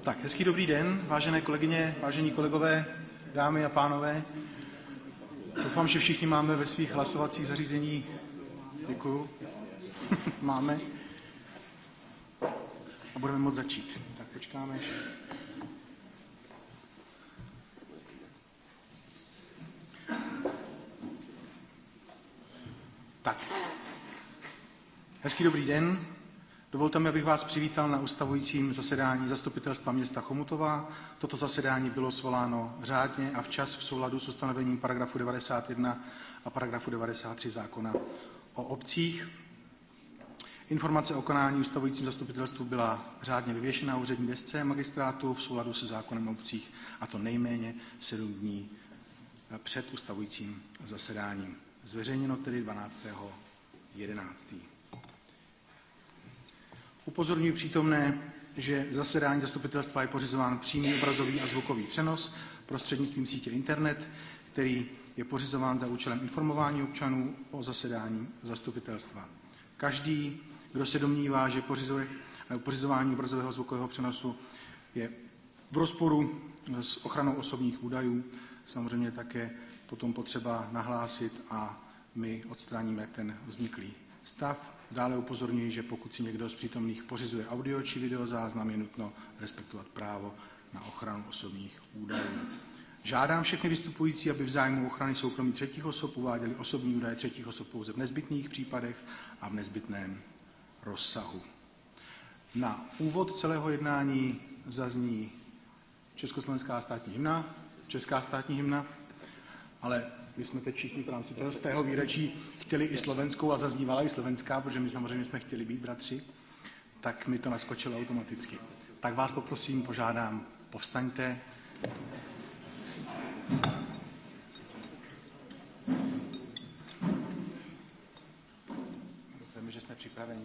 Tak, hezký dobrý den, vážené kolegyně, vážení kolegové, dámy a pánové. Doufám, že všichni máme ve svých hlasovacích zařízeních. Děkuju. Máme. A budeme moct začít. Tak počkáme. Tak. Hezký dobrý den. Dovolte mi, abych vás přivítal na ustavujícím zasedání Zastupitelstva města Chomutova. Toto zasedání bylo svoláno řádně a včas v souladu s ustanovením paragrafu 91 a paragrafu 93 zákona o obcích. Informace o konání ustavujícím zastupitelstvu byla řádně vyvěšena v úřední desce magistrátu v souladu se zákonem o obcích, a to nejméně 7 dní před ustavujícím zasedáním. Zveřejněno tedy 12.11. Upozorňuji přítomné, že zasedání zastupitelstva je pořizován přímý obrazový a zvukový přenos prostřednictvím sítě internet, který je pořizován za účelem informování občanů o zasedání zastupitelstva. Každý, kdo se domnívá, že pořizování obrazového zvukového přenosu je v rozporu s ochranou osobních údajů, samozřejmě také potom potřeba nahlásit a my odstraníme ten vzniklý stav. Dále upozorňuji, že pokud si někdo z přítomných pořizuje audio či videozáznam, je nutno respektovat právo na ochranu osobních údajů. Žádám všechny vystupující, aby v zájmu ochrany soukromí třetích osob uváděli osobní údaje třetích osob pouze v nezbytných případech a v nezbytném rozsahu. Na úvod celého jednání zazní československá státní hymna, česká státní hymna, ale my jsme teď všichni v rámci toho výročí chtěli i slovenskou a zaznívala i slovenská, protože my samozřejmě jsme chtěli být bratři, tak mi to naskočilo automaticky. Tak vás poprosím, požádám, povstaňte. Doufáme, že jsme připraveni.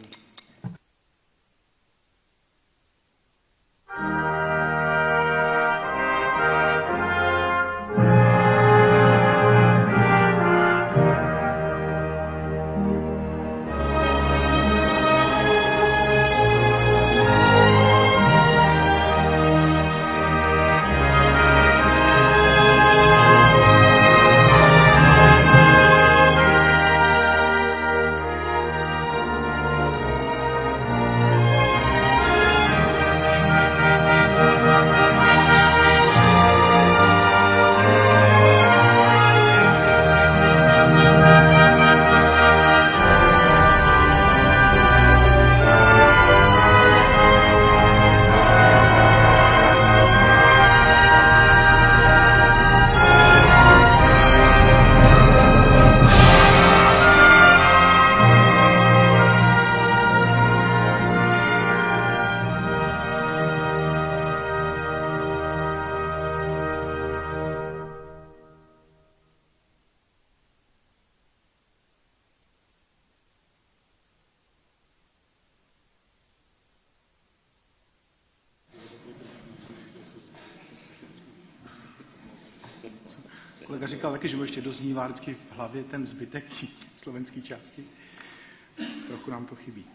Kolega říkal taky, že mu ještě doznívá vždycky v hlavě ten zbytek slovenské části. Trochu nám to chybí.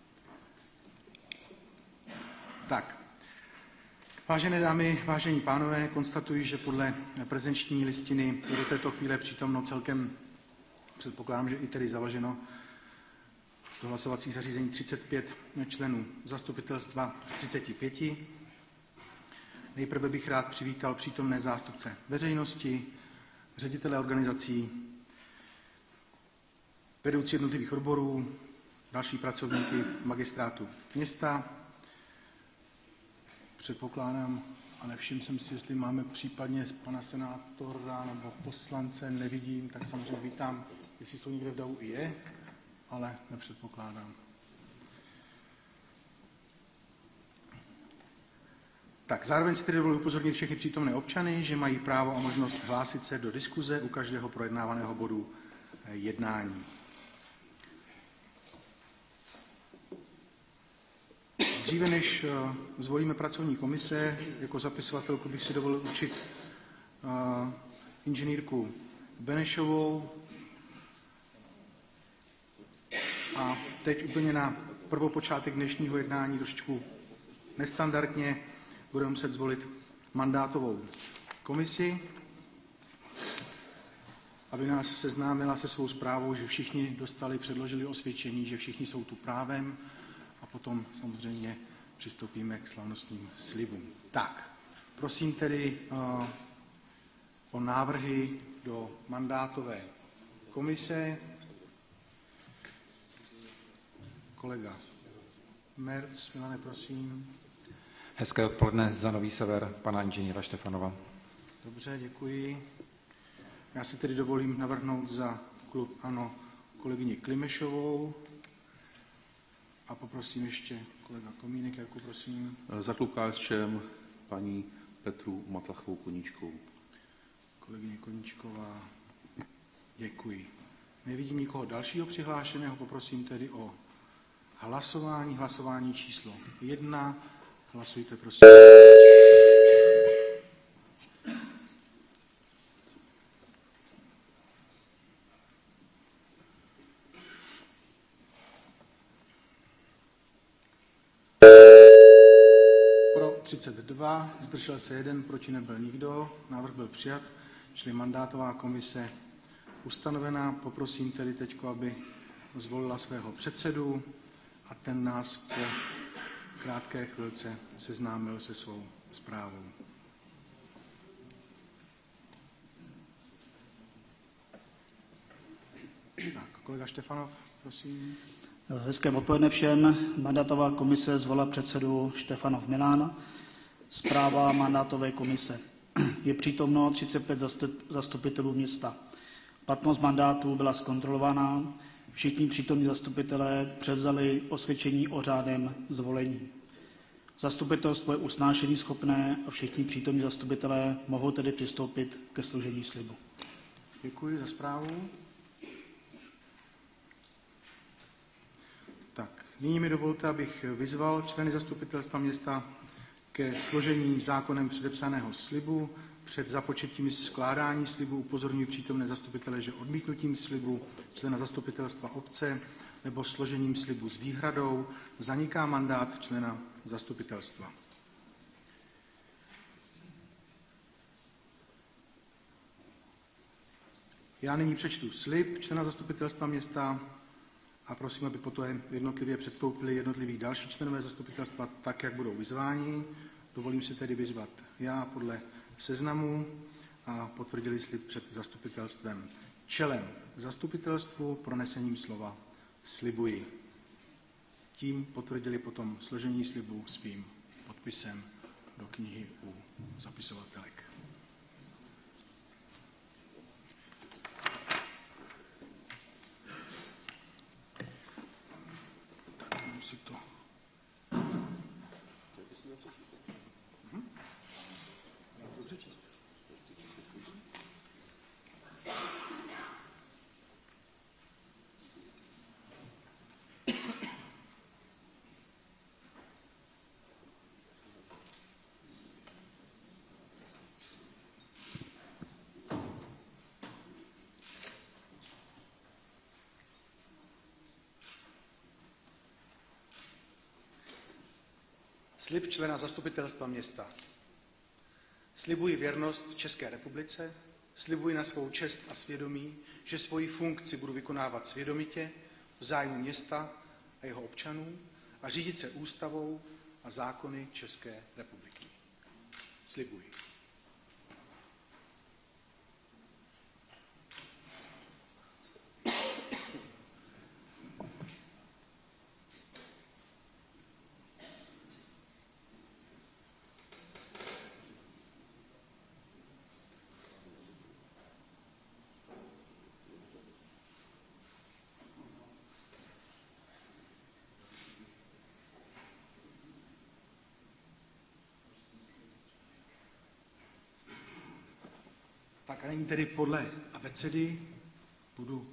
Tak. Vážené dámy, vážení pánové, konstatuji, že podle prezenční listiny je do této chvíle přítomno celkem, předpokládám, že i tedy založeno do hlasovacích zařízení 35 členů zastupitelstva z 35. Nejprve bych rád přivítal přítomné zástupce veřejnosti, ředitele organizací, vedoucí jednotlivých odborů, další pracovníky magistrátu města. Předpokládám, a nevšiml jsem si, jestli máme případně pana senátora nebo poslance, nevidím, tak samozřejmě vítám, jestli jsou někde v davu i je, ale nepředpokládám. Tak, zároveň si tedy dovoluji upozornit všechny přítomné občany, že mají právo a možnost hlásit se do diskuze u každého projednávaného bodu jednání. Dříve než zvolíme pracovní komise, jako zapisovatelku bych si dovolil určit inženýrku Benešovou. A teď úplně na prvopočátek dnešního jednání trošičku nestandardně budeme muset zvolit mandátovou komisi, aby nás seznámila se svou zprávou, že všichni předložili osvědčení, že všichni jsou tu právem a potom samozřejmě přistoupíme k slavnostním slibům. Tak, prosím tedy o návrhy do mandátové komise. Kolega Merc, Milane, prosím. Hezké odpoledne za Nový Sever, pana inženýra Štefanova. Dobře, děkuji. Já si tedy dovolím navrhnout za klub ANO kolegyni Klimešovou a poprosím ještě kolega Komínek, Jarku, prosím. Za klub KSČM paní Petru Matlachovou Koníčkovou. Kolegyně Koníčková, děkuji. Nevidím nikoho dalšího přihlášeného, poprosím tedy o hlasování číslo 1. Hlasujte, prosím. Pro 32, zdržel se 1, proti nebyl nikdo, návrh byl přijat, čili mandátová komise ustanovená. Poprosím tedy teď, aby zvolila svého předsedu a ten nás po krátké chvilce seznámil se svou zprávou. Tak, kolega Štefanov, prosím. Hezké odpoledne všem. Mandátová komise zvolila předsedu Štefanov Milan. Zpráva mandátové komise. Je přítomno 35 zastupitelů města. Platnost mandátů byla zkontrolována. Všichni přítomní zastupitelé převzali osvědčení o řádném zvolení. Zastupitelstvo je usnášení schopné a všichni přítomní zastupitelé mohou tedy přistoupit ke složení slibu. Děkuji za zprávu. Tak, nyní mi dovolte, abych vyzval členy zastupitelstva města ke složení zákonem předepsaného slibu. Před započetím skládání slibu upozorňuji přítomné zastupitele, že odmítnutím slibu člena zastupitelstva obce nebo složením slibu s výhradou zaniká mandát člena zastupitelstva. Já nyní přečtu slib člena zastupitelstva města a prosím, aby poté jednotlivě předstoupili jednotliví další členové zastupitelstva tak, jak budou vyzváni. Dovolím si tedy vyzvat já podle seznamu a potvrdili slib před zastupitelstvem. Čelem zastupitelstvu pronesením slova slibuji. Tím potvrdili potom složení slibu svým podpisem do knihy u zapisovatelek. Slib člena zastupitelstva města. Slibuji věrnost České republice, slibuji na svou čest a svědomí, že svoji funkci budu vykonávat svědomitě v zájmu města a jeho občanů a řídit se ústavou a zákony České republiky. Slibuji. Tak a nyní tedy podle abecedy budu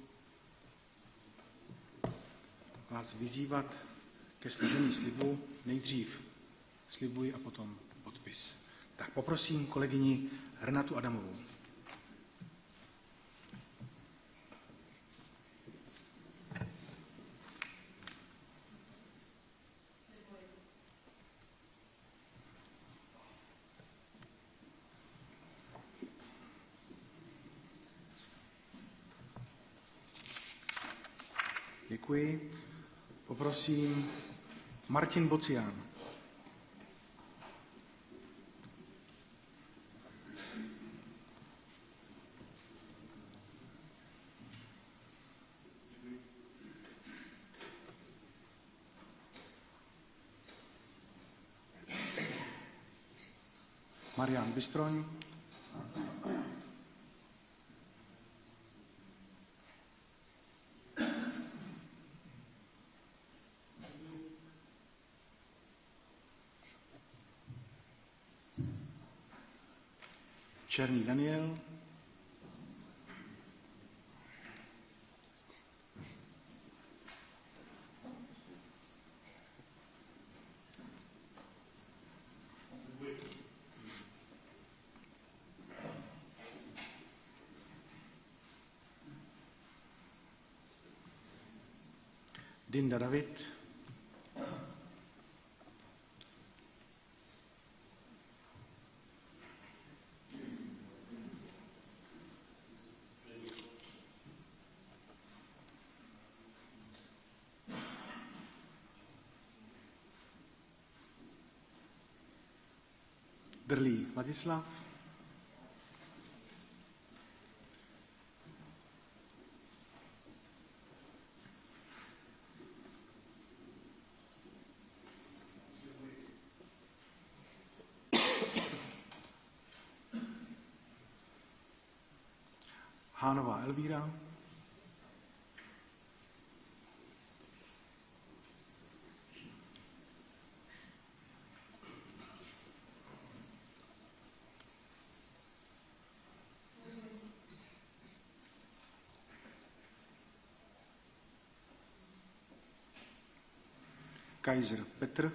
vás vyzývat ke složení slibu. Nejdřív slibuji a potom podpis. Tak poprosím kolegyni Renatu Adamovou. Děkuji. Poprosím Martin Bocián. Marián Bystroň. Černý Daniel. Dinda David. Drlý Ladislav. Hánová Elvíra. Kaiser Petr.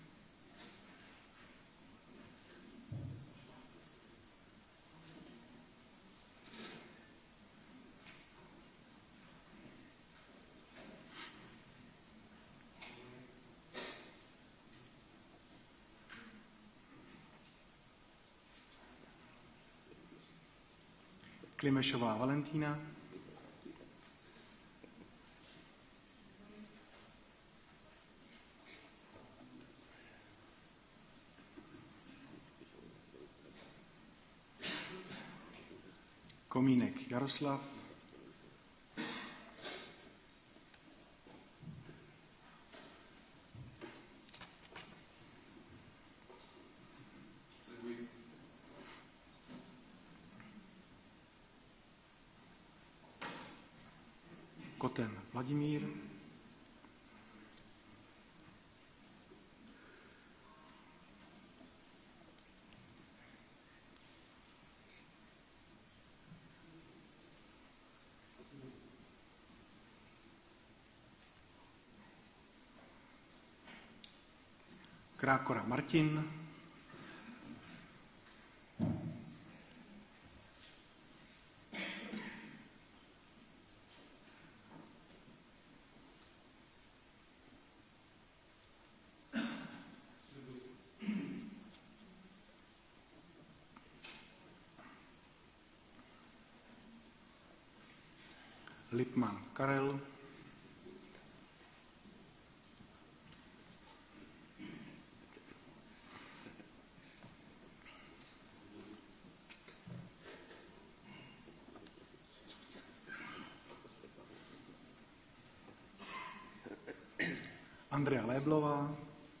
Klimešová Valentína. Komínek Jaroslav. Koten Vladimír. Krákora Martin. Lipman Karel. Andrea Léblová.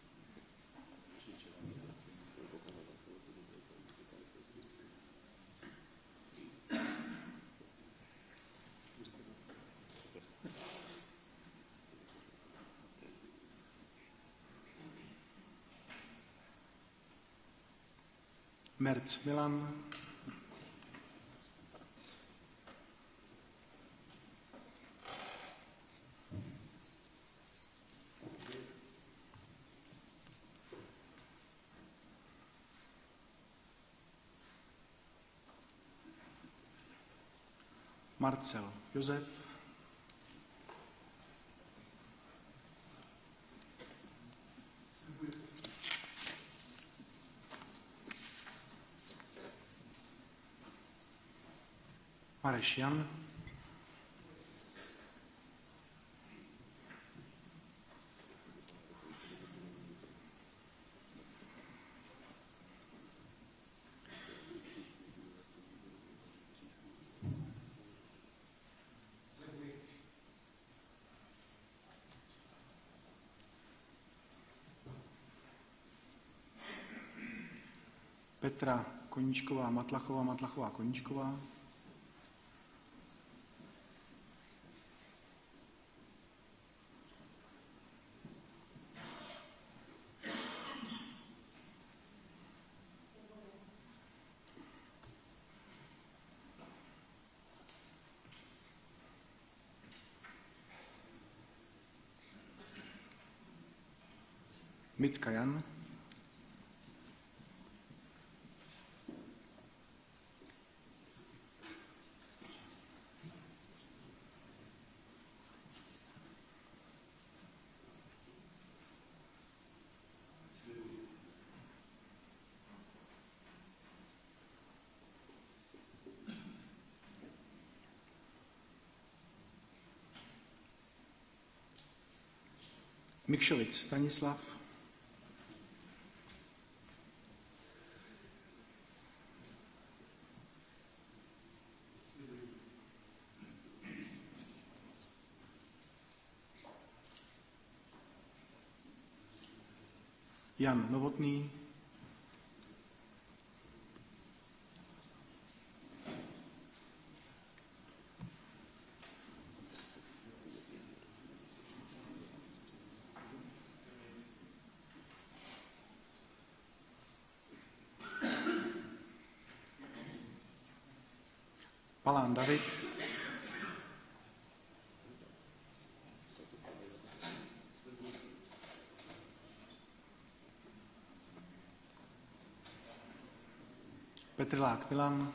Merc Milan. Marcel Josef. Mareš Jan. Petra Koníčková, Matlachová, Matlachová, Koníčková. Micka Jan. Mikšovic Stanislav. Jan Novotný. Palán David. Petrlák Milan.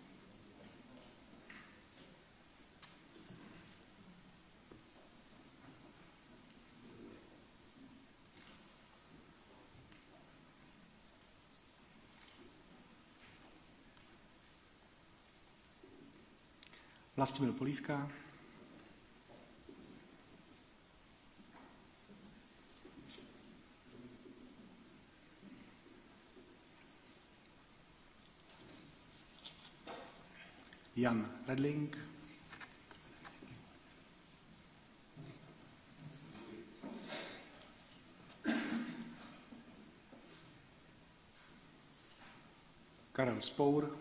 Vlastimil Polívka. Jan Redling. Karel Spour.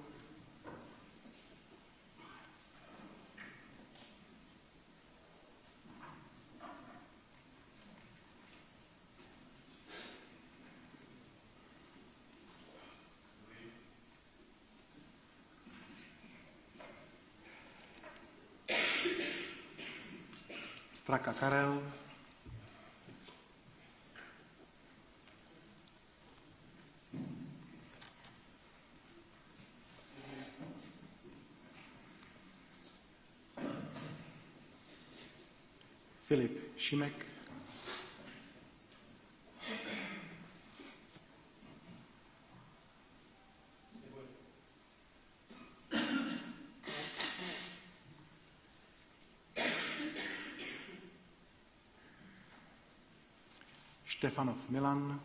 Straka Karel. Filip Šimek. Štefanov Milan.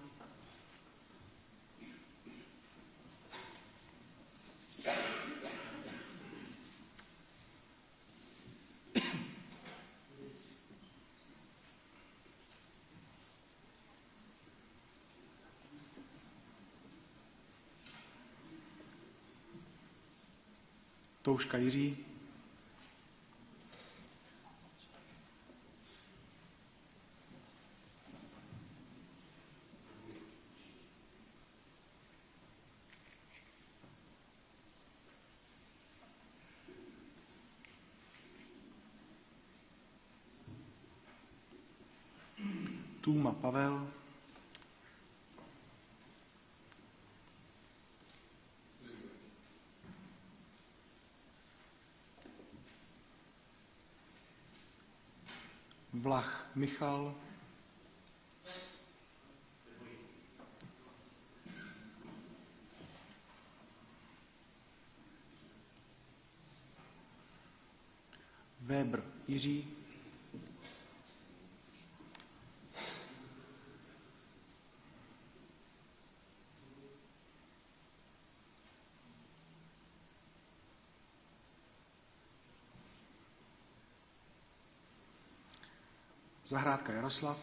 Touška Jiří. Tůma Pavel. Vlach Michal. Weber Jiří. Zahrádka Jaroslav.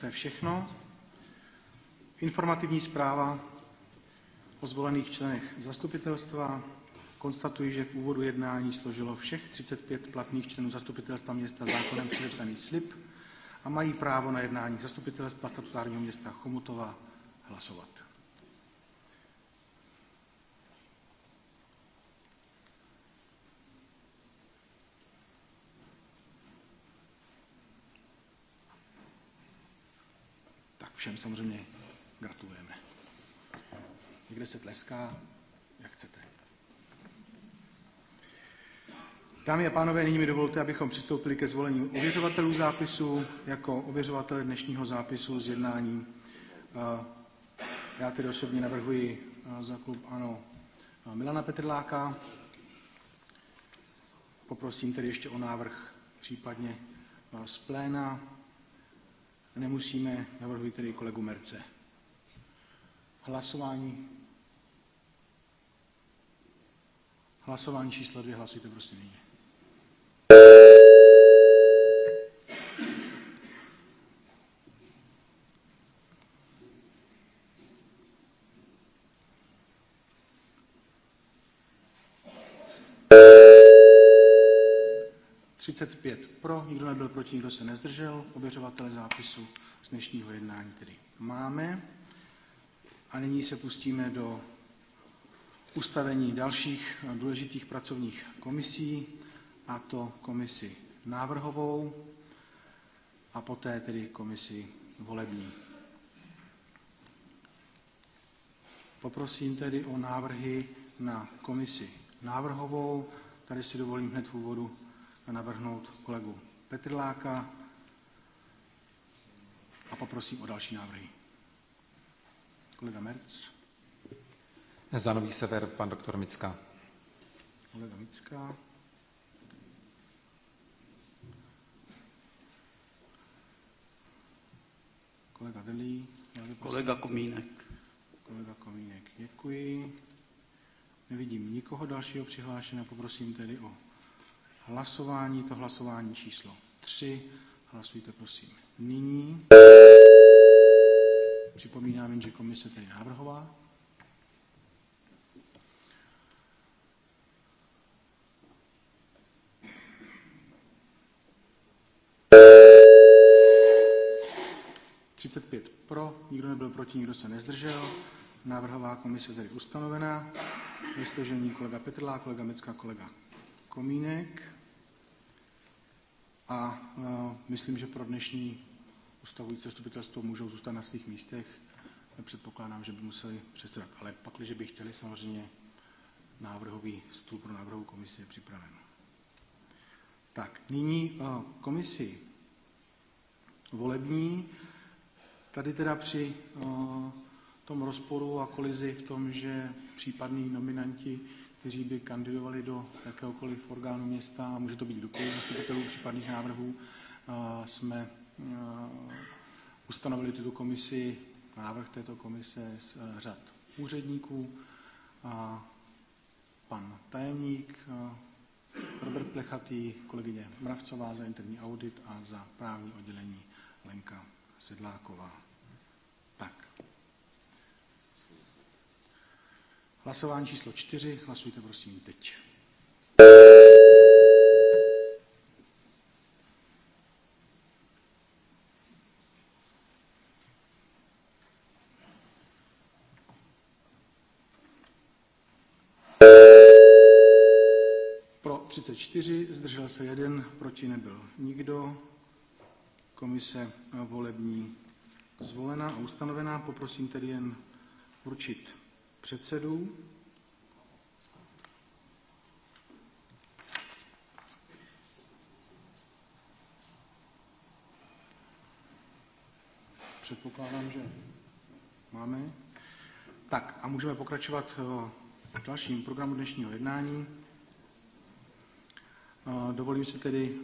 To je všechno. Informativní zpráva o zvolených členech zastupitelstva. Konstatuji, že v úvodu jednání složilo všech 35 platných členů zastupitelstva města zákonem předepsaný slib a mají právo na jednání zastupitelstva statutárního města Chomutova hlasovat. Tak všem samozřejmě gratulujeme. Někde se tleská, jak chcete. Dámy a pánové, nyní mi dovolte, abychom přistoupili ke zvolení ověřovatelů zápisu. Jako ověřovatele dnešního zápisu z jednání já tedy osobně navrhuji za klub ANO Milana Petrláka. Poprosím tedy ještě o návrh případně z pléna. Nemusíme, navrhuji tedy kolegu Merce. Hlasování číslo 2, hlasujte prosím nyní. Pro, nikdo nebyl proti, nikdo se nezdržel. Ověřovatele zápisu z dnešního jednání tedy máme. A nyní se pustíme do ustavení dalších důležitých pracovních komisí, a to komisi návrhovou a poté tedy komisi volební. Poprosím tedy o návrhy na komisi návrhovou. Tady si dovolím hned v úvodu navrhnout kolegu Petrláka a poprosím o další návrhy. Kolega Merc. Za Nový Sever pan doktor Micka. Kolega Micka. Kolega Velí. Kolega Komínek. Kolega Komínek, děkuji. Nevidím nikoho dalšího přihlášeného, poprosím tedy o hlasování. To hlasování číslo 3. Hlasujte prosím nyní. Připomínám, že komise tedy návrhová. Pro, nikdo nebyl proti, nikdo se nezdržel. Návrhová komise tedy ustanovená. Ve složení kolega Petrlák, kolega Micka, kolega Komínek. A myslím, že pro dnešní ustavující zastupitelstvo můžou zůstat na svých místech. Nepředpokládám, že by museli předsedat, ale pakliže by chtěli, samozřejmě návrhový stůl pro návrhovou komisi je připraven. Tak, nyní komisi volební. Tady teda při tom rozporu a kolizi v tom, že případní nominanti, kteří by kandidovali do jakéhokoliv orgánu města, a může to být kdokoliv zastupitelů případných návrhů, jsme ustanovili tuto komisi, návrh této komise z řad úředníků, pan tajemník Robert Plechatý, kolegyně Mravcová za interní audit a za právní oddělení Lenka Sedláková. Tak. Hlasování číslo 4. Hlasujte prosím teď. Pro 34, zdržel se 1, proti nebyl nikdo. Komise volební zvolená a ustanovená. Poprosím tedy jen určit předsedu. Předpokládám, že máme. Tak a můžeme pokračovat v dalším programu dnešního jednání. Dovolím si tedy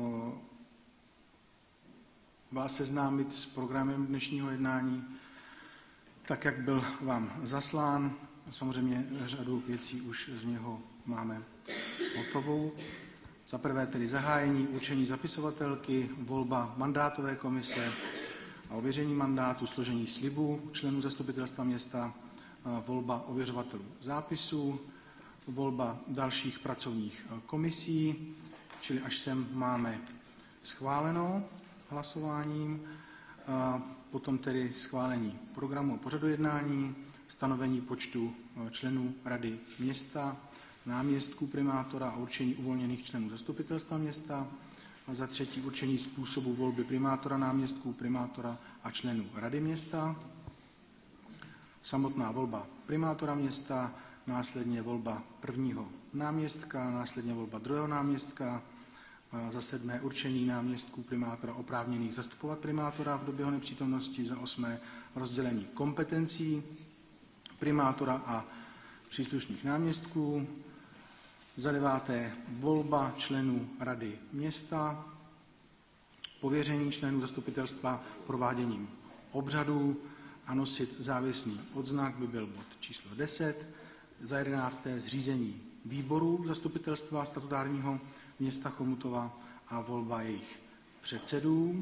vás seznámit s programem dnešního jednání, tak jak byl vám zaslán. Samozřejmě řadu věcí už z něho máme hotovou. Za prvé tedy zahájení, určení zapisovatelky, volba mandátové komise, a ověření mandátu, složení slibu členů zastupitelstva města, volba ověřovatelů zápisu, volba dalších pracovních komisí, čili až sem máme schváleno hlasováním, potom tedy schválení programu a pořadu jednání, stanovení počtu členů rady města, náměstků primátora a určení uvolněných členů zastupitelstva města, a za třetí určení způsobu volby primátora, náměstků, primátora a členů rady města, samotná volba primátora města, následně volba prvního náměstka, následně volba druhého náměstka, za sedmé určení náměstků primátora oprávněných zastupovat primátora v době jeho nepřítomnosti, za osmé rozdělení kompetencí primátora a příslušných náměstků, za deváté volba členů rady města, pověření členů zastupitelstva prováděním obřadů a nosit závěsný odznak by byl bod číslo 10, za 11. zřízení výborů zastupitelstva statutárního města Chomutova a volba jejich předsedů.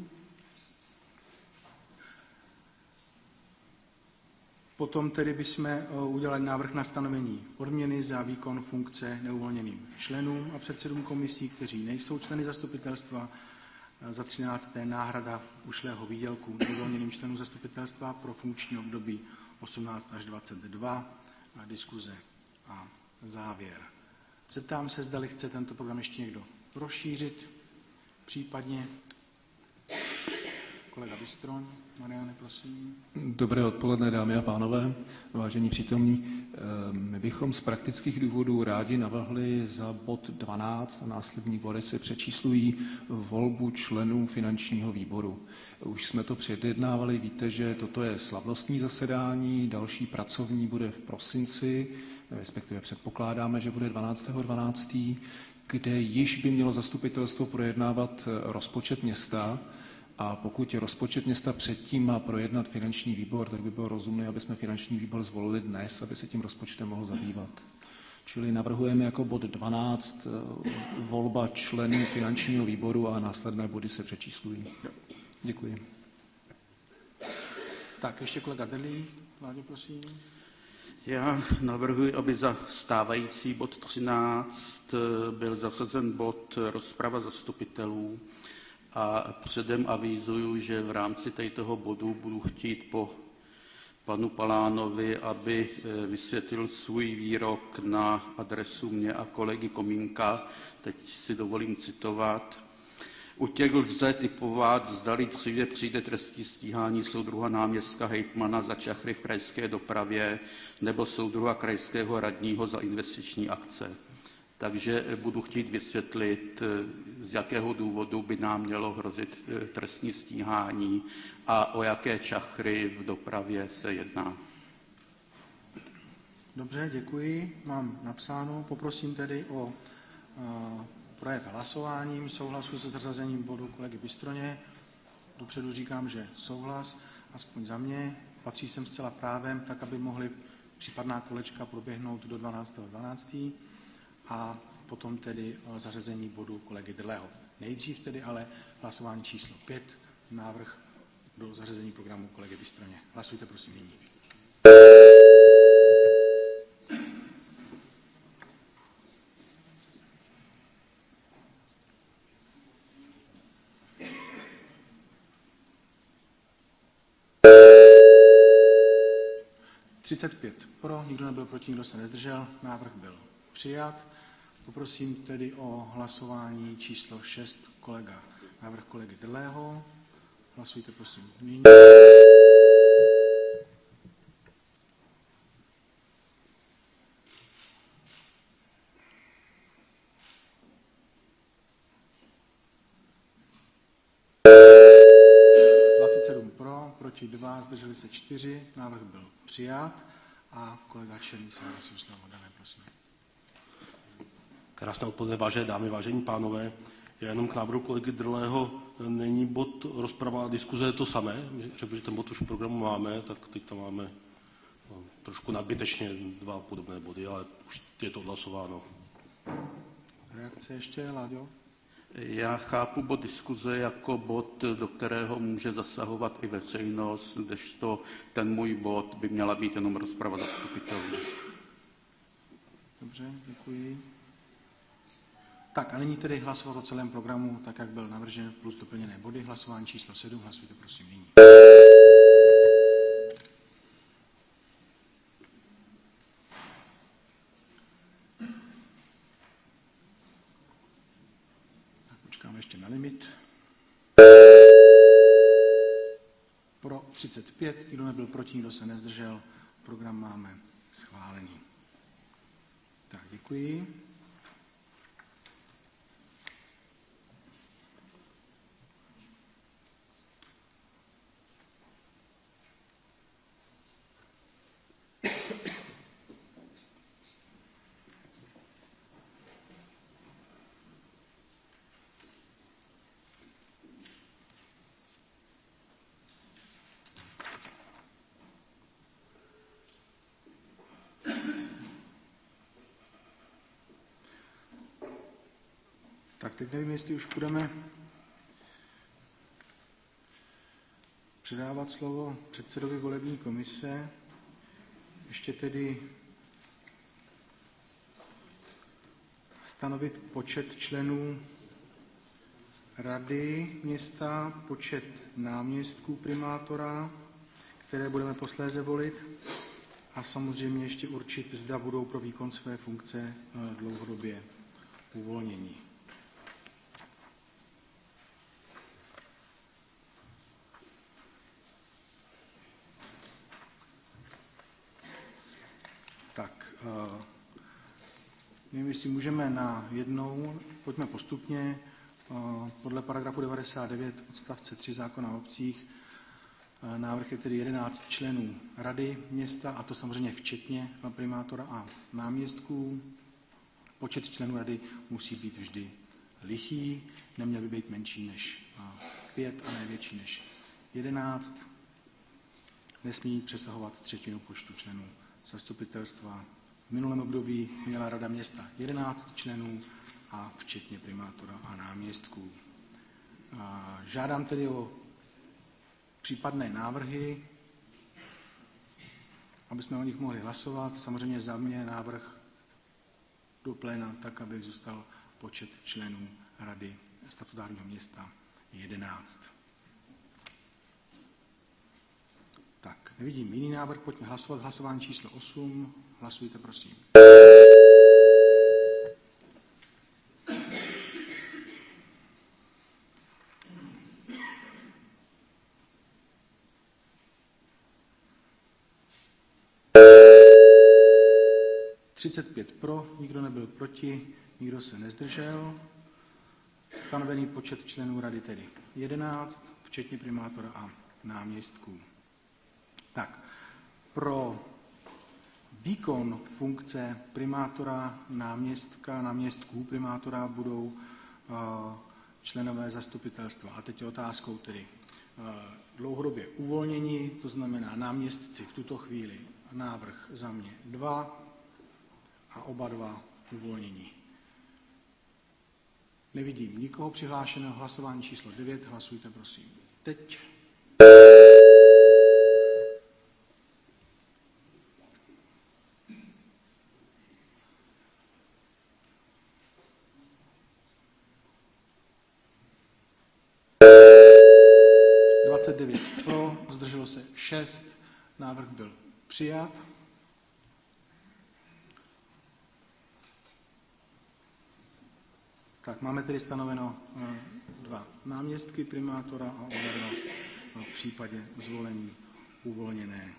Potom tedy bychom udělali návrh na stanovení odměny za výkon funkce neuvolněným členům a předsedům komisí, kteří nejsou členy zastupitelstva. Za 13. náhrada ušlého výdělku neuvolněným členům zastupitelstva pro funkční období 18 až 22, diskuze a závěr. Zeptám se, zdali chce tento program ještě někdo rozšířit, případně kolega Bystroň. Mariane, prosím. Dobré odpoledne, dámy a pánové, vážení přítomní. My bychom z praktických důvodů rádi navrhli za bod 12 a následní body se přečíslují volbu členů finančního výboru. Už jsme to předjednávali, víte, že toto je slavnostní zasedání, další pracovní bude v prosinci, respektive předpokládáme, že bude 12.12., kde již by mělo zastupitelstvo projednávat rozpočet města. A pokud je rozpočet města předtím má projednat finanční výbor, tak by bylo rozumné, aby jsme finanční výbor zvolili dnes, aby se tím rozpočtem mohl zabývat. Čili navrhujeme jako bod 12 volba členů finančního výboru a následné body se přečíslují. Děkuji. Tak, ještě kolega Delí. Vládě, prosím. Já navrhuji, aby za stávající bod 13 byl zasazen bod rozprava zastupitelů. A předem avizuju, že v rámci toho bodu budu chtít po panu Palánovi, aby vysvětlil svůj výrok na adresu mě a kolegy Komínka. Teď si dovolím citovat. U těch lze typovat, zdali dříve přijde trestní stíhání soudruha náměstka hejtmana za čachry v krajské dopravě nebo soudruha krajského radního za investiční akce. Takže budu chtít vysvětlit, z jakého důvodu by nám mělo hrozit trestní stíhání a o jaké čachry v dopravě se jedná. Dobře, děkuji. Mám napsáno. Poprosím tedy o projev hlasováním souhlasu se zařazením bodu kolegy Bystroně. Dopředu říkám, že souhlas, aspoň za mě, patří sem zcela právem, tak aby mohly případná kolečka proběhnout do 12.12. a potom tedy zařazení bodu kolegy Drlého. Nejdřív tedy ale hlasování číslo 5, návrh do zařazení programu kolegy Bystroně. Hlasujte prosím nyní. Pro, nikdo nebyl proti, nikdo se nezdržel, návrh byl přijat. Poprosím tedy o hlasování číslo 6, návrh kolegy Drlého. Hlasujte prosím nyní. Pro, proti 2, zdrželi se 4, návrh byl přijat a kolega Černý se hlásí o slovo. Dané, prosím. Krásné odpoledne, vážené dámy, vážení pánové. Já jenom k návrhu kolegy Drlého, není bod rozprava a diskuze je to samé. Řekl, že ten bod už v programu máme, tak teď tam máme trošku nadbytečně 2 podobné body, ale už je to odhlasováno. Reakce ještě, Láďo? Já chápu bod diskuze jako bod, do kterého může zasahovat i veřejnost, kdežto ten můj bod by měla být jenom rozprava zastupitelů. Dobře, děkuji. Tak a nyní tedy hlasovat o celém programu, tak jak byl navržen, plus doplněné body. Hlasování číslo 7. Hlasujte prosím nyní. Tak počkáme ještě na limit. Pro 35, nikdo nebyl proti, nikdo se nezdržel. Program máme schválený. Tak, děkuji. Tak teď nevím, jestli už budeme předávat slovo předsedovi volební komise. Ještě tedy stanovit počet členů rady města, počet náměstků primátora, které budeme posléze volit, a samozřejmě ještě určit, zda budou pro výkon své funkce dlouhodobě uvolnění. Tak, nevím, jestli můžeme na jednou, pojďme postupně, podle paragrafu 99 odstavce 3 zákona o obcích. Návrh je tedy 11 členů rady města, a to samozřejmě včetně primátora a náměstků. Počet členů rady musí být vždy lichý, neměl by být menší než 5 a největší než 11. Nesmí přesahovat třetinu počtu členů zastupitelstva. V minulém období měla rada města 11 členů a včetně primátora a náměstků. Žádám tedy o případné návrhy, aby jsme o nich mohli hlasovat. Samozřejmě za mě návrh do pléna tak, aby zůstal počet členů rady statutárního města 11. Tak, nevidím jiný návrh, pojďme hlasovat. Hlasování číslo 8. Hlasujte, prosím. Pro, nikdo nebyl proti, nikdo se nezdržel. Stanovený počet členů rady tedy 11, včetně primátora a náměstků. Tak, pro výkon funkce primátora, náměstků primátora budou členové zastupitelstva. A teď je otázkou tedy dlouhodobě uvolnění, to znamená náměstci v tuto chvíli návrh za mě 2 a oba 2 uvolnění. Nevidím nikoho přihlášeného. Hlasování číslo 9. Hlasujte, prosím. Teď. Pro, zdrželo se 6, návrh byl přijat. Tak máme tedy stanoveno 2 náměstky primátora a oba 2 v případě zvolení uvolněné.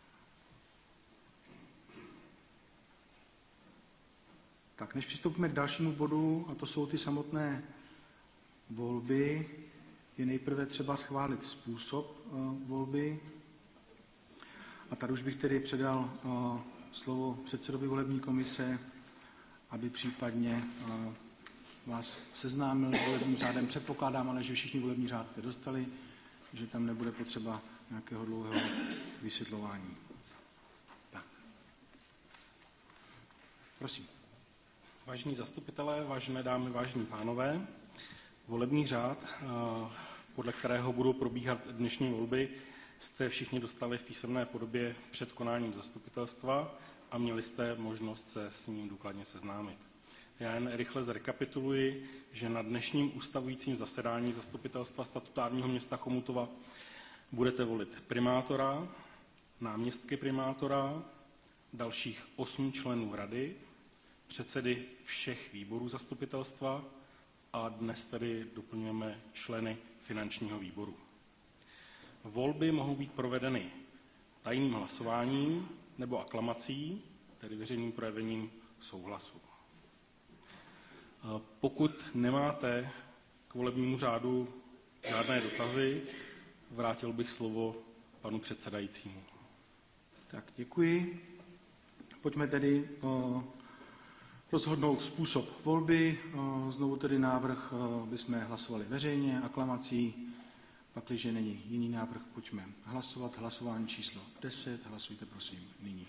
Tak, než přistoupíme k dalšímu bodu, a to jsou ty samotné volby, je nejprve třeba schválit způsob volby. A tady už bych tedy předal slovo předsedovi volební komise, aby případně vás seznámil s volebním řádem. Předpokládám ale, že všichni volební řád jste dostali, že tam nebude potřeba nějakého dlouhého vysvětlování. Tak. Prosím. Vážení zastupitelé, vážené dámy, vážení pánové, Volební řád, podle kterého budou probíhat dnešní volby, jste všichni dostali v písemné podobě před konáním zastupitelstva a měli jste možnost se s ním důkladně seznámit. Já jen rychle zrekapituluji, že na dnešním ustavujícím zasedání Zastupitelstva statutárního města Chomutova budete volit primátora, náměstky primátora, dalších 8 členů rady, předsedy všech výborů zastupitelstva a dnes tedy doplňujeme členy finančního výboru. Volby mohou být provedeny tajným hlasováním nebo aklamací, tedy veřejným projevením souhlasu. Pokud nemáte k volebnímu řádu žádné dotazy, vrátil bych slovo panu předsedajícímu. Tak děkuji. Pojďme tedy rozhodnout způsob volby. Znovu tedy návrh bychom hlasovali veřejně, aklamací. Pakliže není jiný návrh, pojďme hlasovat. Hlasování číslo 10. Hlasujte prosím nyní.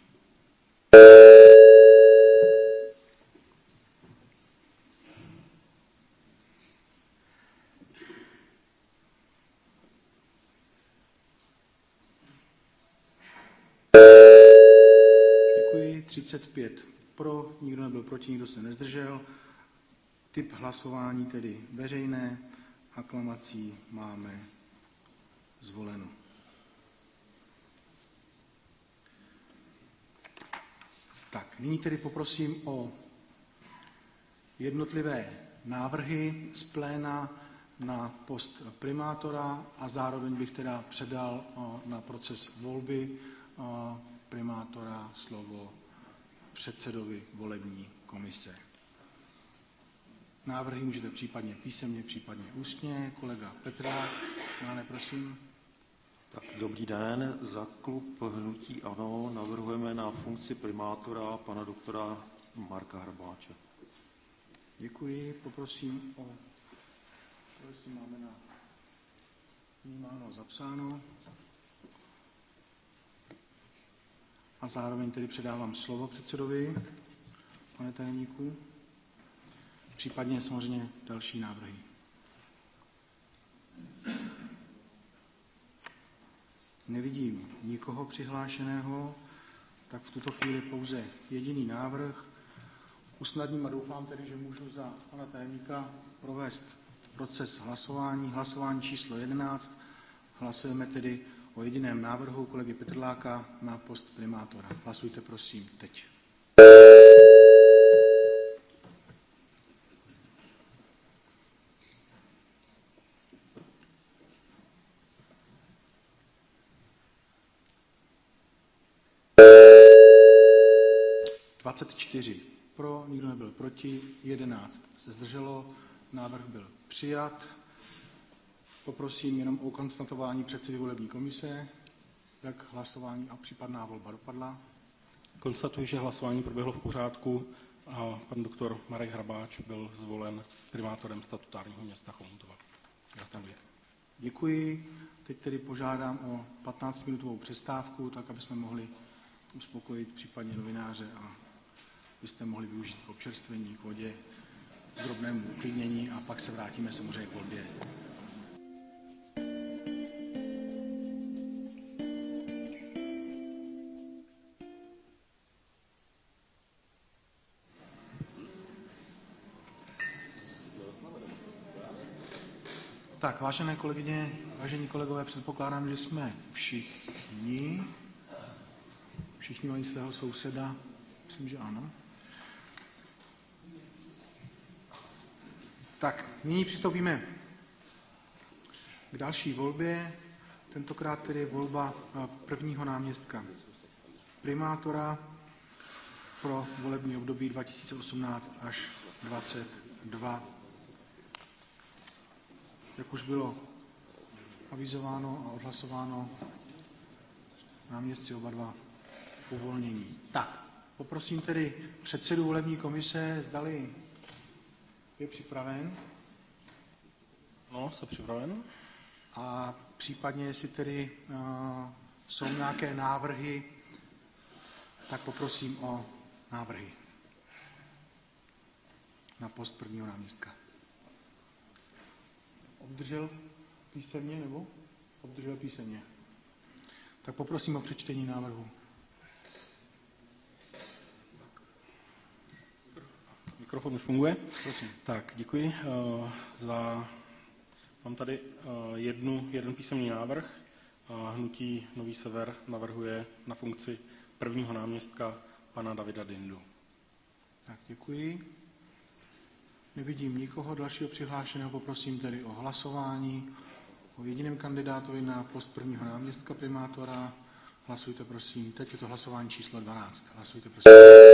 Děkuji. 35 pro, nikdo nebyl proti, nikdo se nezdržel. Typ hlasování tedy veřejné, aklamací máme zvoleno. Tak, nyní tedy poprosím o jednotlivé návrhy z pléna na post primátora a zároveň bych teda předal na proces volby primátora slovo předsedovi volební komise. Návrhy můžete případně písemně, případně ústně. Kolega Petrák, prosím. Tak, dobrý den. Za klub Hnutí ANO navrhujeme na funkci primátora pana doktora Marka Hrabáče. Děkuji. Poprosím o... Prosím, máme zapsáno. A zároveň tedy předávám slovo předsedovi, pane tajemníku. Případně samozřejmě další návrhy. Nevidím nikoho přihlášeného, tak v tuto chvíli pouze jediný návrh. Usnadním a doufám tedy, že můžu za pana tajemníka provést proces hlasování. Hlasování číslo 11. Hlasujeme tedy o jediném návrhu kolegy Petrláka na post primátora. Hlasujte prosím teď. Pro, nikdo nebyl proti, 11 se zdrželo, návrh byl přijat. Poprosím jenom o konstatování předsedy volební komise, jak hlasování a případná volba dopadla. Konstatuji, že hlasování proběhlo v pořádku a pan doktor Marek Hrabáč byl zvolen primátorem statutárního města Chomutova. Gratuluji. Děkuji. Teď tedy požádám o 15-minutovou přestávku, tak aby jsme mohli uspokojit případně novináře a byste mohli využít k občerstvení, k vodě, k drobnému uklidnění a pak se vrátíme samozřejmě k volbě. Tak, vážené kolegyně, vážení kolegové, předpokládám, že jsme všichni. Všichni mají svého souseda. Myslím, že ano. Tak, nyní přistoupíme k další volbě. Tentokrát tedy volba prvního náměstka primátora pro volební období 2018 až 2022. Jak už bylo avizováno a odhlasováno, náměstci oba dva uvolnění. Tak, poprosím tedy předsedu volební komise, zdali je připraven. No, jsem připraven. A případně, jestli tedy jsou nějaké návrhy, tak poprosím o návrhy na post prvního náměstka. obdržel písemně, nebo? Obdržel písemně. Tak poprosím o přečtení návrhu. Mikrofon už funguje? Prosím. Tak, děkuji. Mám tady jeden písemný návrh. Hnutí Nový Sever navrhuje na funkci prvního náměstka pana Davida Dindu. Tak, děkuji. Nevidím nikoho dalšího přihlášeného, poprosím tedy o hlasování o jediném kandidátovi na post prvního náměstka primátora. Hlasujte, prosím. Teď je to hlasování číslo 12. Hlasujte, prosím.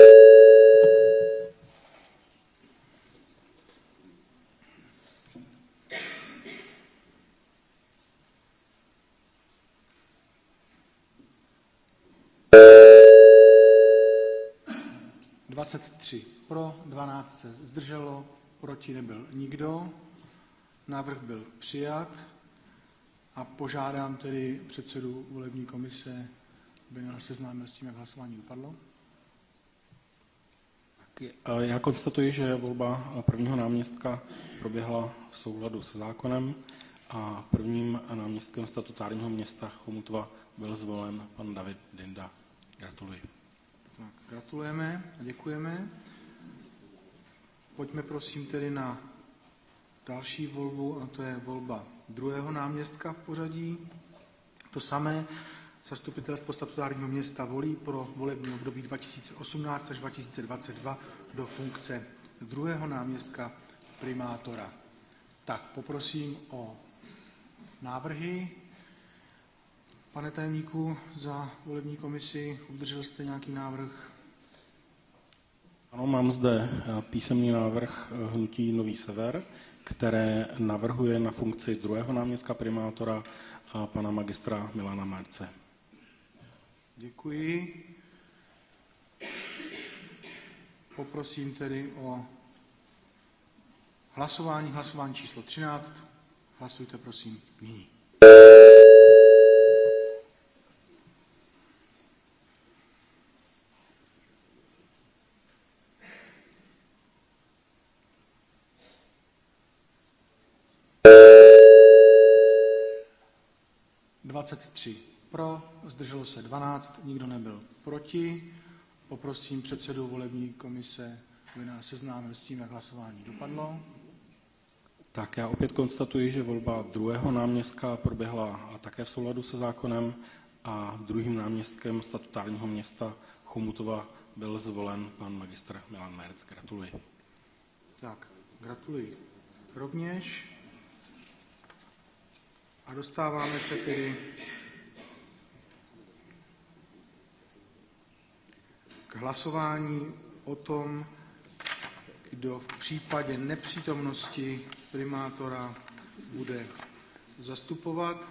Pro, 12 se zdrželo, proti nebyl nikdo. Návrh byl přijat a požádám tedy předsedu volební komise, aby nás seznámil s tím, jak hlasování dopadlo. Já konstatuji, že volba prvního náměstka proběhla v souladu se zákonem a prvním náměstkem statutárního města Chomutova byl zvolen pan David Dinda. Gratuluji. Tak, gratulujeme a děkujeme. Pojďme prosím tedy na další volbu, a to je volba druhého náměstka v pořadí. To samé zastupitelstvo statutárního města volí pro volební období 2018 až 2022 do funkce druhého náměstka primátora. Tak, poprosím o návrhy. Pane tajemníku, za volební komisi obdržel jste nějaký návrh? Ano, mám zde písemný návrh hnutí Nový Sever, které navrhuje na funkci druhého náměstka primátora pana magistra Milana Mérce. Děkuji. Poprosím tedy o hlasování číslo 13. Hlasujte prosím nyní. Pro, zdrželo se 12, nikdo nebyl proti. Poprosím předsedu volební komise, aby nás seznámil s tím, jak hlasování dopadlo. Tak já opět konstatuji, že volba druhého náměstka proběhla také v souladu se zákonem a druhým náměstkem statutárního města Chomutova byl zvolen pan magistr Milan Mérc. Gratuluji. Tak, gratuluji rovněž. A dostáváme se tedy k hlasování o tom, kdo v případě nepřítomnosti primátora bude zastupovat.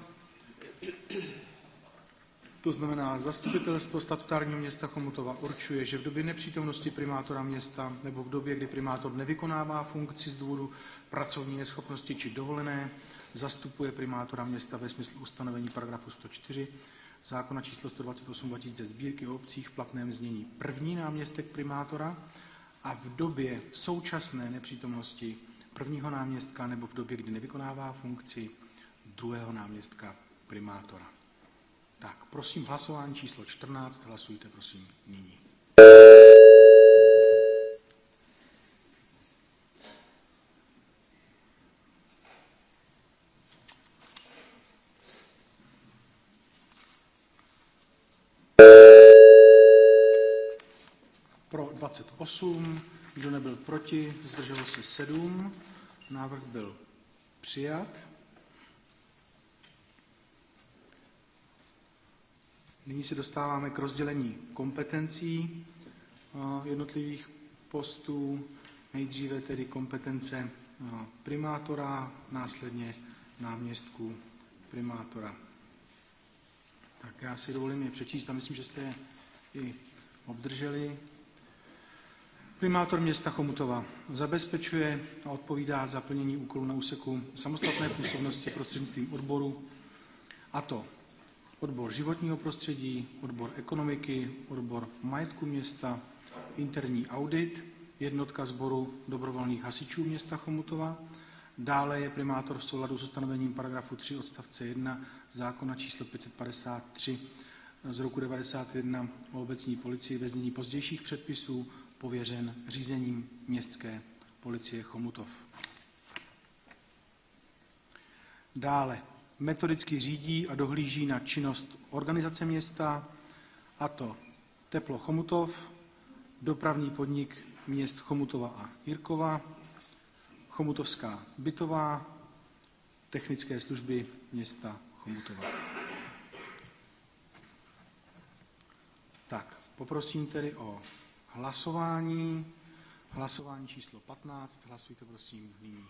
To znamená, zastupitelstvo statutárního města Chomutova určuje, že v době nepřítomnosti primátora města nebo v době, kdy primátor nevykonává funkci z důvodu pracovní neschopnosti či dovolené, zastupuje primátora města ve smyslu ustanovení paragrafu 104 zákona číslo 128/2000 Sbírky o obcích v platném znění první náměstek primátora a v době současné nepřítomnosti prvního náměstka nebo v době, kdy nevykonává funkci druhého náměstka primátora. Tak, prosím, hlasování číslo 14, hlasujte prosím nyní. Pro 28, kdo nebyl proti, zdrželo se 7, návrh byl přijat. Nyní se dostáváme k rozdělení kompetencí jednotlivých postů. Nejdříve tedy kompetence primátora, následně náměstků primátora. Tak já si dovolím je přečíst a myslím, že jste je i obdrželi. Primátor města Chomutova zabezpečuje a odpovídá za plnění úkolů na úseku samostatné působnosti prostřednictvím odboru, a to odbor životního prostředí, odbor ekonomiky, odbor majetku města, interní audit, jednotka sboru dobrovolných hasičů města Chomutova, Dále je primátor v souladu s ustanovením paragrafu 3 odstavce 1 zákona číslo 553 z roku 1991 o obecní policii ve znění pozdějších předpisů pověřen řízením Městské policie Chomutov. Dále metodicky řídí a dohlíží na činnost organizace města, a to Teplo Chomutov, dopravní podnik měst Chomutova a Jirkova, Chomutovská bytová, technické služby města Chomutova. Tak, poprosím tedy o hlasování. Hlasování číslo 15. Hlasujte prosím nyní.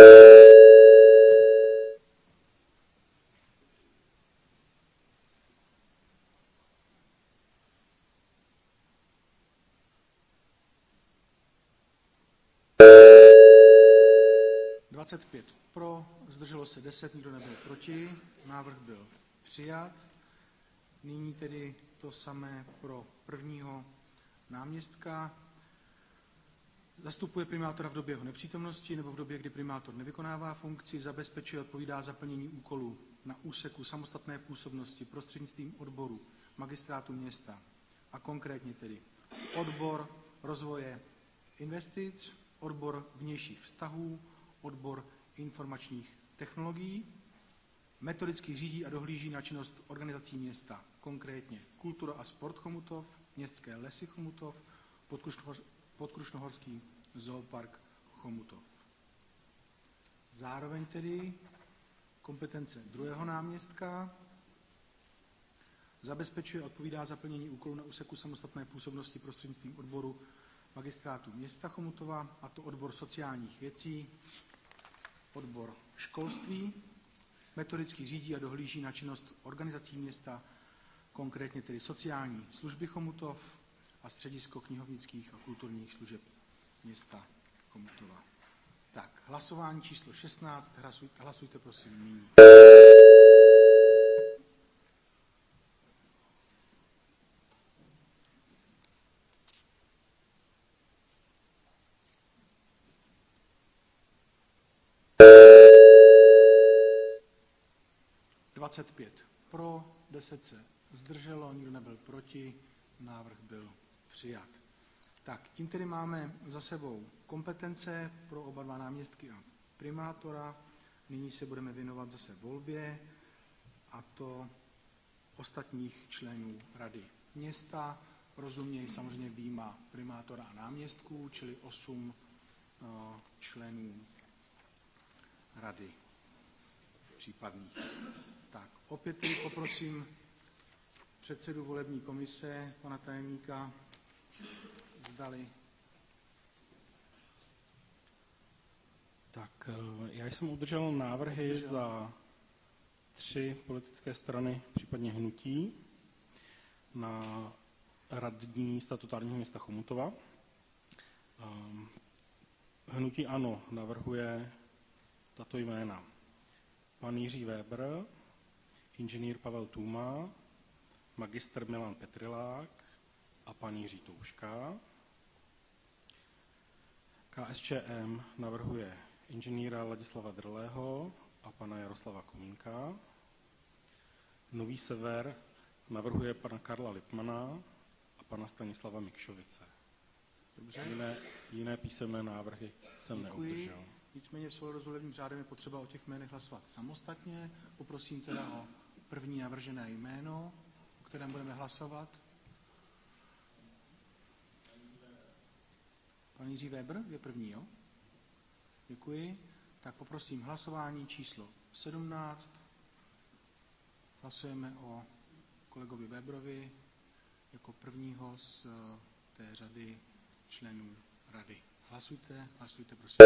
Pro, zdrželo se 10, nikdo nebyl proti, návrh byl přijat. Nyní tedy to samé pro prvního náměstka. Zastupuje primátora v době jeho nepřítomnosti nebo v době, kdy primátor nevykonává funkci, zabezpečuje a odpovídá za plnění úkolů na úseku samostatné působnosti prostřednictvím odboru magistrátu města a konkrétně tedy odbor rozvoje investic, odbor vnějších vztahů, odbor informačních technologií, metodicky řídí a dohlíží na činnost organizací města, konkrétně Kultura a sport Chomutov, Městské lesy Chomutov, Podkrušnohorský zoopark Chomutov. Zároveň tedy kompetence druhého náměstka zabezpečuje a odpovídá za plnění úkolů na úseku samostatné působnosti prostřednictvím odboru magistrátu města Chomutova, a to odbor sociálních věcí, odbor školství, metodicky řídí a dohlíží na činnost organizací města, konkrétně tedy sociální služby Chomutov a středisko knihovnických a kulturních služeb města Chomutova. Tak, hlasování číslo 16, hlasujte prosím nyní. Pro, 10 se zdrželo, nikdo nebyl proti, návrh byl přijat. Tak, tím tedy máme za sebou kompetence pro oba dva náměstky a primátora. Nyní se budeme věnovat zase volbě, a to ostatních členů rady města, rozuměj samozřejmě vyjma primátora a náměstků, čili 8 členů rady případných. Tak, opět tedy poprosím předsedu volební komise, pana tajemníka, zdali. Tak, já jsem obdržel návrhy za 3 politické strany, případně hnutí, na radní statutárního města Chomutova. Hnutí ANO navrhuje tato jména: pan Jiří Weber, inženýr Pavel Tůma, magistr Milan Petrilák a pan Jiří Touška. KSČM navrhuje inženýra Ladislava Drlého a pana Jaroslava Komínka. Nový Sever navrhuje pana Karla Lipmana a pana Stanislava Mikšovice. Dobře. Jiné písemné návrhy jsem neobdržel. Nicméně v souladu s volebním řádem je potřeba o těch jménech hlasovat samostatně. Poprosím teda o první navržené jméno, o kterém budeme hlasovat. Pan Jiří Weber je první, jo? Děkuji. Tak poprosím hlasování číslo 17. Hlasujeme o kolegovi Weberovi jako prvního z té řady členů rady. Hlasujte, prosím.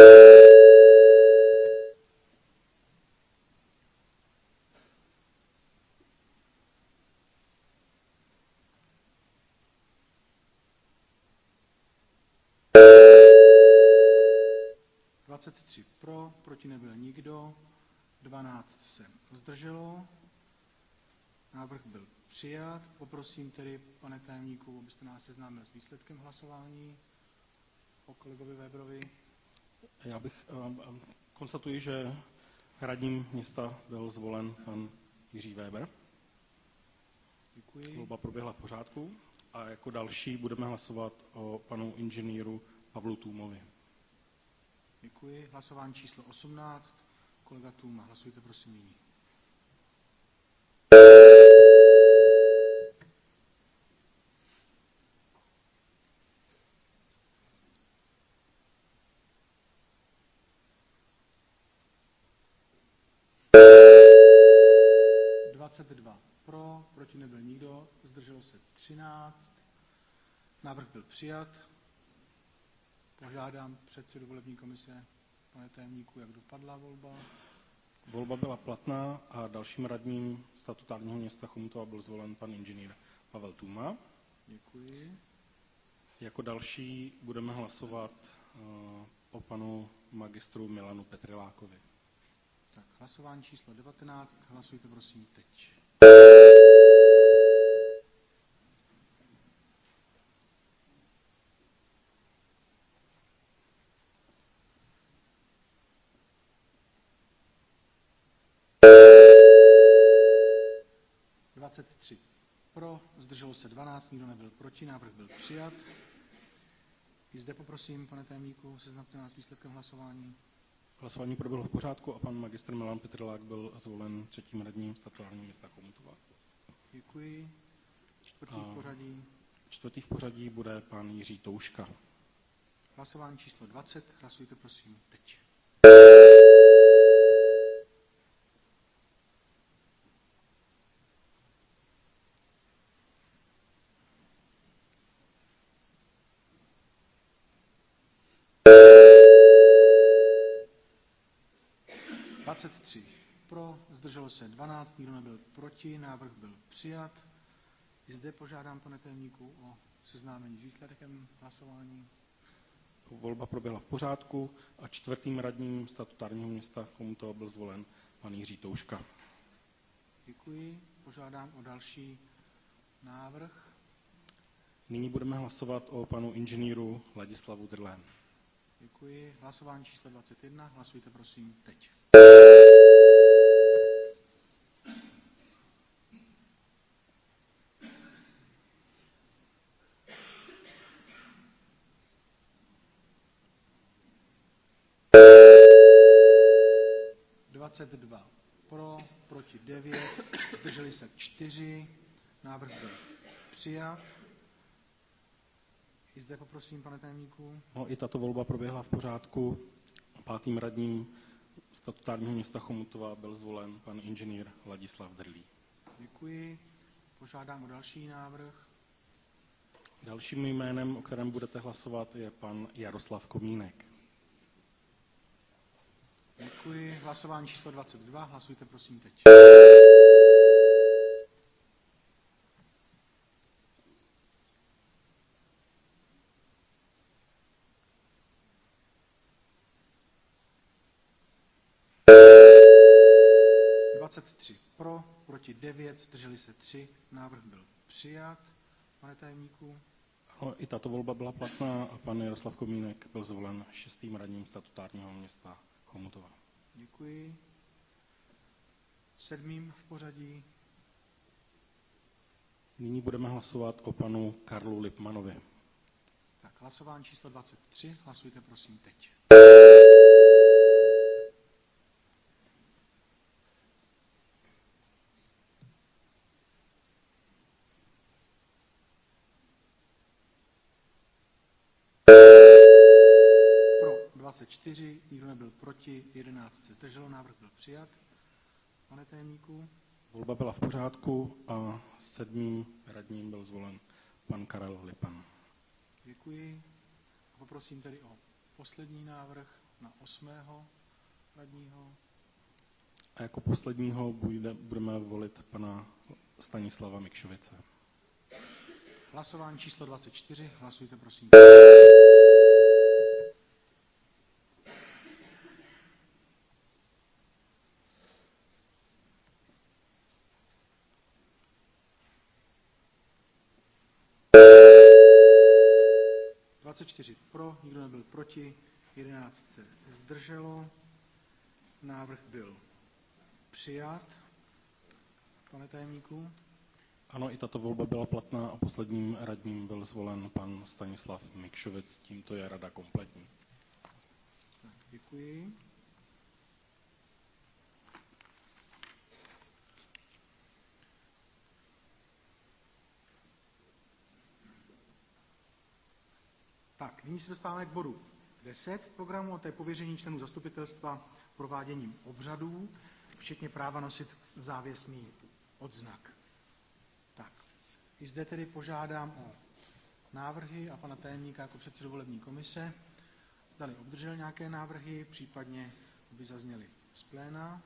Pro, proti nebyl nikdo, 12 se zdrželo, návrh byl přijat. Poprosím tedy, pane tajemníku, abyste nás seznámil s výsledkem hlasování o kolegovi Weberovi. Já bych Konstatuji, že radním města byl zvolen pan Jiří Weber. Děkuji. Volba proběhla v pořádku a jako další budeme hlasovat o panu inženýru Pavlu Tůmovi. Děkuji. Hlasování číslo 18. Kolega Tůma, hlasujte prosím nyní. Pro, proti nebyl nikdo, zdrželo se 13. Návrh byl přijat. Požádám předsedu volební komise, pane tajemníku, jak dopadla volba. Volba byla platná a dalším radním statutárního města Chomutova byl zvolen pan inženýr Pavel Tůma. Děkuji. Jako další budeme hlasovat o panu magistru Milanu Petrilákovi. Tak, hlasování číslo 19, hlasujte prosím teď. Pro, zdrželo se 12, nikdo nebyl proti, návrh byl přijat. I zde poprosím, pane tajemníku, seznamte nás výsledkem hlasování. Hlasování proběhlo v pořádku a pan magistr Milan Petrilák byl zvolen třetím radním statutárního města Chomutova. Děkuji. Čtvrtý v pořadí. Čtvrtý v pořadí bude pan Jiří Touška. Hlasování číslo 20, hlasujte prosím teď. Pro, zdrželo se 12, nikdo nebyl proti, návrh byl přijat. I zde požádám, pane tajemníku, o seznámení s výsledkem hlasování. Volba proběhla v pořádku a čtvrtým radním statutárního města Chomutova byl zvolen pan Jiří Touška. Děkuji. Požádám o další návrh. Nyní budeme hlasovat o panu inženýru Ladislavu Drlém. Děkuji. Hlasování číslo 21. Hlasujte prosím teď. Pro, proti 9, zdrželi se 4, návrh byl přijat. I zde poprosím, pane tajemníku. No, i tato volba proběhla v pořádku. Pátým radním statutárního města Chomutova byl zvolen pan inženýr Ladislav Drlý. Děkuji. Požádám o další návrh. Dalším jménem, o kterém budete hlasovat, je pan Jaroslav Komínek. Děkuji. Hlasování číslo 22. Hlasujte prosím teď. Pro, proti 9, zdrželi se 3, návrh byl přijat. Pane tajemníku. No, i tato volba byla platná a pan Jaroslav Komínek byl zvolen šestým radním statutárního města Chomutova. Děkuji. Sedmým v pořadí. Nyní budeme hlasovat o panu Karlu Lipmanovi. Tak, hlasování číslo 23. Hlasujte prosím teď. Pro 24, nikdo nebyl proti, 11 se zdrželo, návrh byl přijat. Pane tajemníku. Volba byla v pořádku a sedmým radním byl zvolen pan Karel Lipan. Děkuji. Poprosím tedy o poslední návrh na 8. radního. A jako posledního budeme volit pana Stanislava Mikšovice. Hlasování číslo 24. Hlasujte prosím. Pro, nikdo nebyl proti, 11 se zdrželo. Návrh byl přijat. Pane tajemníku? Ano, i tato volba byla platná a posledním radním byl zvolen pan Stanislav Mikšovec. Tímto je rada kompletní. Tak, děkuji. Tak, nyní se dostáváme k bodu 10 programu, a to je pověření členů zastupitelstva prováděním obřadů, včetně práva nosit závěsný odznak. Tak, i zde tedy požádám o návrhy a pana tajemníka jako předsedu volební komise, zdali obdržel nějaké návrhy, případně by zazněly z pléna.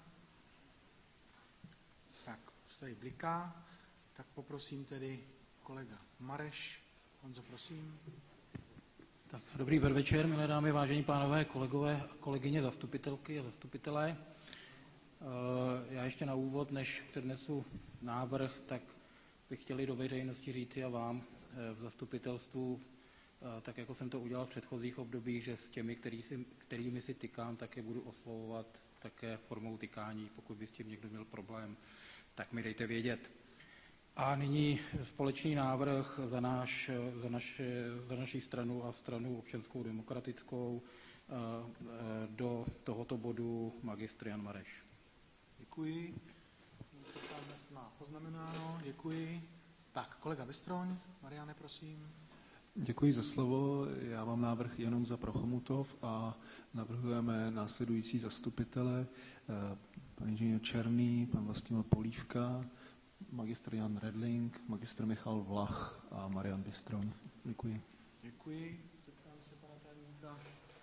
Tak, už tady bliká, tak poprosím tedy kolega Mareš. Honzo, prosím. Tak, dobrý podvečer, milé dámy, vážení pánové, kolegové a kolegyně, zastupitelky a zastupitelé. Já ještě na úvod, než přednesu návrh, tak bych chtěl do veřejnosti říci a vám v zastupitelstvu, tak jako jsem to udělal v předchozích obdobích, že s těmi, kterými si tykám, tak je budu oslovovat také formou tykání. Pokud by s tím někdo měl problém, tak mi dejte vědět. A nyní společný návrh za naši stranu a stranu občanskou demokratickou do tohoto bodu magistr Jan Mareš. Děkuji. To tam má poznamenáno. Děkuji. Tak, kolega Bystroň. Mariane, prosím. Děkuji za slovo. Já mám návrh jenom za Prochomutov a navrhujeme následující zastupitele. Pan inženýr Černý, pan Vlastimil Polívka, magistr Jan Redling, magistr Michal Vlach a Marian Bystroň. Děkuji. Děkuji. Zeptám se pana tajemníka.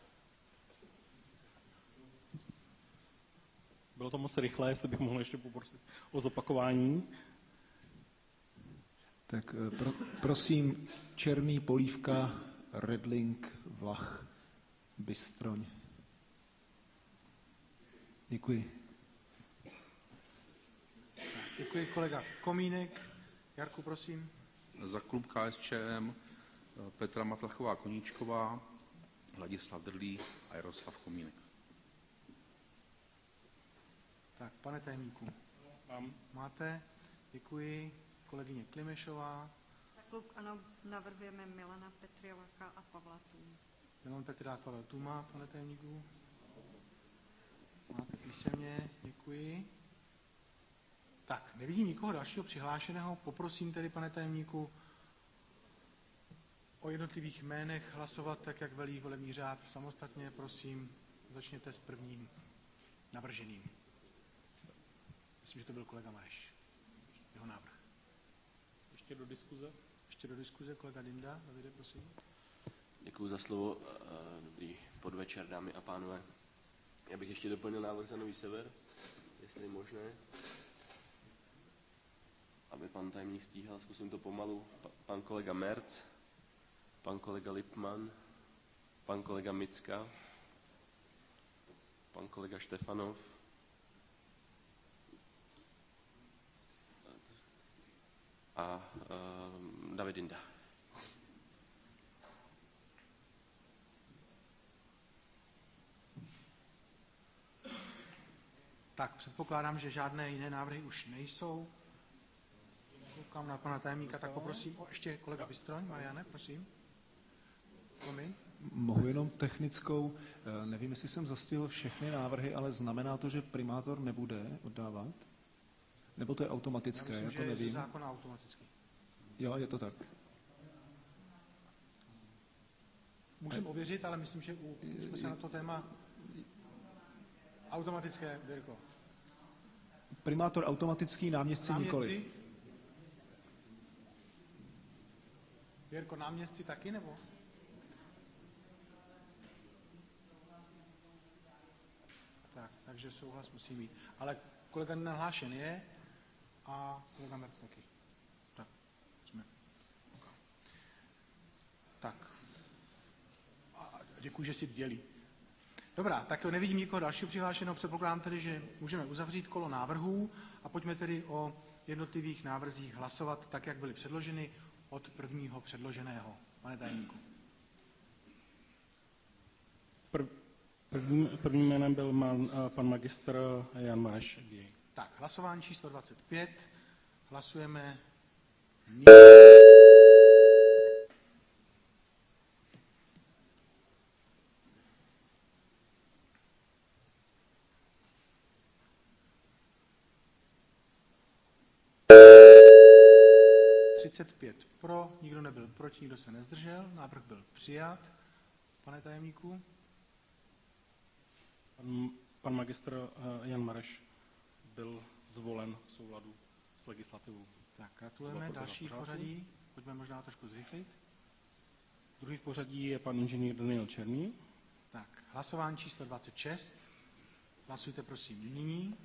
Bylo to moc rychlé, jestli bych mohl ještě poprosit o zopakování. Tak prosím, Černý, Polívka, Redling, Vlach, Bystroň. Děkuji. Děkuji, kolega Komínek. Jarku, prosím. Za klub KSČM Petra Matlachová Koníčková, Ladislav Drlý a Jaroslav Komínek. Tak, pane tajemníku. Mám. Máte? Děkuji. Kolegyně Klimešová. Za klub ANO navrhujeme Milana Petriáka a Pavla Tuma. Milan Petriák, Pavel Tuma, pane tajemníku. Máte písemně, děkuji. Tak, nevidím nikoho dalšího přihlášeného. Poprosím tedy, pane tajemníku, o jednotlivých jménech hlasovat tak, jak velí volební řád. Samostatně, prosím, začněte s prvním navrženým. Myslím, že to byl kolega Mareš. Jeho návrh. Ještě do diskuze? Ještě do diskuze, kolega Dinda. Davide, prosím. Děkuji za slovo. Dobrý podvečer, dámy a pánové. Já bych ještě doplnil návrh za Nový Sever, jestli je možné. Aby pan tajemník stíhal, zkusím to pomalu. Pan kolega Merc, pan kolega Lipman, pan kolega Micka, pan kolega Štefanov, a David Dinda. Tak, předpokládám, že žádné jiné návrhy už nejsou. Koukám na pana tajemníka, tak poprosím o ještě kolega Bystroň. Mariane, prosím. Promiň. Mohu jenom technickou, nevím, jestli jsem zastihl všechny návrhy, ale znamená to, že primátor nebude oddávat? Nebo to je automatické? Já myslím, to že nevím. je zákona automaticky. Jo, je to tak. Můžeme ověřit, ale myslím, že už jsme se na to téma automatické, Věrko. Primátor automatický, náměstci nikoli. Věrko, náměstci taky, nebo? Tak, takže souhlas musí být. Ale kolega nahlášen je a kolega Merc taky. Tak, jsme. Tak. A děkuji, že si dělí. Dobrá, tak nevidím nikoho dalšího přihlášeného. Předpokládám tedy, že můžeme uzavřít kolo návrhů a pojďme tedy o jednotlivých návrzích hlasovat tak, jak byly předloženy od prvního předloženého. Pane tajemníku. Prvním jménem byl pan magistr Jan Mareš. Tak, hlasování číslo 25. Hlasujeme. Pro, nikdo nebyl proti, nikdo se nezdržel, návrh byl přijat. Pane tajemníku? Pan magistr Jan Mareš byl zvolen v souladu s legislativou. Tak, gratulujeme. Další v pořadí, pojďme možná trošku zrychlit. Druhý v pořadí je pan inženýr Daniel Černý. Tak, hlasování číslo 26. Hlasujte prosím nyní.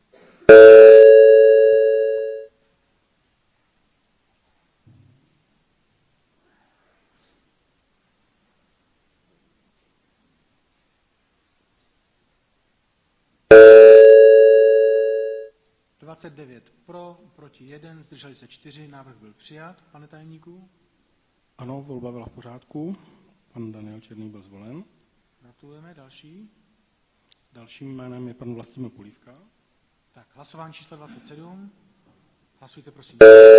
Pro, proti 1, zdrželi se 4, návrh byl přijat. Pane tajemníku? Ano, volba byla v pořádku. Pan Daniel Černý byl zvolen. Gratulujeme. Další? Dalším jménem je pan Vlastimil Polívka. Tak, hlasování číslo 27. Hlasujte prosím.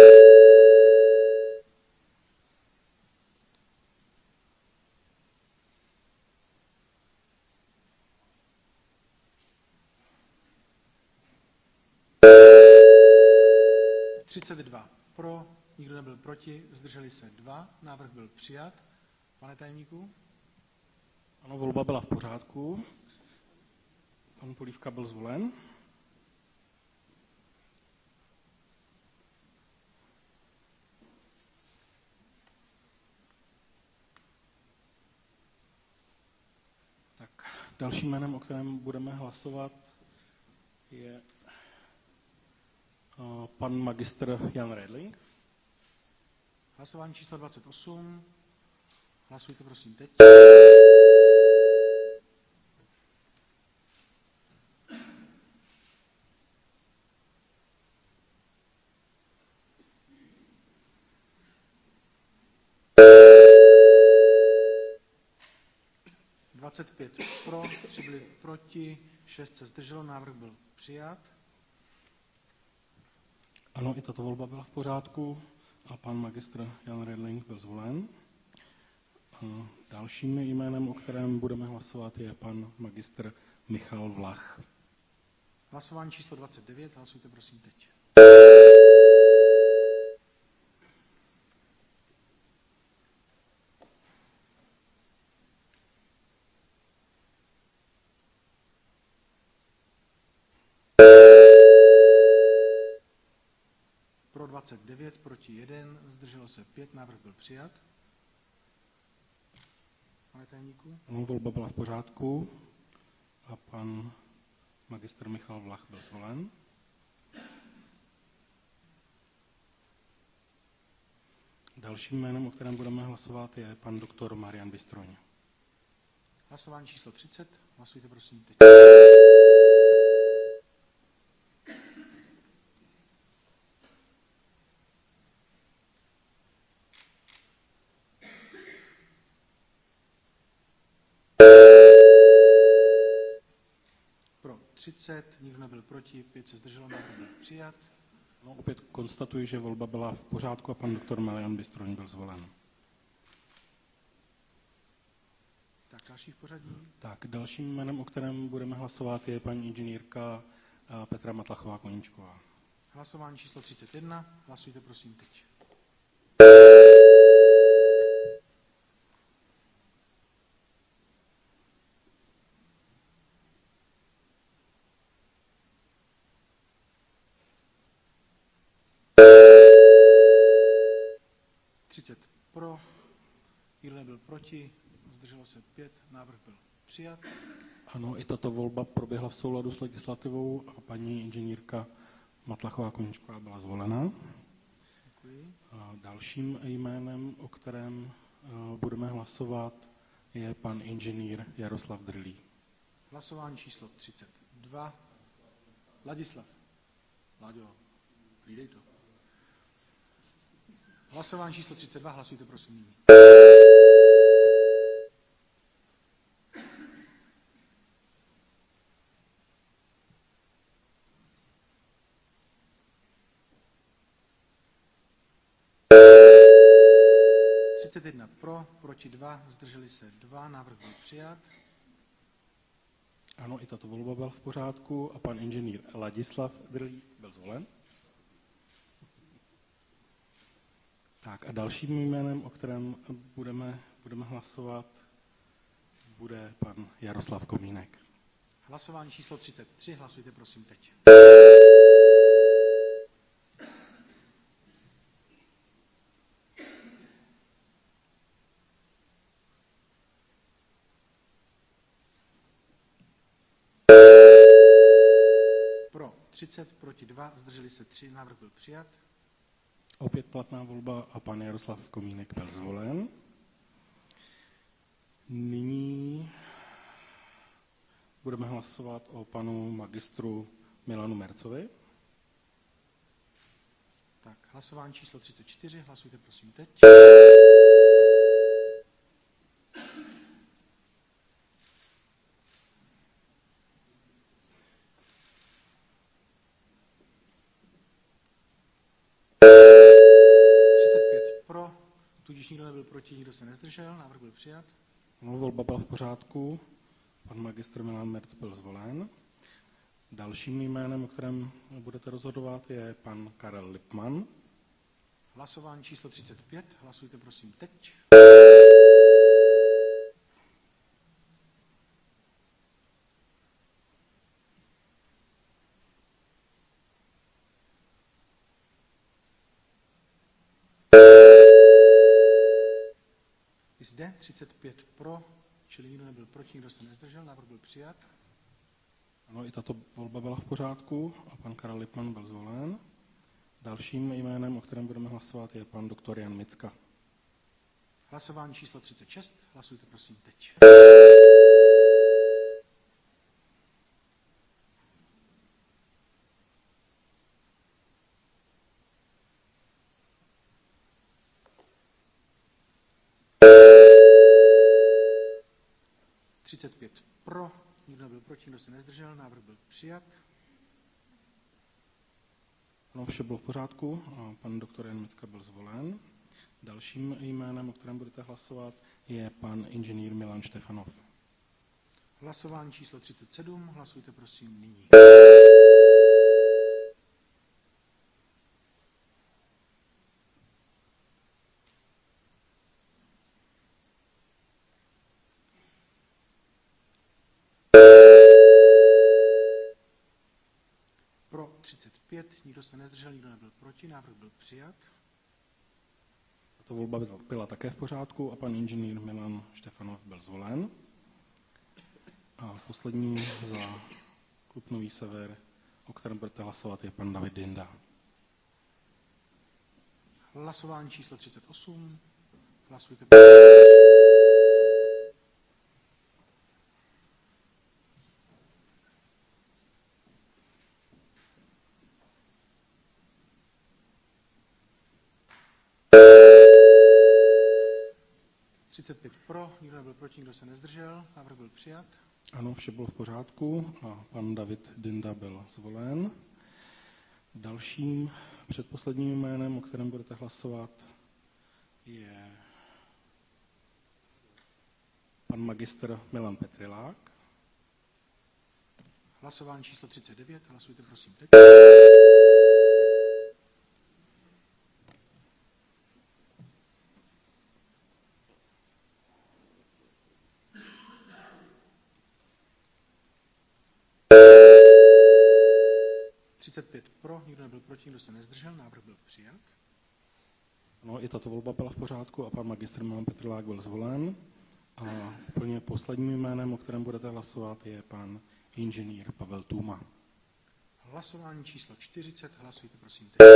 Pro, nikdo nebyl proti, zdrželi se 2, návrh byl přijat. Pane tajemníku? Ano, volba byla v pořádku. Pan Polívka byl zvolen. Tak, dalším jménem, o kterém budeme hlasovat, je pan magistr Jan Redling. Hlasování číslo 28. Hlasujte prosím teď. Pro, 3 byli proti, 6 se zdrželo, návrh byl přijat. Ano, i tato volba byla v pořádku a pan magistr Jan Redling byl zvolen. A dalším jménem, o kterém budeme hlasovat, je pan magistr Michal Vlach. Hlasování číslo 29, hlasujte prosím teď. Pro 29, proti 1, zdrželo se 5, návrh byl přijat. Pane tajemníku? Ano, volba byla v pořádku a pan magistr Michal Vlach byl zvolen. Dalším jménem, o kterém budeme hlasovat, je pan doktor Marian Bystroň. Hlasování číslo 30, hlasujte prosím teď. Pro 30, nikdo nebyl proti, 5 se zdrželo, návrh byl přijat. No, opět konstatuji, že volba byla v pořádku a pan doktor Marian Bystroň byl zvolen. Tak další v pořadí. Tak, dalším jménem, o kterém budeme hlasovat, je paní inženýrka Petra Matlachová-Koníčková. Hlasování číslo 31, hlasujte prosím teď. Pro, nikdo nebyl proti, zdrželo se 5, návrh byl přijat. Ano, i tato volba proběhla v souladu s legislativou a paní inženýrka Matlachová-Koníčková byla zvolena. Děkuji. A dalším jménem, o kterém budeme hlasovat, je pan inženýr Jaroslav Drlý. Hlasování číslo 32. Ladislav. Láďo, hlídej to. Hlasování číslo 32, hlasujte prosím nyní. 31 pro, proti 2, zdrželi se 2, návrh byl přijat. Ano, i tato volba byla v pořádku a pan inženýr Ladislav Drlík byl zvolen. Tak a dalším jménem, o kterém budeme hlasovat, bude pan Jaroslav Komínek. Hlasování číslo 33, hlasujte prosím teď. Pro 30, proti 2, zdrželi se 3, návrh byl přijat. Opět platná volba a pan Jaroslav Komínek byl zvolen. Nyní budeme hlasovat o panu magistru Milanu Mercovi. Tak, hlasování číslo 34, hlasujte prosím teď. Pro, tudíž nikdo nebyl proti, nikdo se nezdržel, návrh byl přijat. No, volba byla v pořádku, pan magistr Milan Merc byl zvolen. Dalším jménem, o kterém budete rozhodovat, je pan Karel Lipman. Hlasování číslo 35, hlasujte prosím teď. I zde 35 pro, čili nikdo nebyl proti, nikdo se nezdržel, návrh byl přijat. Ano, i tato volba byla v pořádku a pan Karel Lipman byl zvolen. Dalším jménem, o kterém budeme hlasovat, je pan doktor Jan Micka. Hlasování číslo 36, hlasujte prosím teď. Pro, nikdo nebyl proti, nikdo se nezdržel, návrh byl přijat. Ano, vše bylo v pořádku a pan doktor Jan Micka byl zvolen. Dalším jménem, o kterém budete hlasovat, je pan inženýr Milan Štefanov. Hlasování číslo 37, hlasujte prosím nyní. Pro 35, nikdo se nezdržel, nikdo nebyl proti, návrh byl přijat. Tato volba byla také v pořádku a pan inženýr Milan Štefanov byl zvolen. A poslední za klub Nový Sever, o kterém budete hlasovat, je pan David Dinda. Hlasování číslo 38, hlasujte prosím. Pro, nikdo nebyl proti, nikdo se nezdržel, návrh byl přijat. Ano, vše bylo v pořádku a pan David Dinda byl zvolen. Dalším předposledním jménem, o kterém budete hlasovat, je pan magistr Milan Petrilák. Hlasování číslo 39, hlasujte prosím teď. Pro, nikdo nebyl proti, nikdo se nezdržel, návrh byl přijat. No, i tato volba byla v pořádku a pan magistr Milan Petrilák byl zvolen. A úplně posledním jménem, o kterém budete hlasovat, je pan inženýr Pavel Tůma. Hlasování číslo 40, hlasujte prosím teď.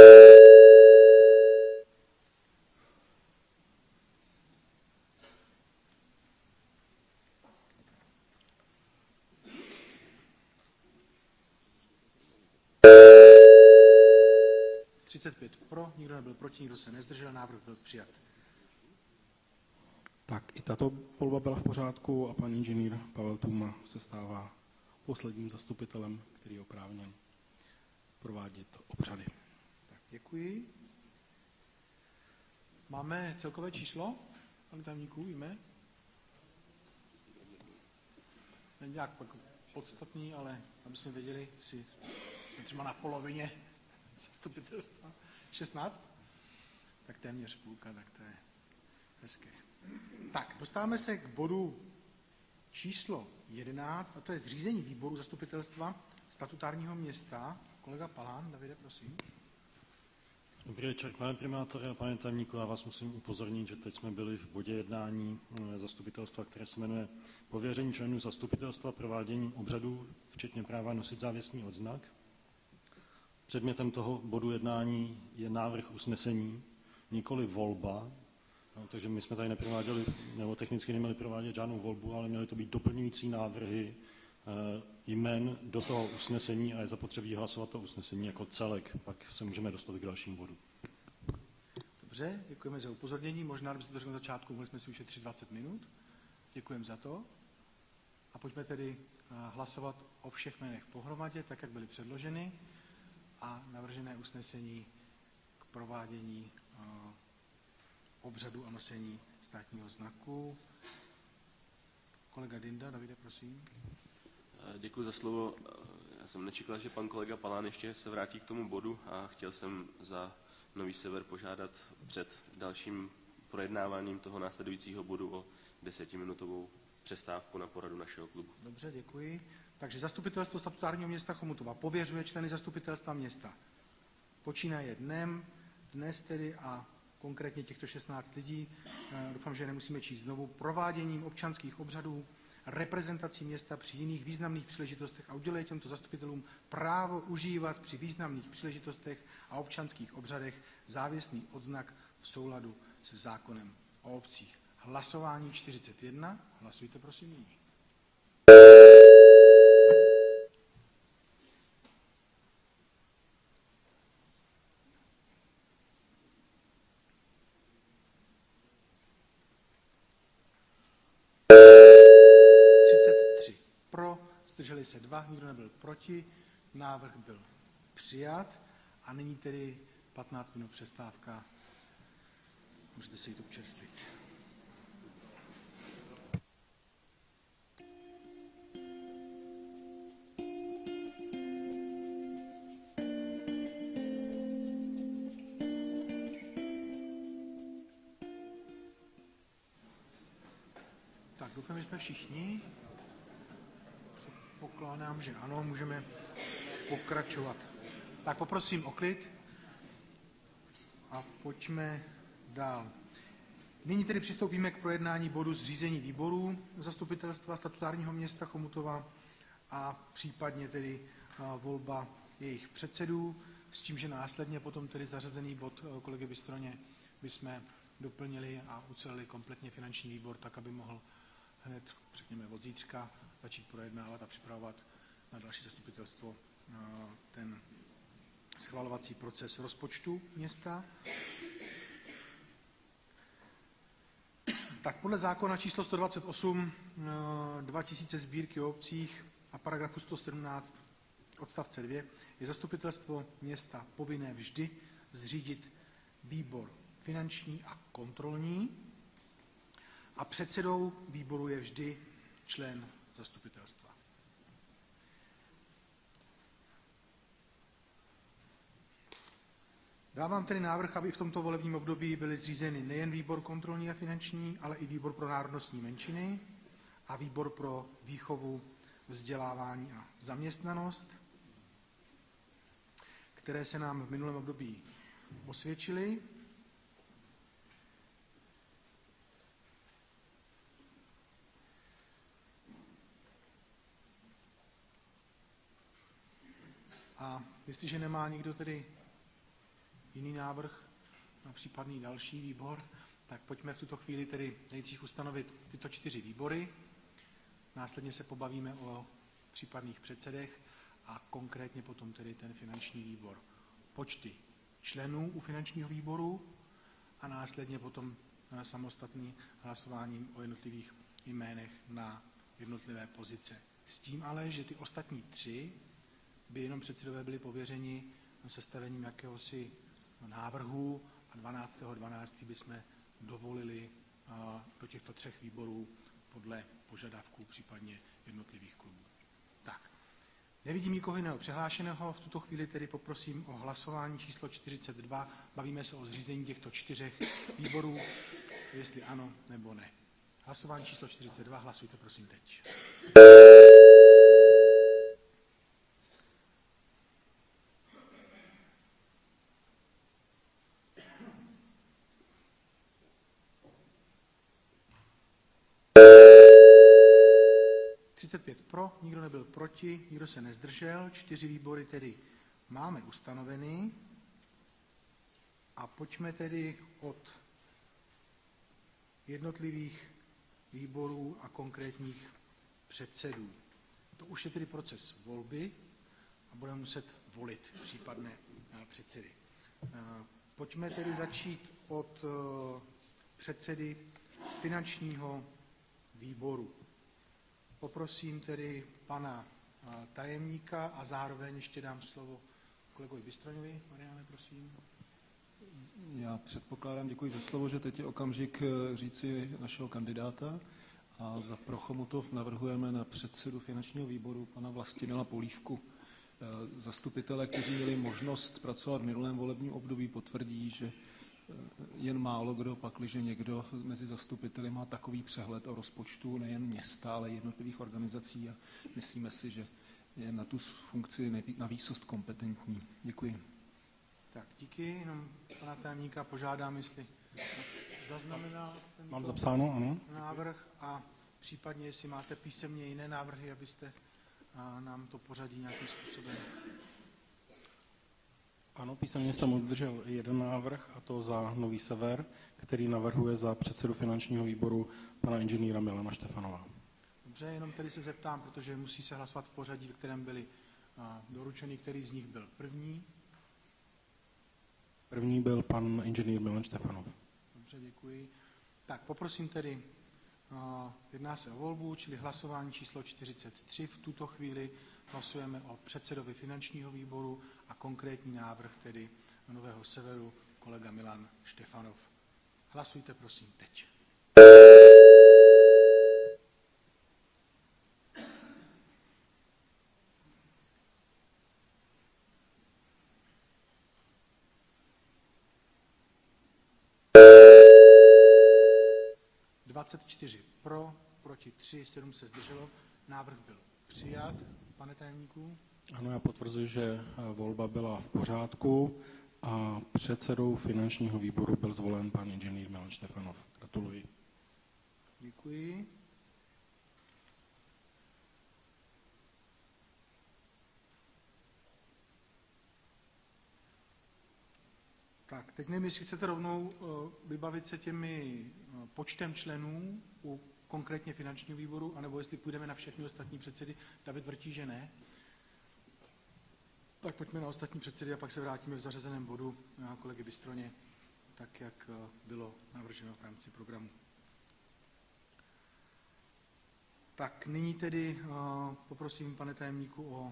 Pro, nikdo nebyl proti, nikdo se nezdržel, návrh byl přijat. Tak i tato volba byla v pořádku a pan inženýr Pavel Tůma se stává posledním zastupitelem, který je oprávněn provádět obřady. Tak, děkuji. Máme celkové číslo? Pane tajemníku, víme? Není nějak podstatný, ale aby jsme věděli, si jsme třeba na polovině zastupitelstva. 16? Tak téměř půlka, tak to je hezké. Tak, dostáváme se k bodu číslo 11, a to je zřízení výboru zastupitelstva statutárního města. Kolega Palán, Davide, prosím. Dobrý večer, pane primátore a pane tajemníku. Já vás musím upozornit, že teď jsme byli v bodě jednání zastupitelstva, které se jmenuje Pověření členů zastupitelstva prováděním obřadů, včetně práva nosit závěsný odznak. Předmětem toho bodu jednání je návrh usnesení, nikoli volba, takže my jsme tady neprováděli, nebo technicky neměli provádět žádnou volbu, ale měly to být doplňující návrhy jmen do toho usnesení a je zapotřebí hlasovat to usnesení jako celek. Pak se můžeme dostat k dalšímu bodu. Dobře, děkujeme za upozornění. Možná, kdybyste to řekl na začátku, mohli jsme si ušetřit 20 minut. Děkujeme za to. A pojďme tedy hlasovat o všech jménech pohromadě, tak jak byly předloženy, a navržené usnesení k provádění obřadu a nosení státního znaku. Kolega Dinda, Davide, prosím. Děkuji za slovo. Já jsem nečekal, že pan kolega Palán ještě se vrátí k tomu bodu a chtěl jsem za Nový Sever požádat před dalším projednáváním toho následujícího bodu o 10minutovou přestávku na poradu našeho klubu. Dobře, děkuji. Takže zastupitelstvo statutárního města Chomutova pověřuje členy zastupitelstva města. Počínaje dnes tedy a konkrétně těchto 16 lidí, doufám, že nemusíme číst znovu, prováděním občanských obřadů, reprezentací města při jiných významných příležitostech a uděluje těmto zastupitelům právo užívat při významných příležitostech a občanských obřadech závěsný odznak v souladu se zákonem o obcích. Hlasování 41. Hlasujte prosím nyní. Zdrželi se 2, nikdo nebyl proti, návrh byl přijat a nyní tedy 15 minut přestávka, můžete se jít občerstvit. Tak, doufám, že jsme všichni. Pokládám, že ano, můžeme pokračovat. Tak poprosím o klid a pojďme dál. Nyní tedy přistoupíme k projednání bodu zřízení výborů zastupitelstva statutárního města Chomutova a případně tedy volba jejich předsedů, s tím, že následně potom tedy zařazený bod kolegy Bystroně bychom doplnili a ucelili kompletně finanční výbor, tak aby mohl hned, řekněme, od zítřka začít projednávat a připravovat na další zastupitelstvo ten schvalovací proces rozpočtu města. Tak podle zákona číslo 128 2000 sbírky o obcích a paragrafu 117 odstavce 2 je zastupitelstvo města povinné vždy zřídit výbor finanční a kontrolní a předsedou výboru je vždy člen zastupitelstva. Dávám tedy návrh, aby v tomto volebním období byly zřízeny nejen výbor kontrolní a finanční, ale i výbor pro národnostní menšiny a výbor pro výchovu, vzdělávání a zaměstnanost, které se nám v minulém období osvědčily. A jestliže nemá nikdo tedy jiný návrh na případný další výbor, tak pojďme v tuto chvíli tedy nejdřív ustanovit tyto 4 výbory. Následně se pobavíme o případných předsedech a konkrétně potom tedy ten finanční výbor. Počty členů u finančního výboru a následně potom samostatný hlasováním o jednotlivých jménech na jednotlivé pozice. S tím ale, že ty ostatní 3 by jenom předsedové byli pověřeni sestavením jakéhosi návrhu a 12.12. bychom dovolili do těchto 3 výborů podle požadavků případně jednotlivých klubů. Tak. Nevidím nikoho jiného přihlášeného, v tuto chvíli tedy poprosím o hlasování číslo 42. Bavíme se o zřízení těchto 4 výborů, jestli ano nebo ne. Hlasování číslo 42, hlasujte prosím teď. Pro, nikdo nebyl proti, nikdo se nezdržel, 4 výbory tedy máme ustanoveny a pojďme tedy od jednotlivých výborů a konkrétních předsedů. To už je tedy proces volby a budeme muset volit případné předsedy. Pojďme tedy začít od předsedy finančního výboru. Poprosím tedy pana tajemníka a zároveň ještě dám slovo kolegovi Bystroňovi. Mariane, prosím. Já předpokládám, děkuji za slovo, že teď je okamžik říci našeho kandidáta. A za Pro Chomutov navrhujeme na předsedu finančního výboru pana Vlastimila Polívku. Zastupitelé, kteří měli možnost pracovat v minulém volebním období, potvrdí, že jen málo kdo, pakliže někdo mezi zastupiteli má takový přehled o rozpočtu nejen města, ale jednotlivých organizací a myslíme si, že je na tu funkci navýsost kompetentní. Děkuji. Tak díky, jenom pana tajemníka požádám, jestli zaznamenal Mám zapsáno, ano. Návrh a případně, jestli máte písemně jiné návrhy, abyste nám to pořadí nějakým způsobem. Ano, písemně jsem obdržel jeden návrh, a to za Nový Sever, který navrhuje za předsedu finančního výboru pana inženýra Milana Štefanova. Dobře, jenom tedy se zeptám, protože musí se hlasovat v pořadí, ve kterém byli doručeni, který z nich byl první. První byl pan inženýr Milan Štefanov. Dobře, děkuji. Tak poprosím tedy, jedná se o volbu, čili hlasování číslo 43. V tuto chvíli hlasujeme o předsedovi finančního výboru a konkrétní návrh tedy Nového Severu, kolega Milan Štefanov. Hlasujte prosím teď. Pro, proti 3, 7 se zdrželo. Návrh byl přijat. Pane tajemníku? Ano, já potvrzuji, že volba byla v pořádku a předsedou finančního výboru byl zvolen pan inženýr Milan Štefanov. Gratuluji. Děkuji. Tak, teď nevím, jestli chcete rovnou vybavit se těmi počtem členů u konkrétně finančního výboru, anebo jestli půjdeme na všechny ostatní předsedy. David vrtí, že ne. Tak pojďme na ostatní předsedy a pak se vrátíme v zařazeném bodu kolegy Bystroně, tak jak bylo navrženo v rámci programu. Tak nyní tedy poprosím, pane tajemníku, o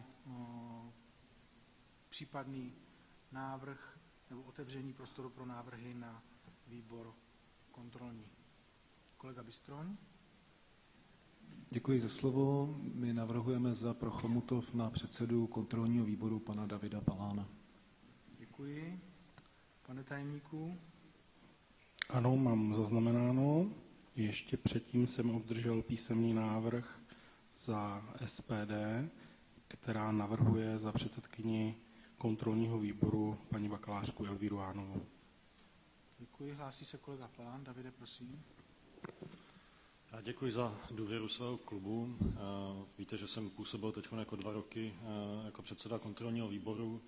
případný návrh nebo otevření prostoru pro návrhy na výbor kontrolní. Kolega Bystroň. Děkuji za slovo. My navrhujeme za Pro Chomutov na předsedu kontrolního výboru pana Davida Palána. Děkuji. Pane tajemníku. Ano, mám zaznamenáno. Ještě předtím jsem obdržel písemný návrh za SPD, která navrhuje za předsedkyni kontrolního výboru paní bakalářku Elvíru Jánovou. Děkuji. Hlásí se kolega Palán. Davide, prosím. Já děkuji za důvěru svého klubu. Víte, že jsem působil teď jako 2 roky jako předseda kontrolního výboru.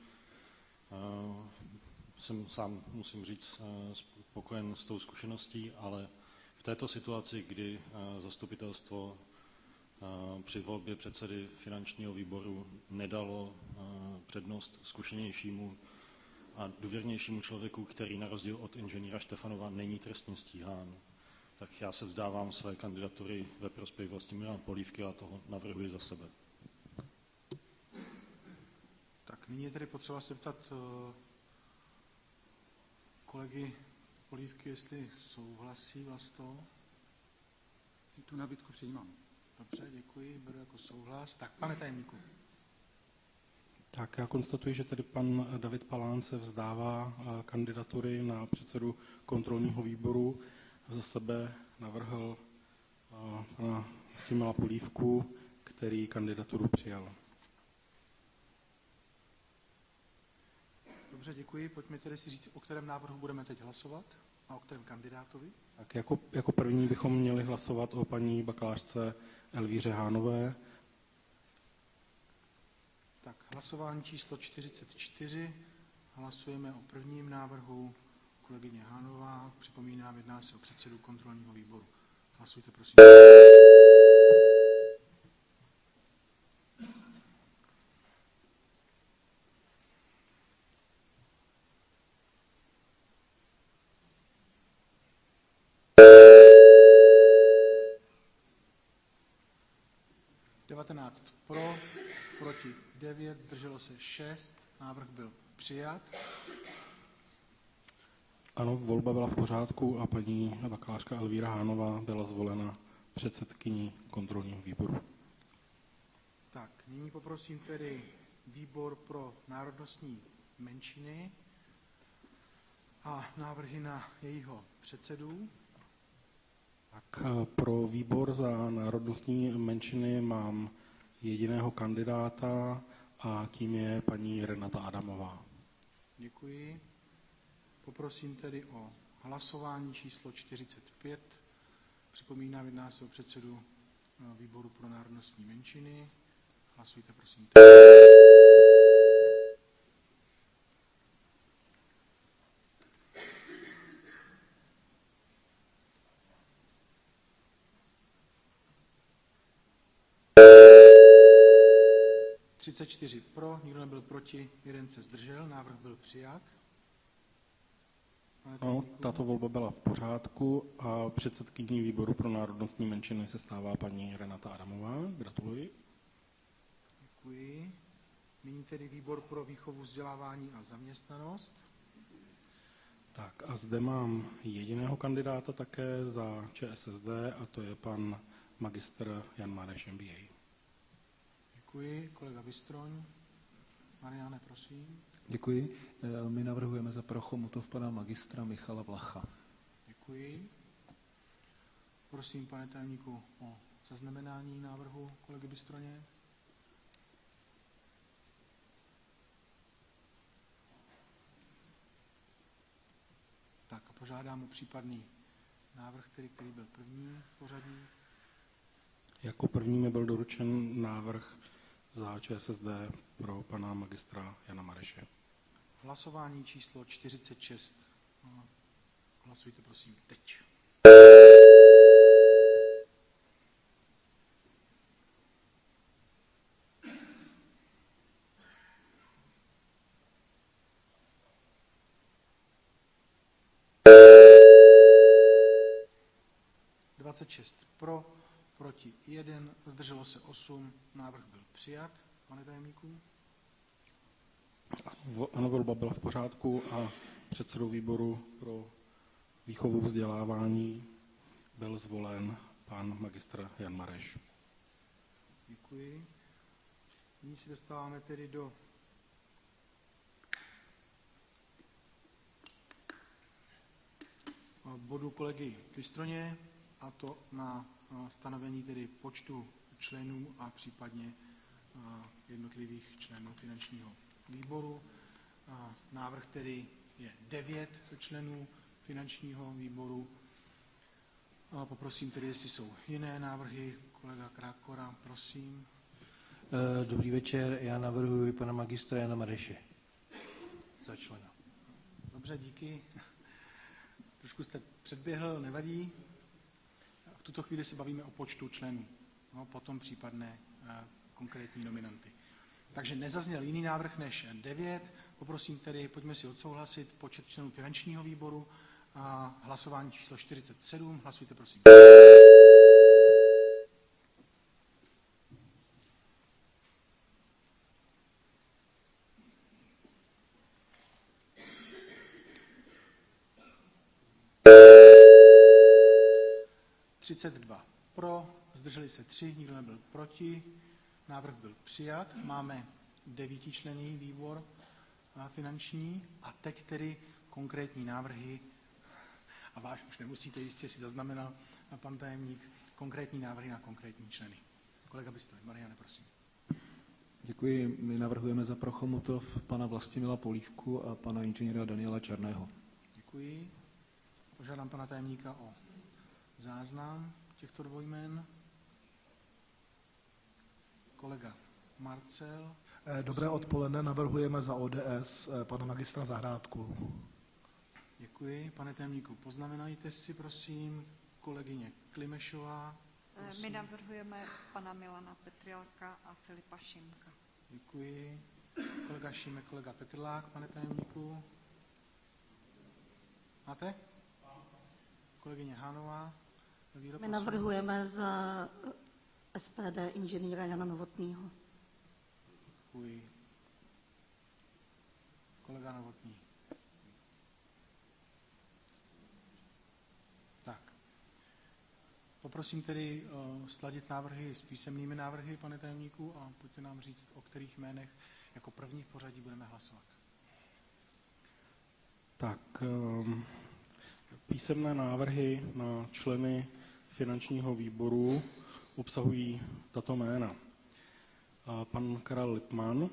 Jsem sám, musím říct, spokojen s tou zkušeností, ale v této situaci, kdy zastupitelstvo při volbě předsedy finančního výboru nedalo přednost zkušenějšímu a důvěrnějšímu člověku, který na rozdíl od inženýra Štefanova není trestně stíhán, tak já se vzdávám své kandidatury ve prospěch Vlastimila Polívky a toho navrhuji za sebe. Tak nyní je tedy potřeba se ptat kolegy Polívky, jestli souhlasí Vlasto. Tu nabídku přijímám. Dobře, děkuji, beru jako souhlas. Tak, pane tajemníku. Tak já konstatuji, že tedy pan David Palán se vzdává kandidatury na předsedu kontrolního výboru. Za sebe navrhl pana Simila Polívku, který kandidaturu přijal. Dobře, děkuji. Pojďme tedy si říct, o kterém návrhu budeme teď hlasovat a o kterém kandidátovi. Tak jako první bychom měli hlasovat o paní bakalářce Elvíře Hánové. Tak, hlasování číslo 44. Hlasujeme o prvním návrhu kolegyně Hánová. Připomínám, jedná se o předsedu kontrolního výboru. Hlasujte, prosím. Pro, proti 9, zdrželo se 6, návrh byl přijat. Ano, volba byla v pořádku a paní bakalářka Elvíra Hánová byla zvolena předsedkyní kontrolního výboru. Tak, nyní poprosím tedy výbor pro národnostní menšiny a návrhy na jejího předsedu. Tak pro výbor za národnostní menšiny mám jediného kandidáta a tím je paní Renata Adamová. Děkuji. Poprosím tedy o hlasování číslo 45. Připomínám, jedná se o předsedu výboru pro národnostní menšiny. Hlasujte, prosím. Pro, nikdo nebyl proti, jeden se zdržel, návrh byl přijat. Ano, tato volba byla v pořádku a předsedkyní výboru pro národnostní menšiny se stává paní Renata Adamová. Gratuluji. Děkuji. Nyní tedy výbor pro výchovu, vzdělávání a zaměstnanost. Tak a zde mám jediného kandidáta také za ČSSD a to je pan magistr Jan Mareš, MBA. Děkuji. Kolega Bystroň. Mariane, prosím. Děkuji. My navrhujeme za Prochomutov pana magistra Michala Vlacha. Děkuji. Prosím, pane tajemníku, o zaznamenání návrhu kolegy Bystroně. Tak a požádám o případný návrh, který byl první v pořadí. Jako první mi byl doručen návrh za ČSSD pro pana magistra Jana Mareše. Hlasování číslo 46. Hlasujte prosím teď. Pro, proti 1, zdrželo se 8, návrh byl přijat. Pane tajemníku? Ano, volba byla v pořádku a předsedou výboru pro výchovu, vzdělávání byl zvolen pan magistr Jan Mareš. Děkuji. Nyní se dostáváme tedy do bodu kolegy Bystroně, a to na stanovení tedy počtu členů a případně jednotlivých členů finančního výboru. Návrh tedy je 9 členů finančního výboru. Poprosím tedy, jestli jsou jiné návrhy. Kolega Krákora, prosím. Dobrý večer, já navrhuji pana magistra Jana Mareše za člena. Dobře, díky. Trošku jste předběhl, nevadí. V tuto chvíli se bavíme o počtu členů, potom případné konkrétní nominanty. Takže nezazněl jiný návrh než 9. Poprosím tedy, pojďme si odsouhlasit počet členů finančního výboru. Hlasování číslo 47. Hlasujte, prosím. pro, zdrželi se 3, nikdo nebyl proti, návrh byl přijat. Máme 9členný výbor finanční a teď tedy konkrétní návrhy, a váš už nemusíte, jistě si zaznamenal pan tajemník, konkrétní návrhy na konkrétní členy. Kolega Bystr, Mariane, prosím. Děkuji. My navrhujeme za Prochomutov pana Vlastimila Polívku a pana inženýra Daniela Černého. Děkuji. Požádám pana tajemníka o záznam těchto dvou jmen. Kolega Marcel. Dobré odpoledne, navrhujeme za ODS pana magistra Zahrádku. Děkuji. Pane tajemníku, poznamenajte si, prosím, kolegyně Klimešová. Prosím. My navrhujeme pana Milana Petriáka a Filipa Šimka. Děkuji. Kolega Šimek, kolega Petrlák, pane tajemníku. Máte? Kolegyně Hánová. My navrhujeme za SPD inženýra Jana Novotného. Děkuji. Kolega Novotný. Tak. Poprosím tedy sladit návrhy s písemnými návrhy, pane tajemníku, a pojďte nám říct, o kterých jménech jako první v pořadí budeme hlasovat. Tak, písemné návrhy na členy finančního výboru obsahují tato jména. Pan Karel Lipman,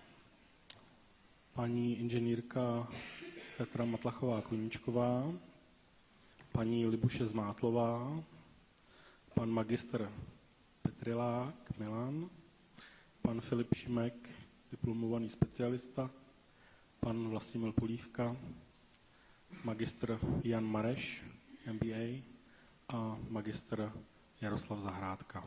paní inženýrka Petra Matlachová-Koníčková, paní Libuše Zmátlová, pan magistr Petrilák Milan, pan Filip Šimek, diplomovaný specialista, pan Vlastimil Polívka, magistr Jan Mareš, MBA a magistr Jaroslav Zahrádka.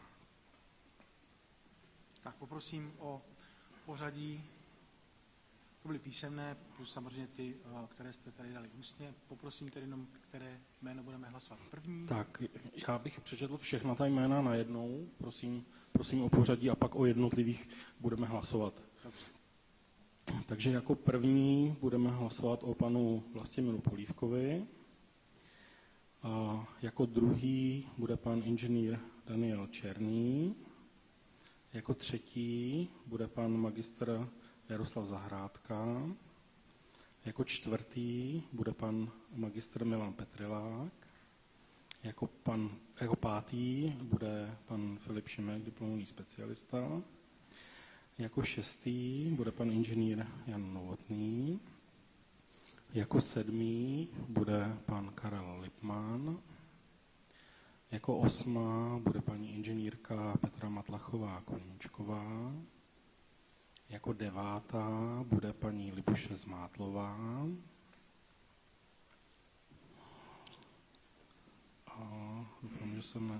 Tak poprosím o pořadí, to byly písemné, plus samozřejmě ty, které jste tady dali ústně. Poprosím tedy jenom, které jméno budeme hlasovat první. Tak, já bych přečetl všechna ta jména najednou, prosím o pořadí a pak o jednotlivých budeme hlasovat. Dobře. Takže jako první budeme hlasovat o panu Vlastimilu Polívkovi. A jako druhý bude pan inženýr Daniel Černý. Jako třetí bude pan magistr Jaroslav Zahrádka. Jako čtvrtý bude pan magistr Milan Petrilák. Jako pátý bude pan Filip Šimek, diplomovaný specialista. Jako šestý bude pan inženýr Jan Novotný. Jako sedmý bude pan Karel Lipman. Jako osmá bude paní inženýrka Petra Matlachová-Koníčková. Jako devátá bude paní Libuše Zmátlová. A doufám, že jsem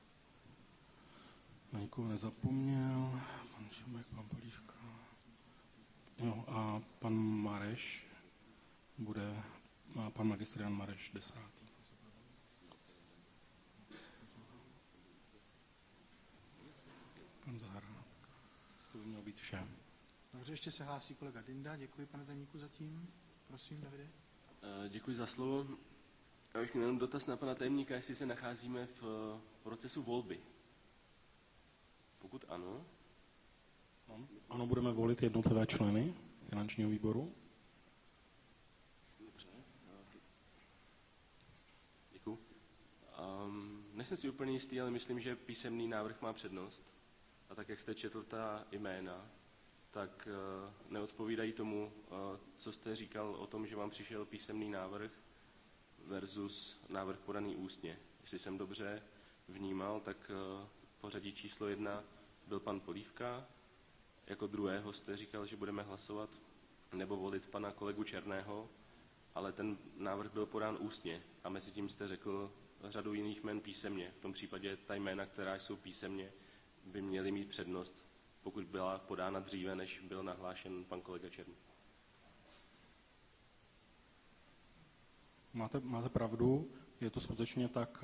na nikoho nezapomněl. Pan Šimek, pan Polívka. Jo, a pan Mareš bude, pan magistr Jan Mareš 10. Pan Zahrádka. To by mělo být vše. Dobře, ještě se hlásí kolega Dinda. Děkuji, pane tajemníku, zatím. Prosím, Davide. Děkuji za slovo. Já bych měl jenom dotaz na pana tajemníka, jestli se nacházíme v procesu volby. Pokud ano. Ano, budeme volit jednotlivé členy finančního výboru. Dobře. Děkuji. Nejsem si úplně jistý, ale myslím, že písemný návrh má přednost. A tak, jak jste četl ta jména, tak neodpovídají tomu, co jste říkal o tom, že vám přišel písemný návrh versus návrh podaný ústně. Jestli jsem dobře vnímal, tak pořadí číslo 1 byl pan Polívka. Jako druhého jste říkal, že budeme hlasovat nebo volit pana kolegu Černého, ale ten návrh byl podán ústně a mezi tím jste řekl řadu jiných jmen písemně. V tom případě ta jména, která jsou písemně, by měly mít přednost, pokud byla podána dříve, než byl nahlášen pan kolega Černý. Máte pravdu, je to skutečně tak,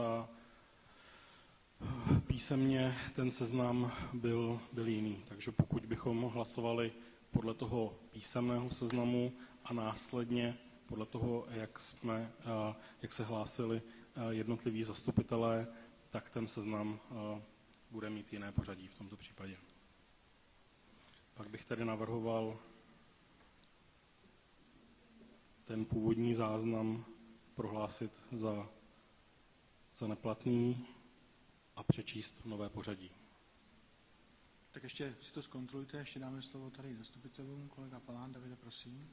písemně ten seznam byl jiný. Takže pokud bychom hlasovali podle toho písemného seznamu a následně podle toho, jak se hlásili jednotliví zastupitelé, tak ten seznam bude mít jiné pořadí v tomto případě. Pak bych tedy navrhoval ten původní záznam prohlásit za neplatný a přečíst nové pořadí. Tak ještě si to zkontrolujte, ještě dáme slovo tady zastupitelům. Kolega Palán, Davide, prosím.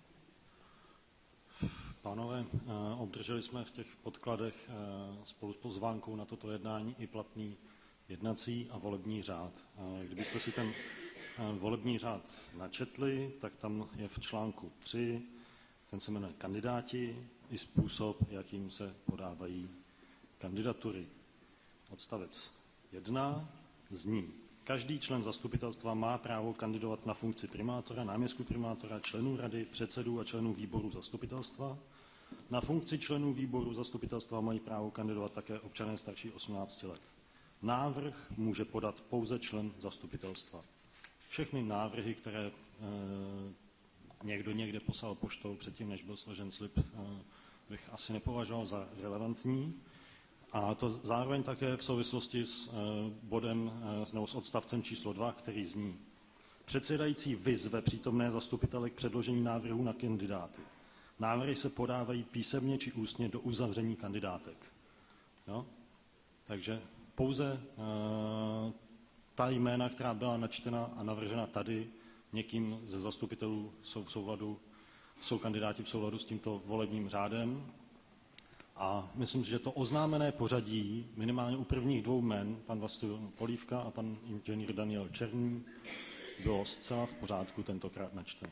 Pánové, obdrželi jsme v těch podkladech spolu s pozvánkou na toto jednání i platný jednací a volební řád. Kdybyste si ten volební řád načetli, tak tam je v článku 3, ten se jmenuje kandidáti, i způsob, jakým se podávají kandidatury. Odstavec 1 zní: každý člen zastupitelstva má právo kandidovat na funkci primátora, náměstků primátora, členů rady, předsedů a členů výboru zastupitelstva. Na funkci členů výboru zastupitelstva mají právo kandidovat také občané starší 18 let. Návrh může podat pouze člen zastupitelstva. Všechny návrhy, které někdo někde poslal poštou předtím, než byl složen slib, bych asi nepovažoval za relevantní. A to zároveň také v souvislosti s bodem nebo s odstavcem číslo 2, který zní: předsedající vyzve přítomné zastupitele k předložení návrhů na kandidáty. Návrhy se podávají písemně či ústně do uzavření kandidátek. Jo? Takže pouze ta jména, která byla načtena a navržena tady někým ze zastupitelů, jsou kandidáti v souladu s tímto volebním řádem. A myslím si, že to oznámené pořadí, minimálně u prvních 2 jmen, pan Vlastimil Polívka a pan inženýr Daniel Černý, bylo zcela v pořádku tentokrát načteno.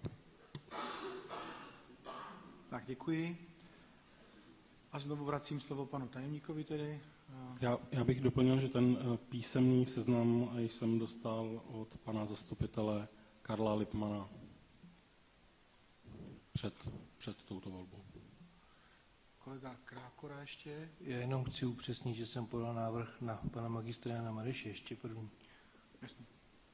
Tak děkuji. A znovu vracím slovo panu tajemníkovi tedy. Já bych doplnil, že ten písemný seznam jsem dostal od pana zastupitele Karla Lipmana před touto volbou. Kolega Krákora ještě. Já jenom chci upřesnit, že jsem podal návrh na pana magistra Jana Mareše, ještě první. Jasně.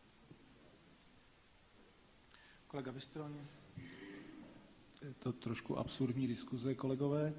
Kolega Bystroň. Je to trošku absurdní diskuze, kolegové.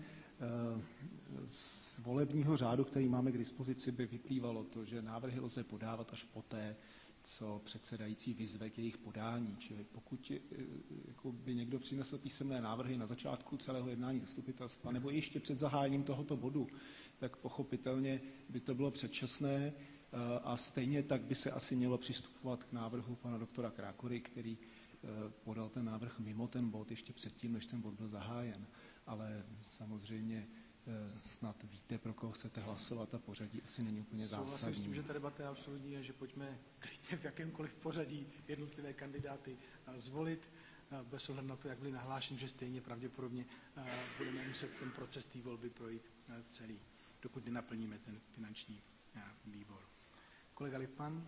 Z volebního řádu, který máme k dispozici, by vyplývalo to, že návrhy lze podávat až poté, co předsedající vyzve k jejich podání. Čili pokud by někdo přinesl písemné návrhy na začátku celého jednání zastupitelstva nebo ještě před zahájením tohoto bodu, tak pochopitelně by to bylo předčasné a stejně tak by se asi mělo přistupovat k návrhu pana doktora Krákory, který podal ten návrh mimo ten bod ještě předtím, než ten bod byl zahájen. Ale samozřejmě snad víte, pro koho chcete hlasovat a pořadí asi není úplně zásadní. Souhlasím s tím, že ta debata je absolutní a že pojďme klidně v jakémkoliv pořadí jednotlivé kandidáty zvolit, bez ohledu na to, jak byli nahlášeni, že stejně pravděpodobně budeme muset ten proces té volby projít celý, dokud nenaplníme ten finanční výbor. Kolega Lippmann.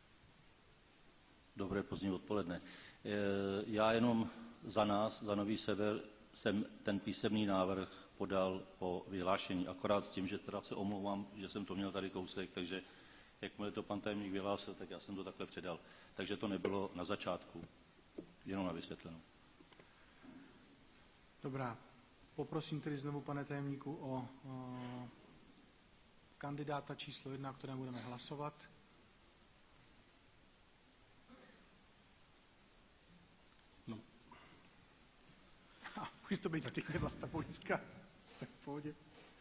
Dobré pozdní odpoledne. Já jenom za nás, za Nový Sever, jsem ten písemný návrh podal po vyhlášení, akorát s tím, že teda se omlouvám, že jsem to měl tady kousek, takže jakmile to pan tajemník vyhlásil, tak já jsem to takhle předal. Takže to nebylo na začátku, jenom na vysvětlenou. Dobrá. Poprosím tedy znovu, pane tajemníku, o kandidáta číslo 1, o kterém budeme hlasovat. Může to být taky Vlasta Polívka, tak v pohodě.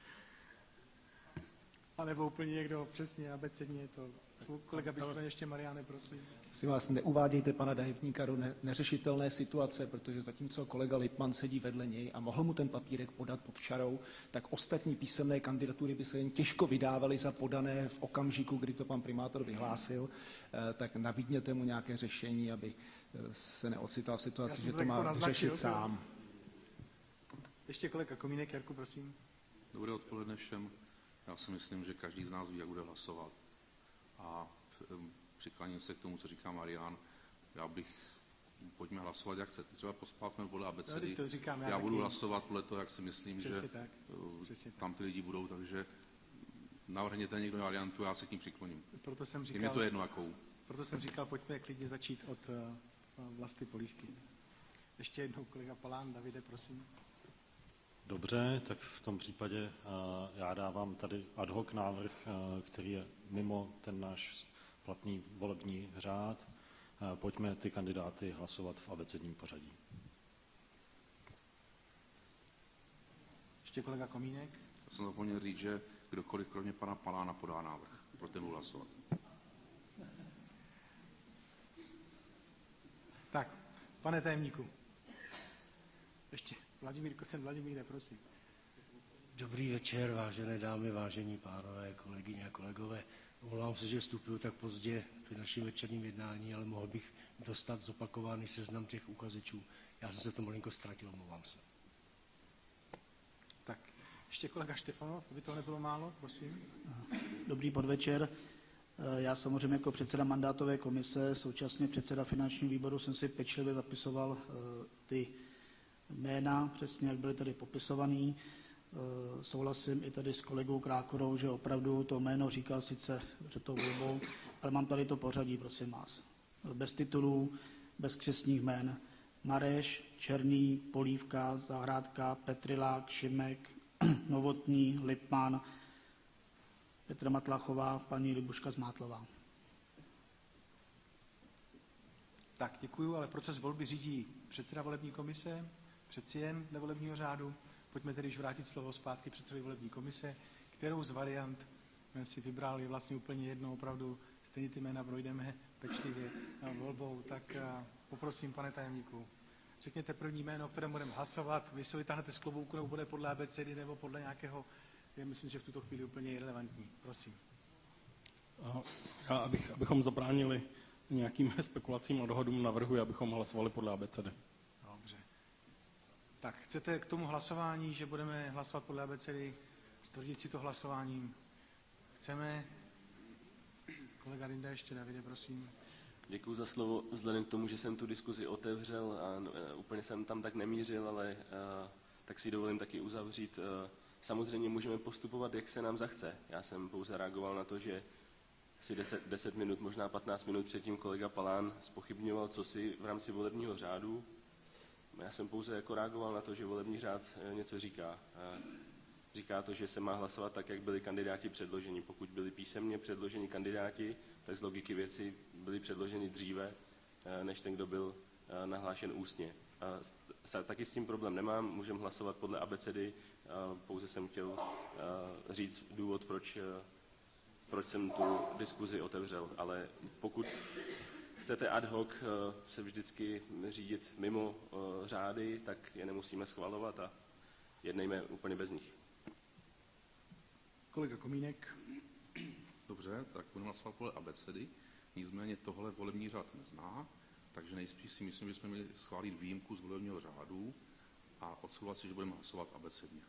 A nebo úplně někdo přesně, abecedně je to. Kolega Bystroň, ještě Mariáne, prosím. Prosím vás, neuvádějte pana tajemníka do neřešitelné situace, protože zatímco kolega Lippmann sedí vedle něj a mohl mu ten papírek podat pod čarou, tak ostatní písemné kandidatury by se jen těžko vydávaly za podané v okamžiku, kdy to pan primátor vyhlásil, tak nabídněte mu nějaké řešení, aby se neocital v situaci, že to má řešit sám. Ještě kolega Komínek, Jarku, prosím. Dobré odpoledne všem. Já si myslím, že každý z nás ví, jak bude hlasovat. A přikláním se k tomu, co říká Marián. Pojďme hlasovat, jak chcete. Třeba pospátme podle abecedy. Já budu hlasovat podle toho, jak si myslím, že tam ty lidi budou, takže navrhněte někdo variantu, já se k ní přikloním. Je mi to jedno jakou. Proto jsem říkal, pojďme klidně začít od Vlasty Polívky. Ještě jednou kolega Palán, Davide, prosím. Dobře, tak v tom případě já dávám tady ad hoc návrh, který je mimo ten náš platný volební řád. Pojďme ty kandidáty hlasovat v abecedním pořadí. Ještě kolega Komínek. Já jsem zapomněl říct, že kdokoliv kromě pana Palána podá návrh. Pro ten budu hlasovat. Tak, pane tajemníku. Ještě Vladimír Koten, Vladimíre, prosím. Dobrý večer, vážené dámy, vážení pánové, kolegyně a kolegové. Omlouvám se, že vstupuju tak pozdě při našem večerním jednání, ale mohl bych dostat zopakovaný seznam těch uchazečů. Já jsem se to malinko ztratil, omlouvám se. Tak, ještě kolega Štefanov, aby toho nebylo málo, prosím. Dobrý podvečer. Já samozřejmě jako předseda mandátové komise, současně předseda finančního výboru, jsem si pečlivě zapisoval ty jména, přesně jak byly tady popisovaný. Souhlasím i tady s kolegou Krákorou, že opravdu to jméno říkal sice před tou volbou, ale mám tady to pořadí, prosím vás. Bez titulů, bez křestních jmén. Mareš, Černý, Polívka, Zahrádka, Petrilák, Šimek, Novotný, Lipman, Petra Matlachová, paní Libuška Zmátlová. Tak, děkuju, ale proces volby řídí předseda volební komise, přeci jen dle volebního řádu. Pojďme tedy již vrátit slovo zpátky předsedovi volební komise. Kterou z variant si vybral, je vlastně úplně jedno, opravdu stejně ty jména projdeme pečlivě volbou. Tak poprosím, pane tajemníku, řekněte první jméno, o kterém budeme hlasovat. Vy si vytáhnete z klobouku, nebo bude podle abecedy, nebo podle nějakého, myslím, že v tuto chvíli úplně irelevantní. Prosím. Já, abychom zabránili nějakým spekulacím a dohodům, navrhuji, abychom hlasovali podle abecedy. Dobře. Tak chcete k tomu hlasování, že budeme hlasovat podle abecedy, stvrdit si to hlasováním? Chceme? Kolega Rinda ještě, Davide, prosím. Děkuji za slovo. Vzhledem k tomu, že jsem tu diskuzi otevřel a úplně jsem tam tak nemířil, ale tak si dovolím taky uzavřít. Samozřejmě můžeme postupovat, jak se nám zachce. Já jsem pouze reagoval na to, že si 10 minut, možná 15 minut předtím kolega Palán zpochybňoval cosi v rámci volebního řádu. Já jsem pouze jako reagoval na to, že volební řád něco říká. Říká to, že se má hlasovat tak, jak byli kandidáti předloženi. Pokud byli písemně předloženi kandidáti, tak z logiky věci byli předloženi dříve, než ten, kdo byl nahlášen ústně. Taky s tím problém nemám, můžeme hlasovat podle abecedy, pouze jsem chtěl říct důvod, proč jsem tu diskuzi otevřel. Ale pokud chcete ad hoc se vždycky řídit mimo řády, tak je nemusíme schvalovat a jednejme úplně bez nich. Kolega Komínek. Dobře, tak budeme hlasovat podle abecedy. Nicméně tohle volební řád nezná, takže nejspíš si myslím, že jsme měli schválit výjimku z volebního řádu a odsouhlasit, že budeme hlasovat abecedně.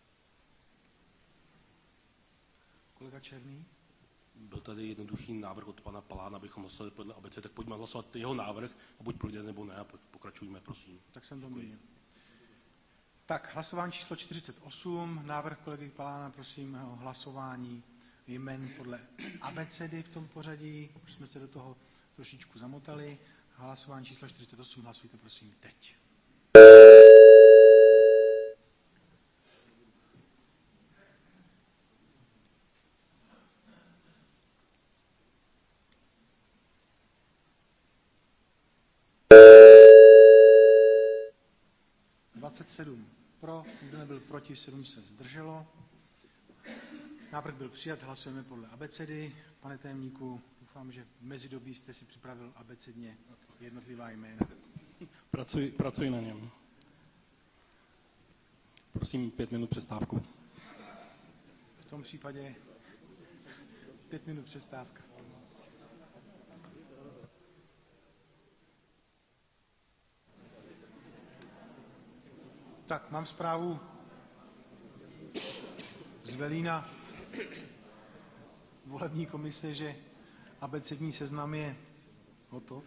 Kolega Černý. Byl tady jednoduchý návrh od pana Palána, abychom hlasovali podle abecedy, tak pojďme hlasovat jeho návrh a buď projde nebo ne a pokračujme, prosím. Tak jsem to měl. Tak, hlasování číslo 48, návrh kolegy Palána, prosím o hlasování jmen podle abecedy v tom pořadí, už jsme se do toho trošičku zamotali. Hlasování číslo 48, hlasujte prosím teď. Pro, nikdo nebyl proti, 7 se zdrželo. Návrh byl přijat, hlasujeme podle abecedy. Pane tajemníku, doufám, že v mezidobí jste si připravil abecedně jednotlivá jména. Pracuji na něm. Prosím 5 minut přestávku. V tom případě 5 minut přestávka. Tak, mám zprávu z velína volební komise, že abecední seznam je hotov.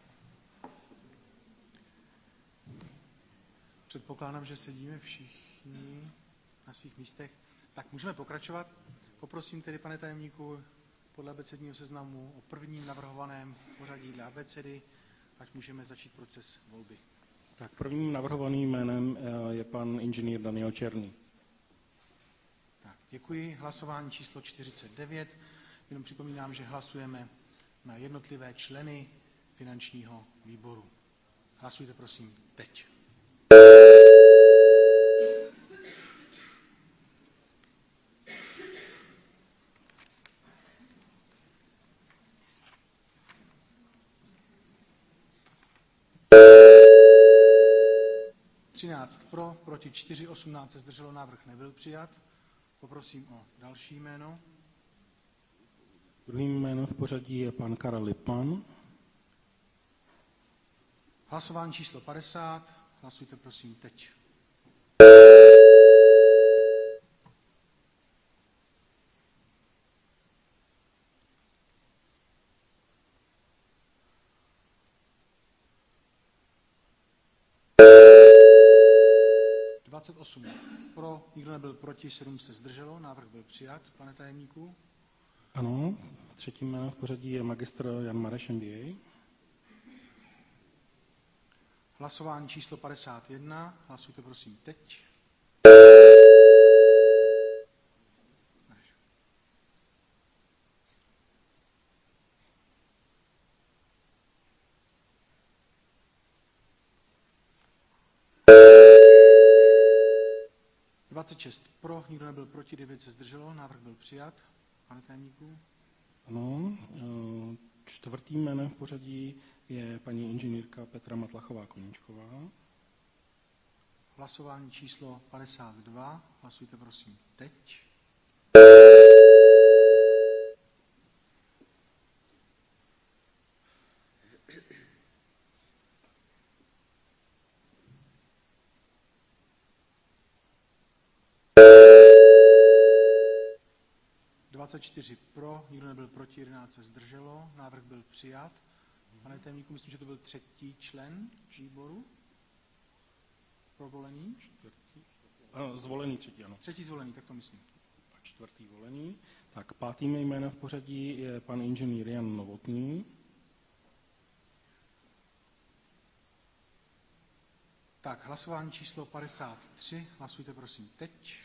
Předpokládám, že sedíme všichni na svých místech. Tak můžeme pokračovat. Poprosím tedy, pane tajemníku, podle abecedního seznamu o prvním navrhovaném pořadí dle abecedy, ať můžeme začít proces volby. Tak prvním navrhovaným jménem je pan inženýr Daniel Černý. Tak, děkuji. Hlasování číslo 49. Jenom připomínám, že hlasujeme na jednotlivé členy finančního výboru. Hlasujte prosím teď. Pro, proti 4, 18 se zdrželo, návrh nebyl přijat. Poprosím o další jméno. Druhým jménem v pořadí je pan Karel Lippmann. Hlasování číslo 50. Hlasujte prosím teď. Pro, nikdo nebyl proti, 7 se zdrželo, návrh byl přijat, pane tajemníku. Ano, třetím jménem v pořadí je magistr Jan Mareš, MBA. Hlasování číslo 51, hlasujte prosím teď. Pro, nikdo nebyl proti, 9 se zdrželo, návrh byl přijat. Pane tajemníku? Ano, čtvrtým jménem v pořadí je paní inženýrka Petra Matlachová-Koníčková. Hlasování číslo 52, hlasujte prosím teď. Pro, nikdo nebyl proti, 11 se zdrželo, návrh byl přijat. Pane tajemníku, myslím, že to byl třetí člen výboru provolený. Zvolený třetí, ano. Třetí zvolený, tak to myslím. A čtvrtý volený. Tak pátým jménem v pořadí je pan inženýr Jan Novotný. Tak, hlasování číslo 53, hlasujte prosím teď.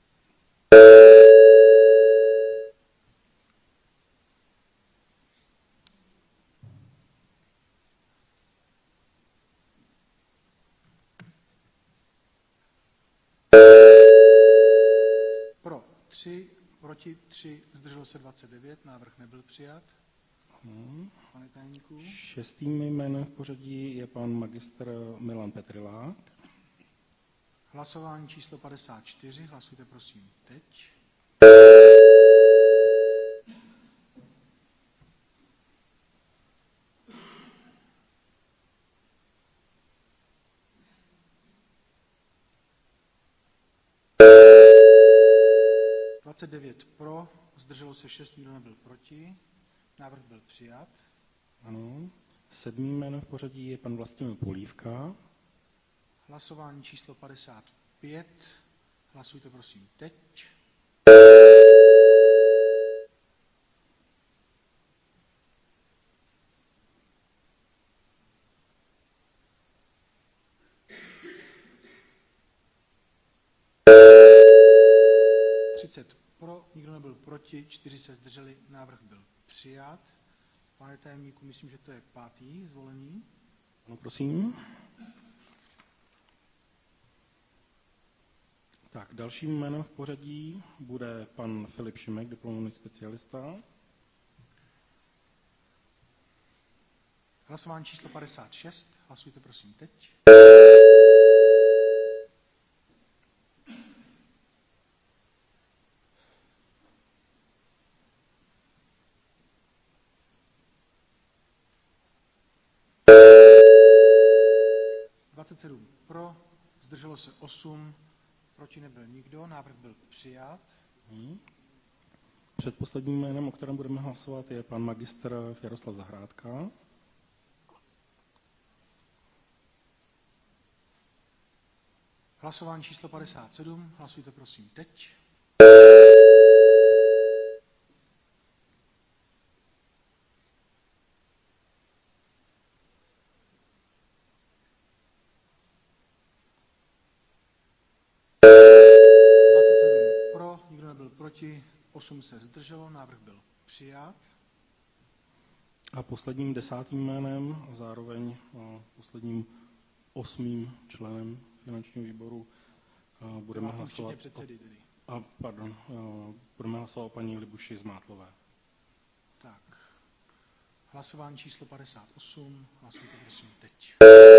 Proti 3, zdrželo se 29, návrh nebyl přijat. Pane tajemníku. Šestým jménem v pořadí je pan magistr Milan Petrilák. Hlasování číslo 54, hlasujte prosím teď. Pro, zdrželo se 6, nikdo nebyl proti. Návrh byl přijat. Ano. Sedmým jménem v pořadí je pan Vlastimil Polívka. Hlasování číslo 55. Hlasujte prosím teď. Pro, nikdo nebyl proti, 4 se zdrželi, návrh byl přijat. Pane tajemníku, myslím, že to je pátý zvolený. Ano, prosím. Tak, dalším jménem v pořadí bude pan Filip Šimek, diplomovaný specialista. Hlasování číslo 56, hlasujte prosím teď. Pro, zdrželo se 8, proti nebyl nikdo, návrh byl přijat. Předposledním jménem, o kterém budeme hlasovat, je pan magistr Jaroslav Zahrádka. Hlasování číslo 57, hlasujte prosím teď. 27 pro, nikdo nebyl proti, 8 se zdrželo, návrh byl přijat. A posledním 10. jménem a zároveň posledním 8. členem finančního výboru budeme hlasovat budeme hlasovat o paní Libuši Zmátlové. Tak. Hlasování číslo 58. Hlasujte prosím teď.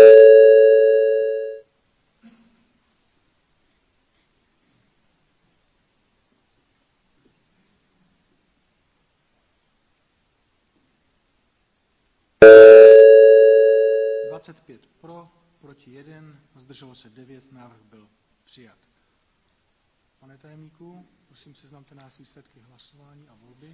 Pro, proti 1, zdrželo se 9, návrh byl přijat. Pane tajemníku, prosím seznamte nás výsledky hlasování a volby.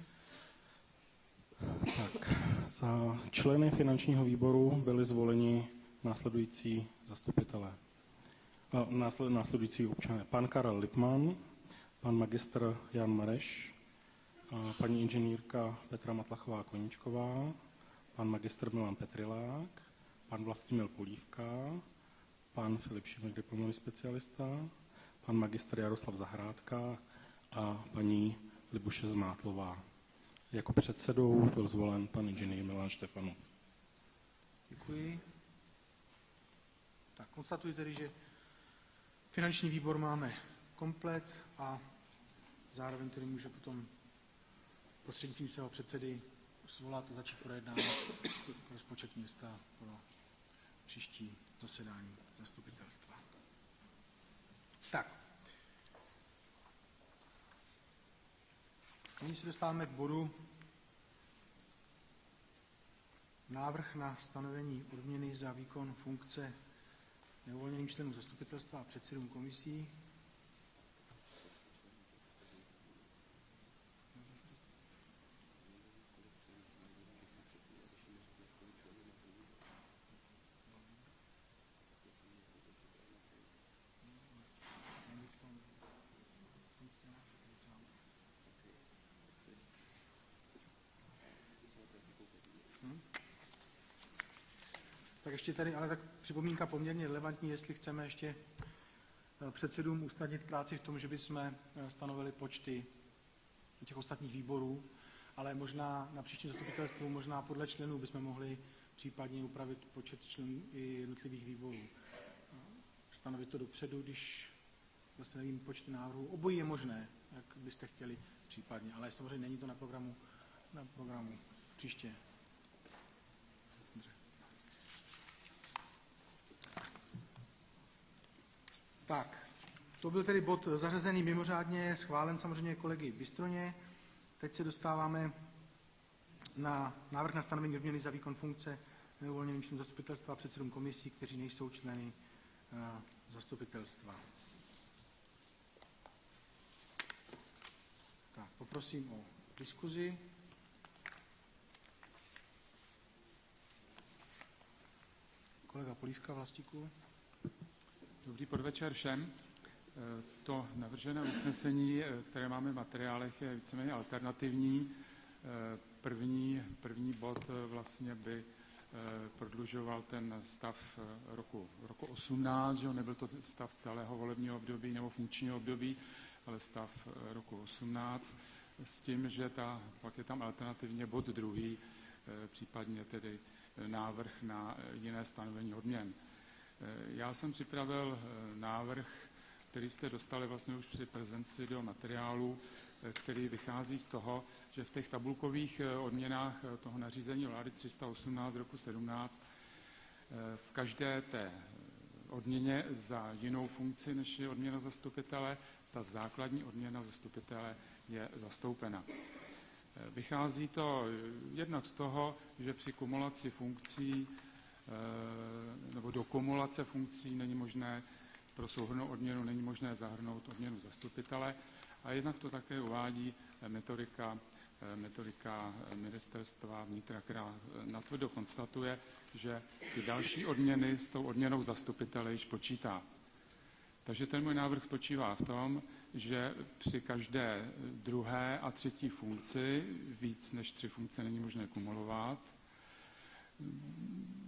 Tak, za členy finančního výboru byli zvoleni následující zastupitelé. Následující občané. Pan Karel Lipman, pan magistr Jan Mareš, paní inženýrka Petra Matlachová-Koníčková, pan magistr Milan Petrilák, pan Vlastimil Polívka, pan Filip Šimek, diplomový specialista, pan magistr Jaroslav Zahrádka a paní Libuše Zmátlová. Jako předsedou byl zvolen pan inženýr Milan Štefanov. Děkuji. Tak konstatuji tedy, že finanční výbor máme komplet a zároveň tedy může potom prostřednictvím svého předsedy svolat a začít projednávat rozpočet města pro příští zasedání zastupitelstva. Tak. Nyní se dostáváme k bodu návrh na stanovení odměny za výkon funkce neuvolněným členům zastupitelstva a předsedům komisí. Tak ještě tady, ale tak připomínka poměrně relevantní, jestli chceme ještě předsedům usnadnit práci v tom, že bychom stanovili počty těch ostatních výborů, ale možná na příštím zastupitelstvu, možná podle členů bychom mohli případně upravit počet členů i jednotlivých výborů. Stanovit to dopředu, když zase nevím počty návrhů. Obojí je možné, jak byste chtěli případně, ale samozřejmě není to na programu příště. Dobře. Tak, to byl tedy bod zařazený mimořádně, schválen samozřejmě kolegy Bystroně. Teď se dostáváme na návrh na stanovení odměny za výkon funkce neuvolněným členům zastupitelstva a předsedům komisí, kteří nejsou členy zastupitelstva. Tak, poprosím o diskuzi. Kolega Polívka, Vlastíku. Dobrý podvečer všem. To navržené usnesení, které máme v materiálech, je víceméně alternativní. První bod vlastně by prodlužoval ten stav roku 18, že nebyl to stav celého volebního období nebo funkčního období, ale stav roku 18, s tím, že pak je tam alternativně bod druhý, případně tedy návrh na jiné stanovení odměn. Já jsem připravil návrh, který jste dostali vlastně už při prezentaci do materiálu, který vychází z toho, že v těch tabulkových odměnách toho nařízení vlády 318 roku 17 v každé té odměně za jinou funkci, než je odměna zastupitele, ta základní odměna zastupitele je zastoupena. Vychází to jednak z toho, že při kumulaci funkcí nebo do kumulace funkcí není možné pro souhrnnou odměnu není možné zahrnout odměnu zastupitele a jednak to také uvádí metodika ministerstva vnitra, která natvrdo konstatuje, že ty další odměny s tou odměnou zastupitele již počítá. Takže ten můj návrh spočívá v tom, že při každé druhé a třetí funkci, víc než 3 funkce není možné kumulovat,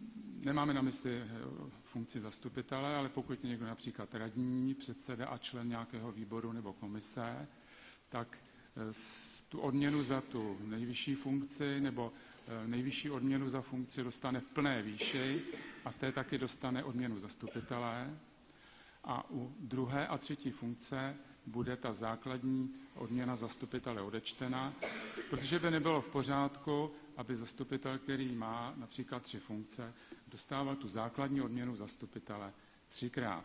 Nemáme na mysli funkci zastupitele, ale pokud je někdo například radní, předseda a člen nějakého výboru nebo komise, tak tu odměnu za tu nejvyšší funkci nebo nejvyšší odměnu za funkci dostane v plné výši a v té taky dostane odměnu zastupitele. A u druhé a třetí funkce bude ta základní odměna zastupitele odečtena, protože by nebylo v pořádku, aby zastupitel, který má například 3 funkce, dostával tu základní odměnu zastupitele 3krát.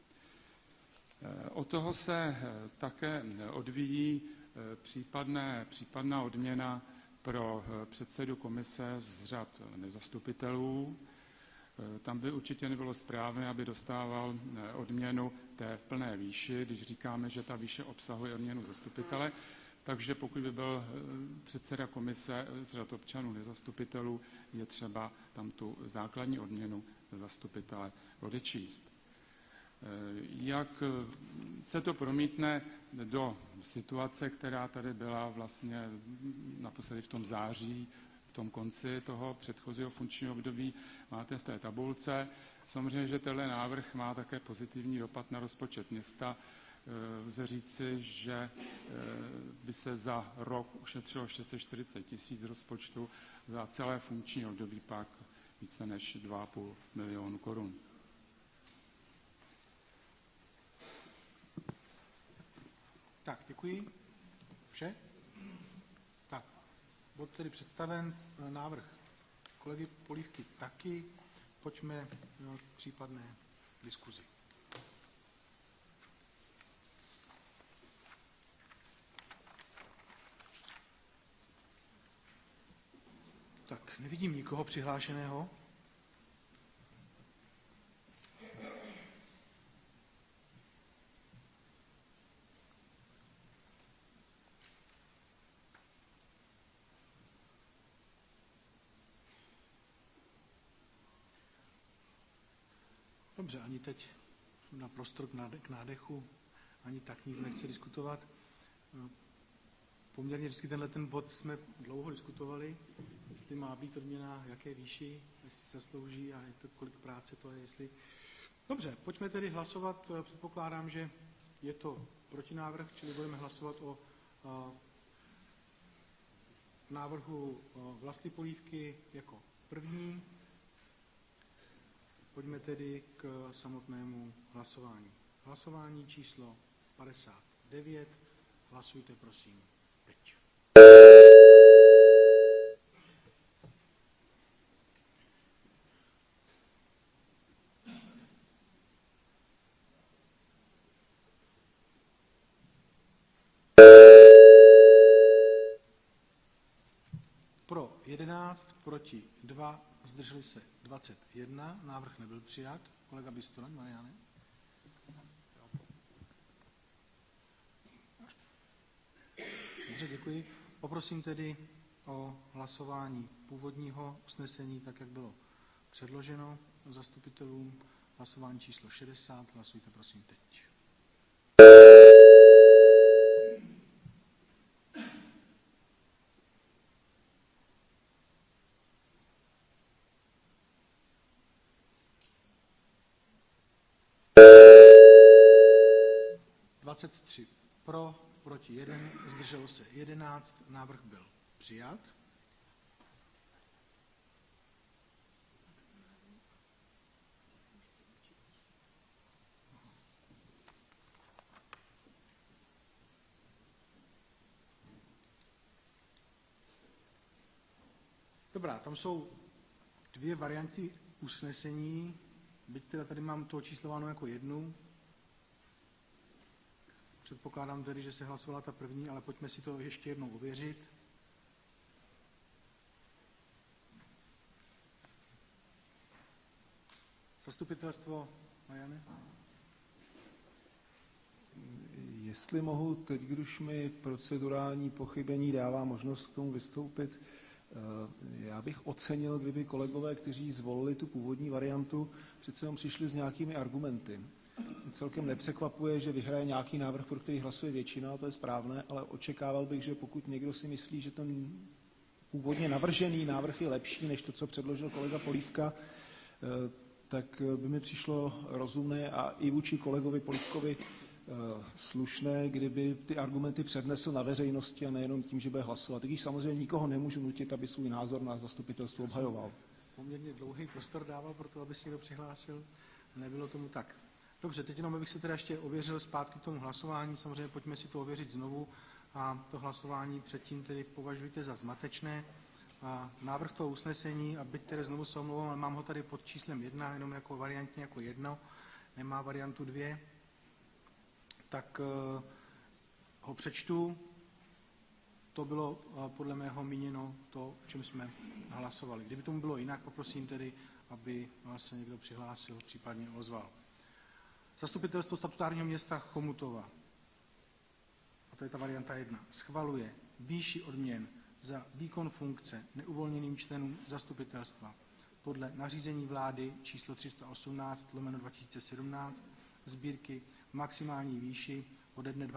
Od toho se také odvíjí případná odměna pro předsedu komise z řad nezastupitelů. Tam by určitě nebylo správné, aby dostával odměnu té v plné výši, když říkáme, že ta výše obsahuje odměnu zastupitele. Takže pokud by byl předseda komise z řad občanů nezastupitelů, je třeba tam tu základní odměnu zastupitele odečíst. Jak se to promítne do situace, která tady byla vlastně naposledy v tom září, v tom konci toho předchozího funkčního období, máte v té tabulce. Samozřejmě, že tenhle návrh má také pozitivní dopad na rozpočet města. Lze říci, že by se za rok ušetřilo 640 000 rozpočtu, za celé funkční období pak více než 2,5 milionu korun. Tak, děkuji. Vše? Tak, bod tedy představen, návrh kolegy Polívky taky. Pojďme k případné diskuzi. Tak, nevidím nikoho přihlášeného. Dobře, ani teď na prostor k nádechu, ani tak nikdo nechce diskutovat. Poměrně vždycky ten bod jsme dlouho diskutovali, jestli má být odměna, jaké výši, jestli se slouží a kolik práce to je, jestli... Dobře, pojďme tedy hlasovat. Předpokládám, že je to protinávrh, čili budeme hlasovat o návrhu Vlasty Polívky jako první. Pojďme tedy k samotnému hlasování. Hlasování číslo 59. Hlasujte, prosím, teď. Pro 11, proti 2, zdrželi se 21. Návrh nebyl přijat. Kolega Bistron, Mariane. Dobře, děkuji. Poprosím tedy o hlasování původního usnesení, tak jak bylo předloženo zastupitelům. Hlasování číslo 60. Hlasujte prosím teď. Pro, proti 1, zdrželo se 11, návrh byl přijat. Dobrá, tam jsou 2 varianty usnesení, byť teda tady mám to číslováno jako 1. Předpokládám tedy, že se hlasovala ta první, ale pojďme si to ještě jednou ověřit. Zastupitelstvo, Mariane? Jestli mohu teď, když mi procedurální pochybení dává možnost k tomu vystoupit, já bych ocenil, kdyby kolegové, kteří zvolili tu původní variantu, přece jenom přišli s nějakými argumenty. Celkem nepřekvapuje, že vyhraje nějaký návrh, pro který hlasuje většina, to je správné, ale očekával bych, že pokud někdo si myslí, že ten původně navržený návrh je lepší než to, co předložil kolega Polívka, tak by mi přišlo rozumné a i vůči kolegovi Polívkovi slušné, kdyby ty argumenty přednesl na veřejnosti a nejenom tím, že bude hlasovat. Když samozřejmě nikoho nemůžu nutit, aby svůj názor na zastupitelstvu obhajoval. Poměrně dlouhý prostor dával pro to, aby si někdo přihlásil. Nebylo tomu tak. Dobře, teď jenom bych se teda ještě ověřil zpátky k tomu hlasování. Samozřejmě pojďme si to ověřit znovu a to hlasování předtím tedy považujte za zmatečné. A návrh toho usnesení, a byť tedy znovu se omlouvám, ale mám ho tady pod číslem 1, jenom jako variantně jako 1, nemá variantu 2, tak ho přečtu. To bylo podle mého míněno to, o čem jsme hlasovali. Kdyby tomu bylo jinak, poprosím tedy, aby se někdo přihlásil, případně ozval. Zastupitelstvo statutárního města Chomutova, a to je ta varianta 1, schvaluje výši odměn za výkon funkce neuvolněným členům zastupitelstva podle nařízení vlády číslo 318/2017 sbírky maximální výši ode dne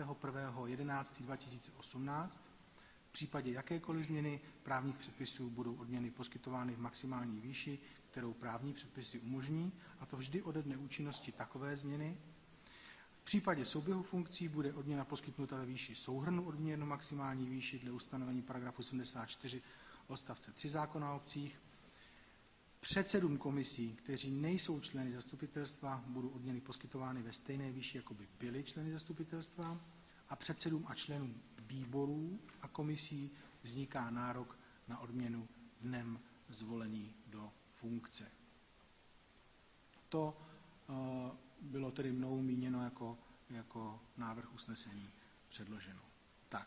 21.11.2018. V případě jakékoliv změny právních předpisů budou odměny poskytovány v maximální výši, kterou právní předpisy umožní, a to vždy ode dne účinnosti takové změny. V případě souběhu funkcí bude odměna poskytnuta ve výši souhrnu odměn maximální výši dle ustanovení paragrafu 74 odstavce 3 zákona o obcích. Předsedům komisí, kteří nejsou členy zastupitelstva, budou odměny poskytovány ve stejné výši, jako by byli členy zastupitelstva, a předsedům a členům výborů a komisí vzniká nárok na odměnu dnem zvolení do funkce. To bylo tedy mnou míněno jako návrh usnesení předloženo. Tak.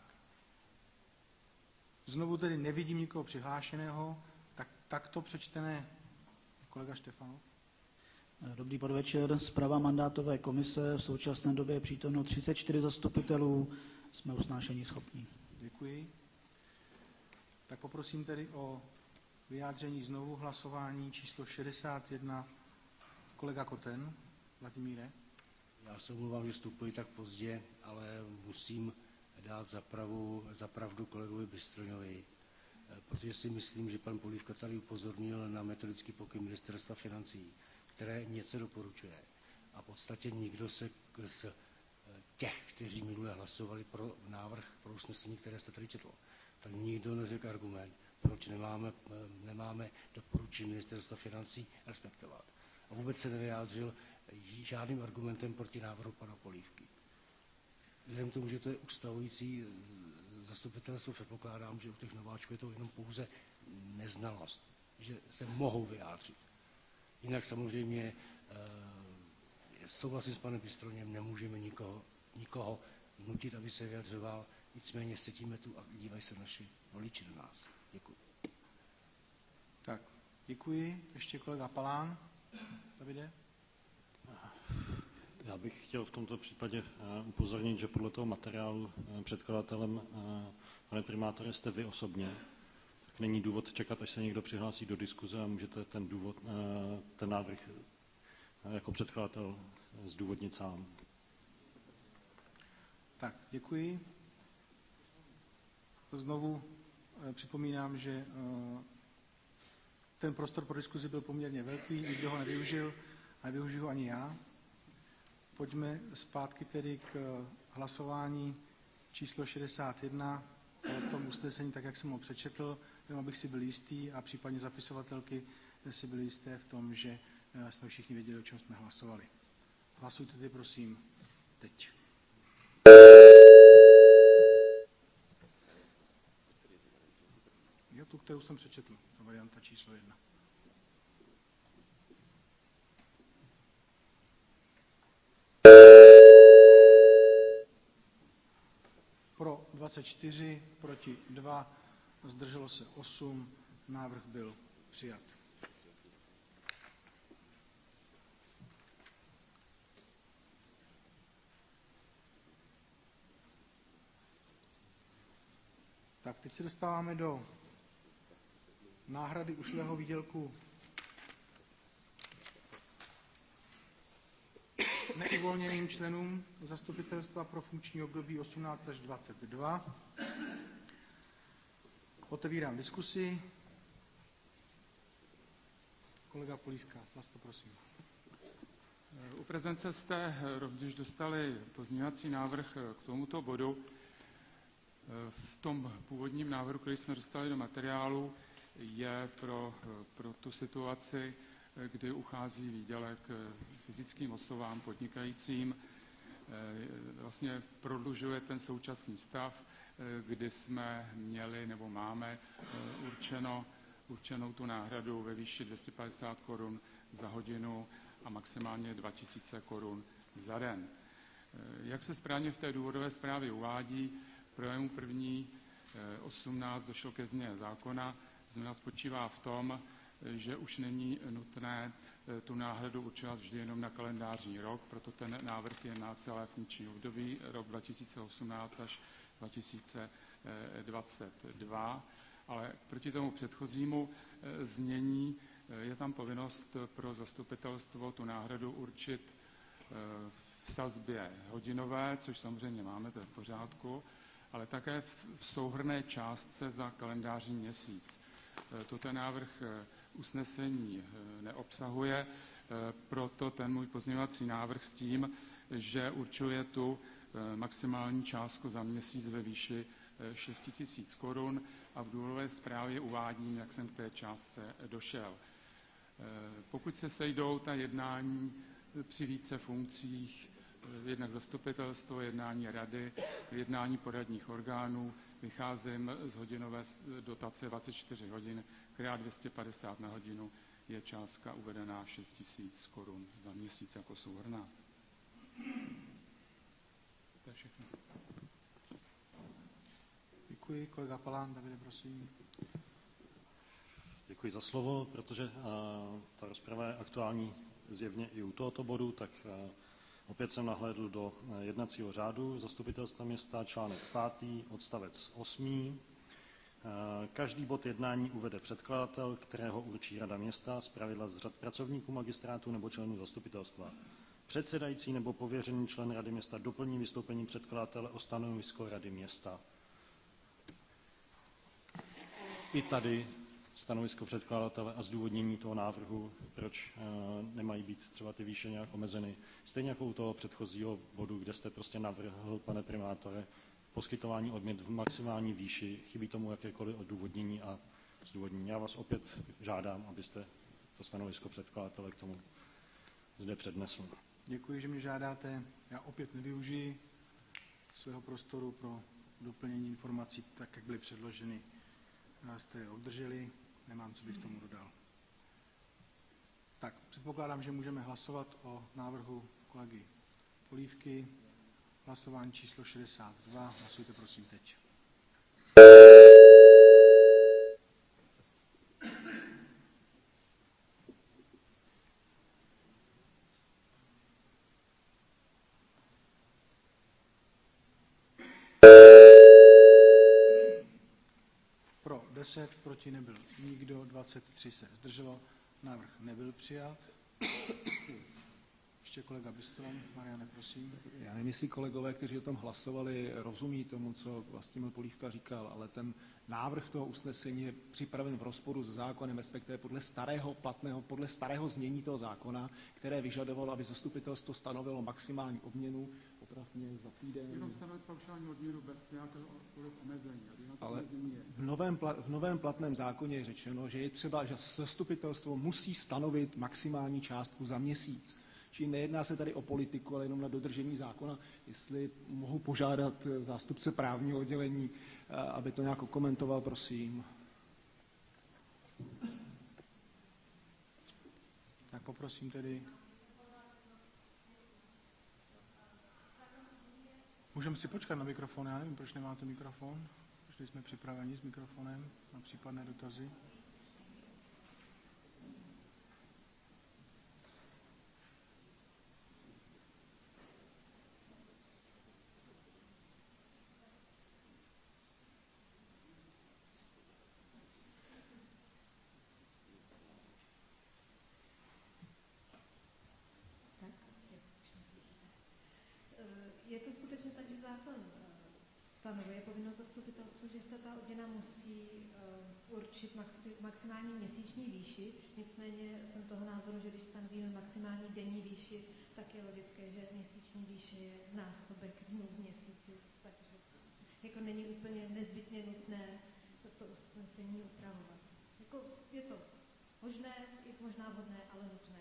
Znovu tedy nevidím nikoho přihlášeného, tak to přečtené kolega Štefanov. Dobrý podvečer. Zpráva mandátové komise. V současné době je přítomno 34 zastupitelů. Jsme usnášení schopní. Děkuji. Tak poprosím tedy o vyjádření znovu hlasování číslo 61. Kolega Koten. Vladimíre. Já se omlouvám, že vstupuji tak pozdě, ale musím dát za pravdu kolegovi Bystroňovi, protože si myslím, že pan Polívka tady upozornil na metodický pokyn ministerstva financí, které něco doporučuje. A v podstatě nikdo se z těch, kteří minule hlasovali pro návrh, pro usnesení, které jste tady četl, tak nikdo neřekl argument, proč nemáme doporučení ministerstva financí respektovat. A vůbec se nevyjádřil žádným argumentem proti návrhu pana Polívky. Vzhledem k tomu, že to je ustavující zastupitelstvo, předpokládám, že u těch nováčků je to jenom pouze neznalost, že se mohou vyjádřit. Jinak samozřejmě souhlasím s panem Bystroněm, nemůžeme nikoho nutit, aby se vyjadřoval, nicméně sedíme tu a dívají se naši voliči do nás. Děkuji. Tak, děkuji. Ještě kolega Palán. Davide? Já bych chtěl v tomto případě upozornit, že podle toho materiálu předkladatelem, pane primátore, jste vy osobně. Tak není důvod čekat, až se někdo přihlásí do diskuze a můžete ten návrh jako předkladatel zdůvodnit sám. Tak, děkuji. Znovu připomínám, že ten prostor pro diskuzi byl poměrně velký, nikdo ho nevyužil a nevyužiju ho ani já. Pojďme zpátky tedy k hlasování číslo 61 o tom usnesení, tak jak jsem ho přečetl, jenom abych si byl jistý a případně zapisovatelky si byli jisté v tom, že jsme všichni věděli, o čem jsme hlasovali. Hlasujte tedy prosím teď. Jo, tu, kterou jsem přečetl, to varianta číslo 1. Pro 24, proti 2, zdrželo se 8, návrh byl přijat. Tak, teď se dostáváme do náhrady ušlého výdělku neuvolněným členům zastupitelstva pro funkční období 18 až 22. Otevírám diskusi. kolega Polívka, vás to prosím. U prezence jste rovněž dostali pozměňovací návrh k tomuto bodu. V tom původním návrhu, který jsme dostali do materiálu, je pro tu situaci, kdy uchází výdělek fyzickým osobám podnikajícím, vlastně prodlužuje ten současný stav, kdy jsme měli nebo máme určenou tu náhradu ve výši 250 korun za hodinu a maximálně 2000 korun za den. Jak se správně v té důvodové zprávě uvádí, v 1.1.18 došlo ke změně zákona. Změna spočívá v tom, že už není nutné tu náhradu určovat vždy jenom na kalendářní rok, proto ten návrh je na celé funkční období, rok 2018 až 2022, ale proti tomu předchozímu znění je tam povinnost pro zastupitelstvo tu náhradu určit v sazbě hodinové, což samozřejmě máme, to je v pořádku, ale také v souhrnné částce za kalendářní měsíc. To ten návrh usnesení neobsahuje, proto ten můj pozměňovací návrh s tím, že určuje tu maximální částku za měsíc ve výši 6 000 korun a v důvodové zprávě uvádím, jak jsem k té částce došel. Pokud se sejdou ta jednání při více funkcích, jednak zastupitelstvo, jednání rady, jednání poradních orgánů, vycházím z hodinové dotace 24 hodin, krát 250 na hodinu, je částka uvedená 6 000 korun za měsíc jako souhrnná. To je všechno. Děkuji. Kolega Palán, Davide, prosím. Děkuji za slovo, protože ta rozprava je aktuální zjevně i u tohoto bodu, tak opět jsem nahlédl do jednacího řádu Zastupitelstva města, článek 5, odstavec 8. Každý bod jednání uvede předkladatel, kterého určí rada města, zpravidla z řad pracovníků magistrátu nebo členů zastupitelstva. Předsedající nebo pověřený člen rady města doplní vystoupení předkladatele o stanovisko rady města. I tady stanovisko předkladatele a zdůvodnění toho návrhu, proč nemají být třeba ty výše nějak omezeny. Stejně jako u toho předchozího bodu, kde jste prostě navrhl, pane primátore, poskytování odměn v maximální výši, chybí tomu jakékoliv odůvodnění a zdůvodnění. Já vás opět žádám, abyste to stanovisko předkladatele k tomu zde přednesl. Děkuji, že mě žádáte. Já opět nevyužiji svého prostoru pro doplnění informací, tak jak byly předloženy. Jste je obdrželi, nemám, co bych k tomu dodal. Tak, předpokládám, že můžeme hlasovat o návrhu kolegy Polívky. Hlasování číslo 62. Hlasujte prosím teď. Pro 10, proti nebyl nikdo, 23 se zdrželo, návrh nebyl přijat. Ještě kolega Bystrom, Mariane, prosím. Já nevím, jestli kolegové, kteří o tom hlasovali, rozumí tomu, co Vlastimil Polívka říkal, ale ten návrh toho usnesení je připraven v rozporu s zákonem, respektive podle starého znění toho zákona, které vyžadovalo, aby zastupitelstvo stanovilo maximální odměnu, opravně za týden. Jenom stanovit paušální odměnu bez nějakého omezení. Ale v novém platném zákoně je řečeno, že je třeba, že zastupitelstvo musí stanovit maximální částku za měsíc. Čili nejedná se tady o politiku, ale jenom na dodržení zákona. Jestli mohu požádat zástupce právního oddělení, aby to nějak komentoval, prosím. Tak poprosím tedy. Můžeme si počkat na mikrofon, já nevím, proč nemáte mikrofon. Proč jsme připraveni s mikrofonem na případné dotazy. Je to skutečně tak, že zákon stanovuje povinnost zastupitelstvu, že se ta odměna musí určit maximální měsíční výši, nicméně nicméně jsem toho názoru, že když stanovíme maximální denní výši, tak je logické, že měsíční výše je násobek dnů v měsíci, takže jako není úplně nezbytně nutné to usnesení upravovat. Jako je to možné, je možná vhodné, ale nutné.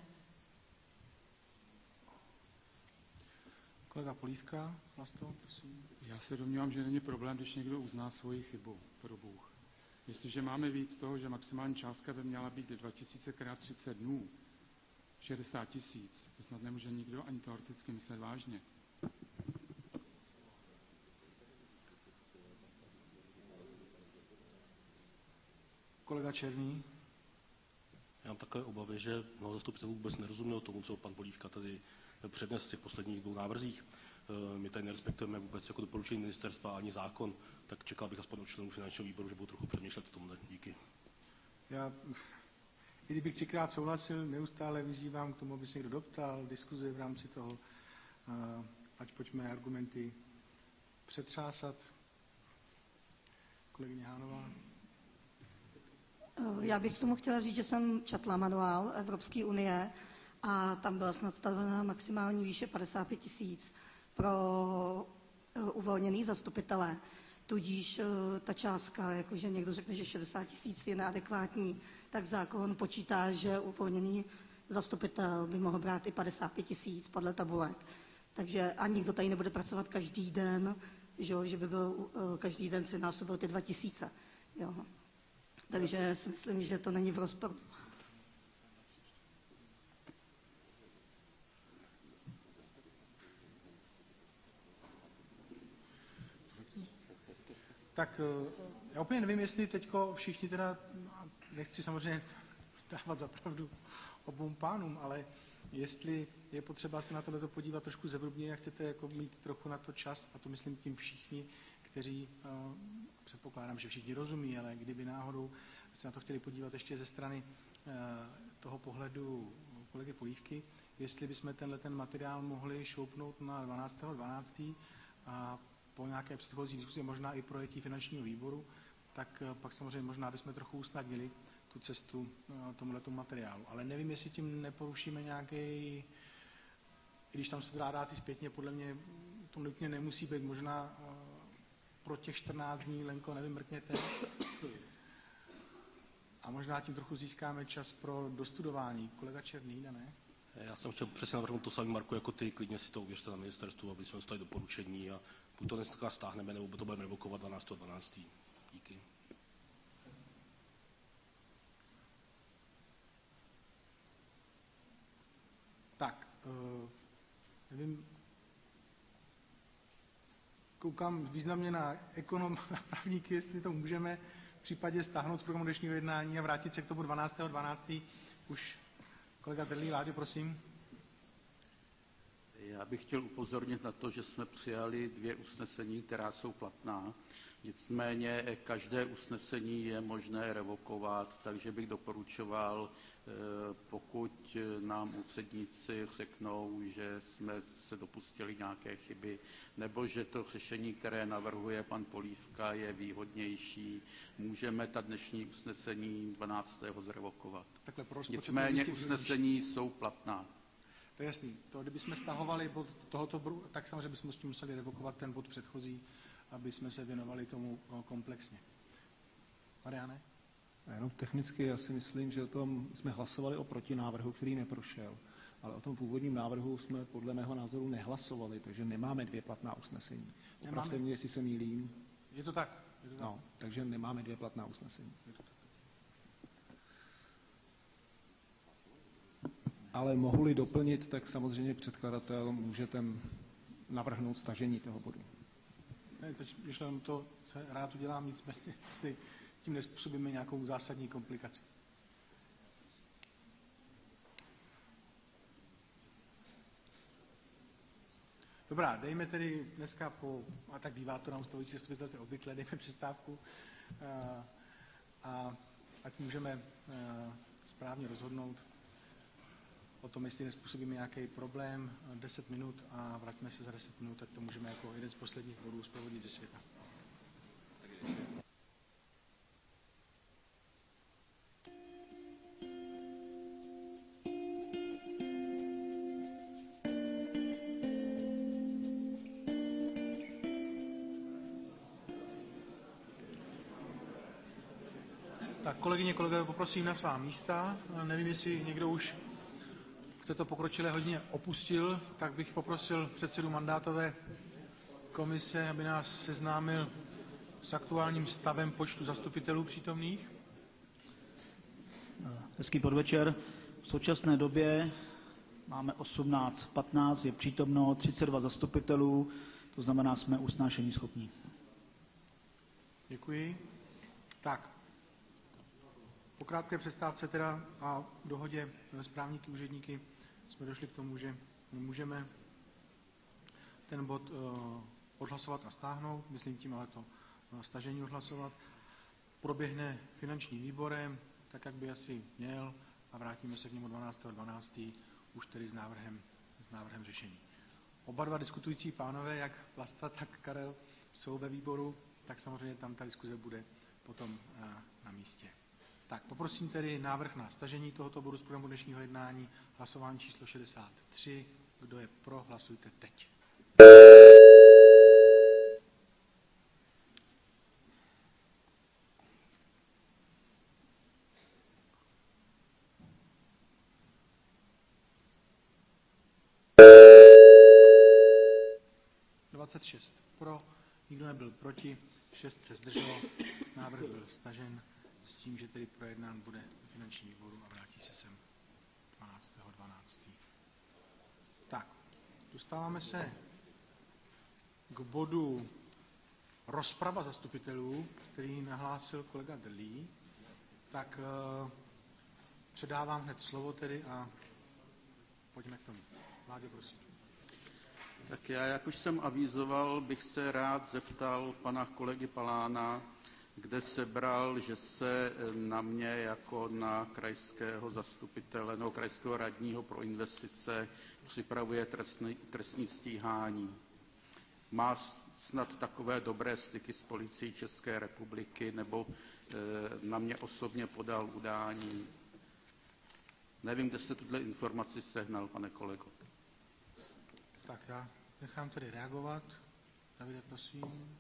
Kolega Polívka, Vlasto, prosím. Já se domnívám, že není problém, když někdo uzná svoji chybu, pro Bůh. Jestliže máme víc toho, že maximální částka by měla být 2000 x 30 dnů, 60 000, to snad nemůže nikdo ani teoreticky myslet vážně. Kolega Černý. Já mám takové obavy, že mnoho zastupitelů vůbec nerozumělo tomu, co pan Polívka tady přednes v těch posledních 2 návrzích. My tady nerespektujeme vůbec jako doporučení ministerstva ani zákon, tak čekal bych aspoň od členů finančního výboru, že budou trochu přemýšlet o tomhle. Díky. Já, i kdybych 3krát souhlasil, neustále vyzývám k tomu, aby se někdo doptal, diskuze v rámci toho, ať pojďme argumenty přetřásat. Kolegyně Hánová. Já bych k tomu chtěla říct, že jsem četla manuál Evropské unie a tam byla snad stanovena maximální výše 55 000 pro uvolněný zastupitele. Tudíž ta částka, jakože někdo řekne, že 60 000 je neadekvátní, tak zákon počítá, že uvolněný zastupitel by mohl brát i 55 000 podle tabulek. Takže a nikdo tady nebude pracovat každý den, že by byl každý den si násobil ty 2000. Jo. Takže si myslím, že to není v rozporu. Tak já úplně nevím, jestli teďko všichni teda, nechci samozřejmě dávat za pravdu obou pánům, ale jestli je potřeba se na tohleto podívat trošku zevrubně a chcete jako mít trochu na to čas, a to myslím tím všichni, kteří, předpokládám, že všichni rozumí, ale kdyby náhodou se na to chtěli podívat ještě ze strany toho pohledu kolegy Polívky, jestli bychom ten materiál mohli šoupnout na 12.12. a po nějaké předchozí diskuzi, možná i projetí finančního výboru, tak pak samozřejmě možná bychom trochu usnadnili tu cestu tomuto materiálu. Ale nevím, jestli tím neporušíme nějaký, i když tam se to dá i zpětně, podle mě to nutně nemusí být možná pro těch 14 dní, Lenko, nevím, mrkněte. A možná tím trochu získáme čas pro dostudování. Kolega Černý, ne? Já jsem chtěl přesně navrhnout to samý, Marku, jako ty, klidně si to uvěřte na ministerstvu, aby jsme dostali doporučení a buď to dneska stáhneme, nebo to budeme revokovat 12.12. Díky. Tak, nevím, koukám významně na ekonom a právníky, jestli to můžeme v případě stáhnout z programu dnešního jednání a vrátit se k tomu 12.12. Už kolega Drlý, Láďo, prosím. Já bych chtěl upozornit na to, že jsme přijali 2 usnesení, která jsou platná. Nicméně každé usnesení je možné revokovat, takže bych doporučoval, pokud nám úředníci řeknou, že jsme se dopustili nějaké chyby, nebo že to řešení, které navrhuje pan Polívka, je výhodnější, můžeme ta dnešní usnesení 12. zrevokovat. Nicméně usnesení jsou platná. To je jasný. To, kdybychom stahovali bod tohoto bodu, tak samozřejmě bychom s tím museli revokovat ten bod předchozí, aby jsme se věnovali tomu komplexně. Mariane? A jenom technicky já si myslím, že jsme hlasovali o protinávrhu, který neprošel, ale o tom původním návrhu jsme podle mého názoru nehlasovali, takže nemáme 2 platná usnesení. Opravte mě, jestli se mýlím. Je to tak. No, takže nemáme 2 platná usnesení. Ale mohu-li doplnit, tak samozřejmě předkladatel může navrhnout stažení toho bodu. Ne, teď myšleno to, rád udělám, nicméně, jestli tím nezpůsobíme nějakou zásadní komplikaci. Dobrá, dejme tedy dneska a tak bývá to na ustavující zastupitelství obvykle, dejme přestávku a ať můžeme správně rozhodnout o tom, jestli nezpůsobíme nějaký problém, 10 minut a vraťme se za 10 minut, tak to můžeme jako jeden z posledních bodů zprovodit ze světa. Tak kolegyně, kolegové, poprosím na svá místa. Nevím, jestli někdo už v této pokročilé hodině opustil, tak bych poprosil předsedu mandátové komise, aby nás seznámil s aktuálním stavem počtu zastupitelů přítomných. Hezký podvečer. V současné době máme 18:15, je přítomno 32 zastupitelů, to znamená, jsme usnášení schopní. Děkuji. Tak, po krátké přestávce teda a dohodě s právníky, úředníky jsme došli k tomu, že můžeme ten bod odhlasovat a stáhnout, myslím tím ale to stažení odhlasovat. Proběhne finančním výborem, tak jak by asi měl, a vrátíme se k němu 12.12. už tedy s návrhem řešení. Oba dva diskutující pánové, jak Vlasta, tak Karel, jsou ve výboru, tak samozřejmě tam ta diskuze bude potom na místě. Tak poprosím tedy návrh na stažení tohoto bodu z programu dnešního jednání, hlasování číslo 63. Kdo je pro, hlasujte teď. Pro, nikdo nebyl proti, 6 se zdrželo, návrh byl stažen s tím, že tedy projednán bude v finančním výboru a vrátí se sem 12.12. Tak, dostáváme se k bodu rozprava zastupitelů, který nahlásil kolega Drlí. Tak předávám hned slovo tedy a pojďme k tomu. Vládě, prosím. Tak já, jak už jsem avízoval, bych se rád zeptal pana kolegy Palána, kde sebral, že se na mě jako na krajského zastupitele nebo krajského radního pro investice připravuje trestní stíhání. Má snad takové dobré styky s policií České republiky nebo na mě osobně podal udání? Nevím, kde jste tuto informaci sehnal, pane kolego. Tak já nechám tedy reagovat. Davide, prosím.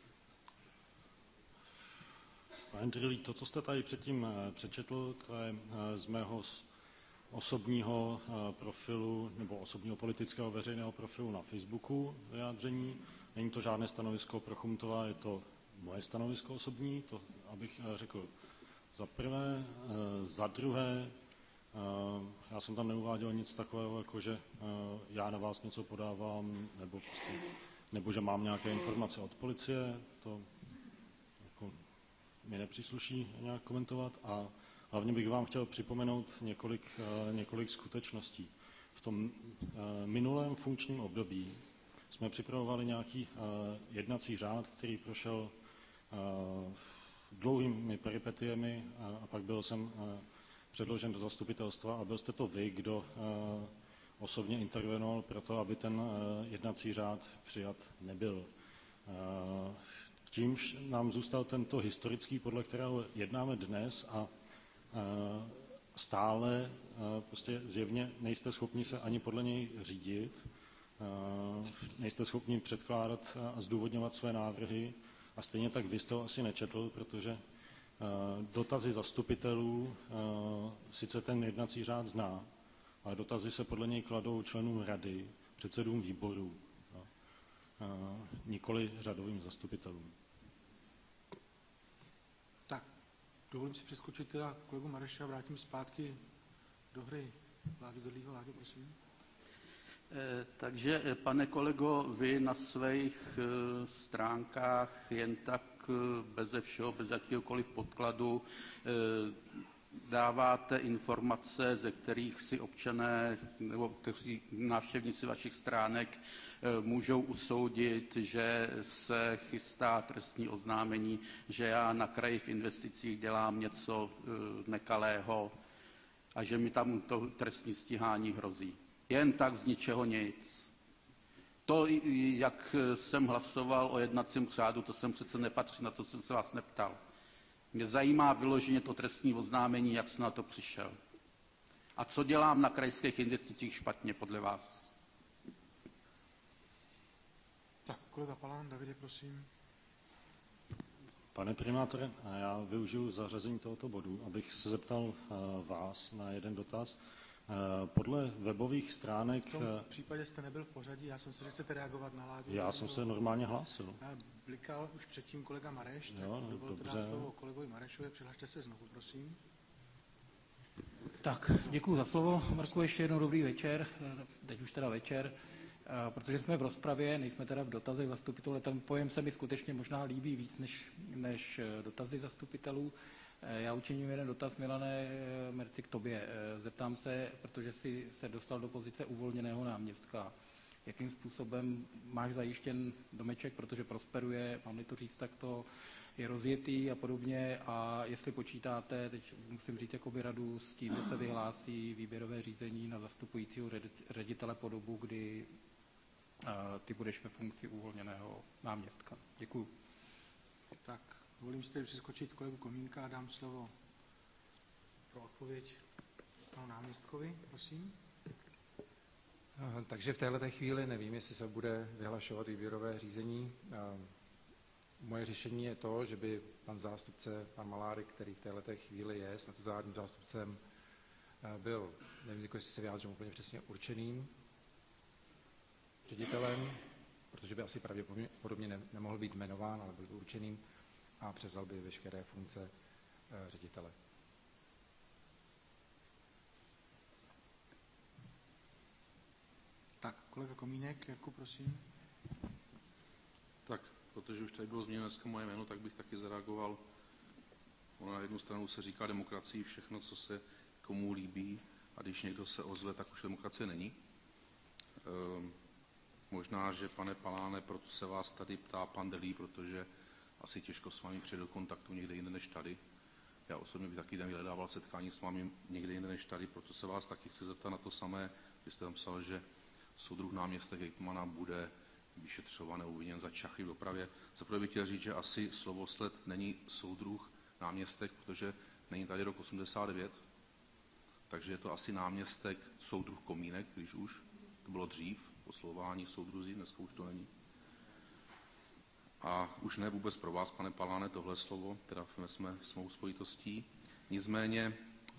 Pane Drlí, to, co jste tady předtím přečetl, to je z mého osobního profilu nebo osobního politického veřejného profilu na Facebooku vyjádření. Není to žádné stanovisko pro Chomutova, je to moje stanovisko osobní, to abych řekl za prvé. Za druhé, já jsem tam neuváděl nic takového, jako že já na vás něco podávám, nebo že mám nějaké informace od policie, to jako mi nepřísluší nějak komentovat. A hlavně bych vám chtěl připomenout několik skutečností. V tom minulém funkčním období jsme připravovali nějaký jednací řád, který prošel dlouhými peripetiemi a pak byl jsem předložen do zastupitelstva a byl jste to vy, kdo osobně intervenoval pro to, aby ten jednací řád přijat nebyl. Tímž nám zůstal tento historický, podle kterého jednáme dnes a stále prostě zjevně nejste schopni se ani podle něj řídit, nejste schopni předkládat a zdůvodňovat své návrhy a stejně tak vy jste ho asi nečetl, protože dotazy zastupitelů sice ten jednací řád zná, ale dotazy se podle něj kladou členům rady, předsedům výborů, nikoli řadovým zastupitelům. Tak, dovolím si přeskočit teda kolegu Mareše a vrátím zpátky do hry Vlády Drlího. Vládě, prosím. Takže, pane kolego, vy na svých stránkách jen tak beze všeho, bez jakéhokoliv podkladu dáváte informace, ze kterých si občané nebo kteří návštěvníci vašich stránek můžou usoudit, že se chystá trestní oznámení, že já na kraji v investicích dělám něco nekalého a že mi tam to trestní stíhání hrozí. Jen tak z ničeho nic. To, jak jsem hlasoval o jednacím řádu, to jsem přece nepatří, na to jsem se vás neptal. Mě zajímá vyloženě to trestní oznámení, jak jsem na to přišel. A co dělám na krajských investicích špatně, podle vás? Tak, kolega Palán, Davide, prosím. Pane primátore, já využiju zařazení tohoto bodu, abych se zeptal vás na jeden dotaz. Podle webových stránek... V tom případě jste nebyl v pořadí, já jsem si, že chcete reagovat na Láďu. Já jsem se normálně hlásil. Blikal už předtím kolega Mareš, tak dovolte dát slovo kolegovi Marešovi, přihlašte se znovu, prosím. Tak, děkuji za slovo. Marku, ještě jednou dobrý večer, teď už teda večer. Protože jsme v rozpravě, nejsme teda v dotazech zastupitelů, ten pojem se mi skutečně možná líbí víc než dotazy zastupitelů. Já učiním jeden dotaz, Milane Merci, k tobě. Zeptám se, protože jsi se dostal do pozice uvolněného náměstka. Jakým způsobem máš zajištěn domeček, protože prosperuje, mám-li to říct, tak to je rozjetý a podobně. A jestli počítáte, teď musím říct jakoby radu s tím, že se vyhlásí výběrové řízení na zastupujícího ředitele po dobu, kdy ty budeš ve funkci uvolněného náměstka. Děkuju. Tak, dovolím si tady přeskočit kolegu Komínka a dám slovo pro odpověď panu náměstkovi, prosím. Takže v této chvíli nevím, jestli se bude vyhlašovat výběrové řízení. Moje řešení je to, že by pan zástupce, pan Malárik, který v této chvíli je statutárním zástupcem, byl, nevím, jestli se vyjádřím úplně přesně, určeným ředitelem, protože by asi pravděpodobně nemohl být jmenován, ale byl by určeným a převzal by veškeré funkce ředitele. Tak, kolega Komínek, Jakub, prosím. Tak, protože už tady bylo změněno dneska moje jméno, tak bych taky zareagoval. Ono na jednu stranu se říká demokracii všechno, co se komu líbí, a když někdo se ozve, tak už demokracie není. Možná, že pane Paláne, proto se vás tady ptá pan Delí, protože asi těžko s vámi přijde do kontaktu někde jinde než tady. Já osobně bych taky vyhledával setkání s vámi někde jinde než tady, proto se vás taky chci zeptat na to samé. Vy jste tam psal, že soudruh náměstek hejtmana bude vyšetřován nebo obviněn za čachy v dopravě. Zaprvé bych chtěl říct, že asi slovosled není soudruh náměstek, protože není tady rok 89, takže je to asi náměstek soudruh Komínek, když už. To bylo dřív, oslovování soudruzí, dneska už to není. A už ne vůbec pro vás, pane Paláne, tohle slovo, teda jsme s mou spojitostí. Nicméně,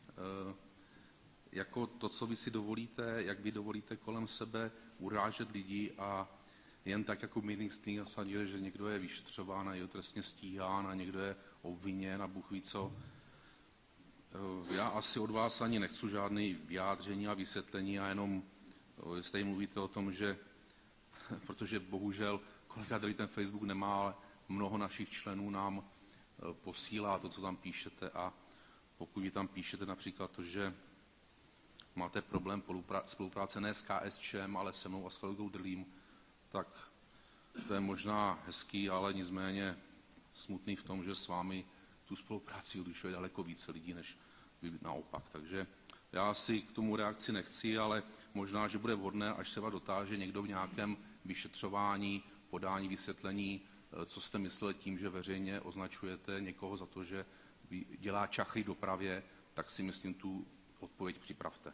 jako to, co vy si dovolíte, jak vy dovolíte kolem sebe urážet lidi a jen tak jako ministrní nasadil, že někdo je vyšetřován a je trestně stíhán a někdo je obviněn a Bůh ví co. Já asi od vás ani nechci žádný vyjádření a vysvětlení a jenom, jestli tady mluvíte o tom, že, protože bohužel kolega tady ten Facebook nemá, ale mnoho našich členů nám posílá to, co tam píšete, a pokud vy tam píšete například to, že máte problém spolupráce ne s KSČM, ale se mnou a s kolegou Drlím, tak to je možná hezký, ale nicméně smutný v tom, že s vámi tu spolupráci udržuje daleko více lidí, než vy naopak. Takže já si k tomu reakci nechci, ale možná, že bude vhodné, až se vás dotáže někdo v nějakém vyšetřování, podání vysvětlení, co jste mysleli tím, že veřejně označujete někoho za to, že dělá čachy v dopravě, tak si myslím tu odpověď připravte.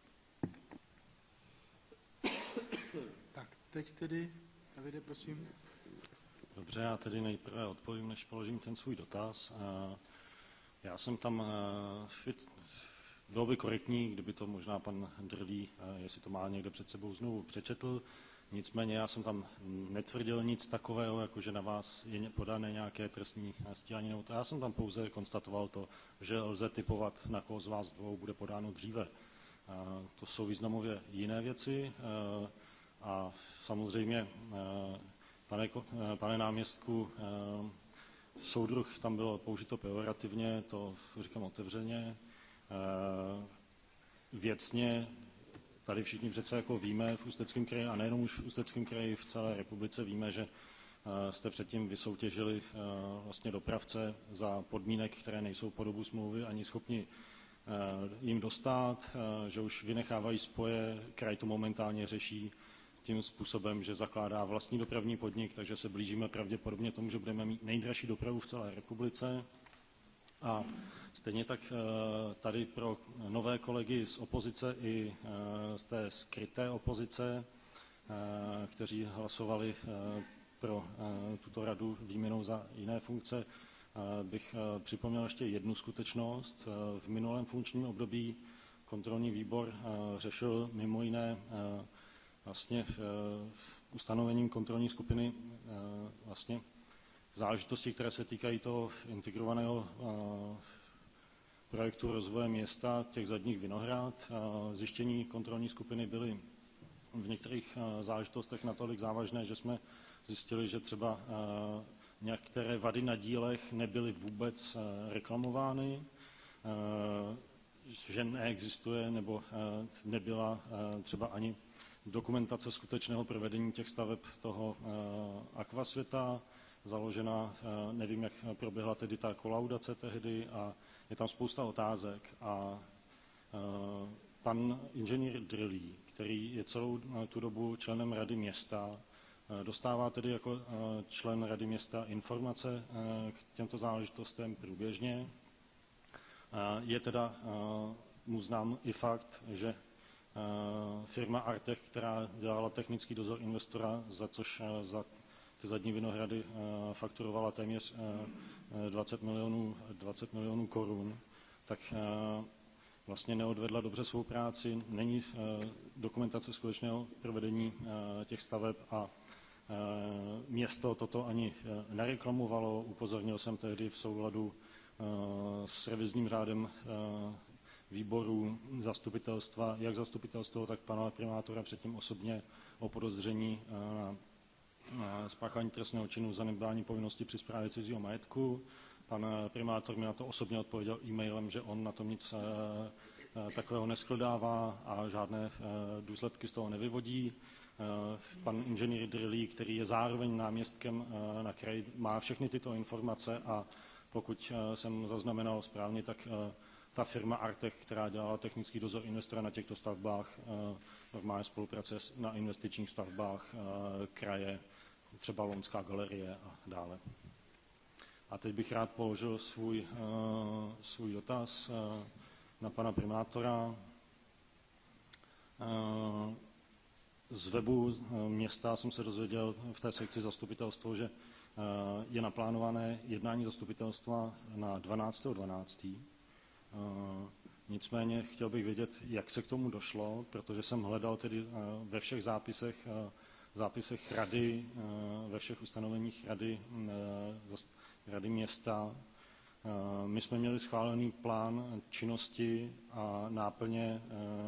Tak teď tedy, Davide, prosím. Dobře, já tedy nejprve odpovím, než položím ten svůj dotaz. Já jsem tam, bylo by korektní, kdyby to možná pan Drlí, jestli to má někde před sebou, znovu přečetl. Nicméně já jsem tam netvrdil nic takového, jako že na vás je podané nějaké trestní stíhání. Já jsem tam pouze konstatoval to, že lze typovat, na koho z vás dvou bude podáno dříve. To jsou významově jiné věci. A samozřejmě, pane náměstku, soudruh tam bylo použito pejorativně, to říkám otevřeně. Věcně tady všichni přece jako víme v Ústeckém kraji, a nejenom už v Ústeckém kraji, v celé republice víme, že jste předtím vysoutěžili vlastně dopravce za podmínek, které nejsou po dobu smlouvy ani schopni jim dostat, že už vynechávají spoje, kraj to momentálně řeší tím způsobem, že zakládá vlastní dopravní podnik, takže se blížíme pravděpodobně tomu, že budeme mít nejdražší dopravu v celé republice. A stejně tak tady pro nové kolegy z opozice i z té skryté opozice, kteří hlasovali pro tuto radu výměnou za jiné funkce, bych připomněl ještě jednu skutečnost. V minulém funkčním období kontrolní výbor řešil mimo jiné vlastně ustanovením kontrolní skupiny vlastně záležitosti, které se týkají toho integrovaného projektu rozvoje města těch Zadních Vinohrad. Zjištění kontrolní skupiny byly v některých záležitostech natolik závažné, že jsme zjistili, že třeba některé vady na dílech nebyly vůbec reklamovány, že neexistuje nebo nebyla třeba ani dokumentace skutečného provedení těch staveb toho Aquasvěta, založena, nevím, jak proběhla tedy ta kolaudace tehdy a je tam spousta otázek. A pan inženýr Drlí, který je celou tu dobu členem Rady města, dostává tedy jako člen Rady města informace k těmto záležitostem průběžně. Je teda mu znám i fakt, že firma Artech, která dělala technický dozor investora, za což za ty Zadní Vinohrady fakturovala téměř 20 milionů korun, tak vlastně neodvedla dobře svou práci, není dokumentace skutečného provedení těch staveb a město toto ani nereklamovalo. Upozornil jsem tehdy v souladu s revizním řádem výboru zastupitelstva, jak zastupitelstvo, tak pana primátora předtím osobně o podezření spáchání trestného činu zanedbání povinnosti při správě cizího majetku. Pan primátor mi na to osobně odpověděl e-mailem, že on na tom nic takového neshledává a žádné důsledky z toho nevyvodí. Pan inženýr Drlí, který je zároveň náměstkem na kraji, má všechny tyto informace a pokud jsem zaznamenal správně, tak ta firma Artech, která dělala technický dozor investora na těchto stavbách, normálně spolupracuje na investičních stavbách kraje, třeba Loňská galerie a dále. A teď bych rád položil svůj dotaz na pana primátora. Z webu města jsem se dozvěděl v té sekci zastupitelstvo, že je naplánované jednání zastupitelstva na 12.12. Nicméně chtěl bych vědět, jak se k tomu došlo, protože jsem hledal tedy ve všech zápisech rady, ve všech ustanoveních rady města. My jsme měli schválený plán činnosti a náplně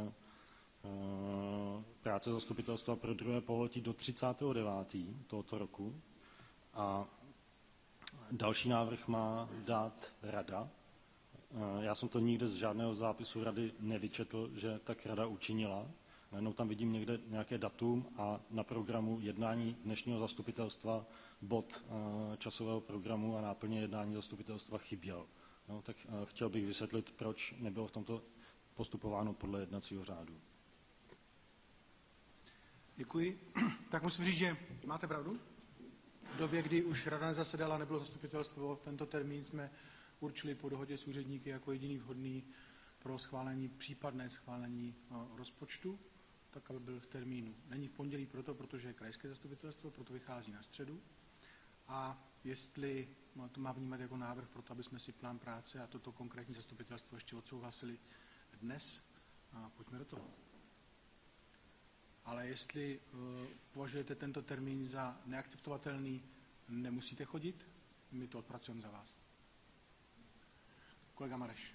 práce zastupitelstva pro druhé pololetí do 39. tohoto roku. A další návrh má dát rada. Já jsem to nikde z žádného zápisu rady nevyčetl, že tak rada učinila. Najednou tam vidím někde nějaké datum a na programu jednání dnešního zastupitelstva bod časového programu a náplně jednání zastupitelstva chyběl. No, tak chtěl bych vysvětlit, proč nebylo v tomto postupováno podle jednacího řádu. Děkuji. Tak musím říct, že máte pravdu. V době, kdy už rada nezasedala, nebylo zastupitelstvo, tento termín jsme určili po dohodě s úředníky jako jediný vhodný pro případné schválení rozpočtu, tak aby byl v termínu. Není v pondělí protože je krajské zastupitelstvo, proto vychází na středu. A jestli to má vnímat jako návrh pro to, aby jsme si plán práce a toto konkrétní zastupitelstvo ještě odsouhlasili dnes, pojďme do toho. Ale jestli považujete tento termín za neakceptovatelný, nemusíte chodit, my to odpracujeme za vás. Kolega Mareš.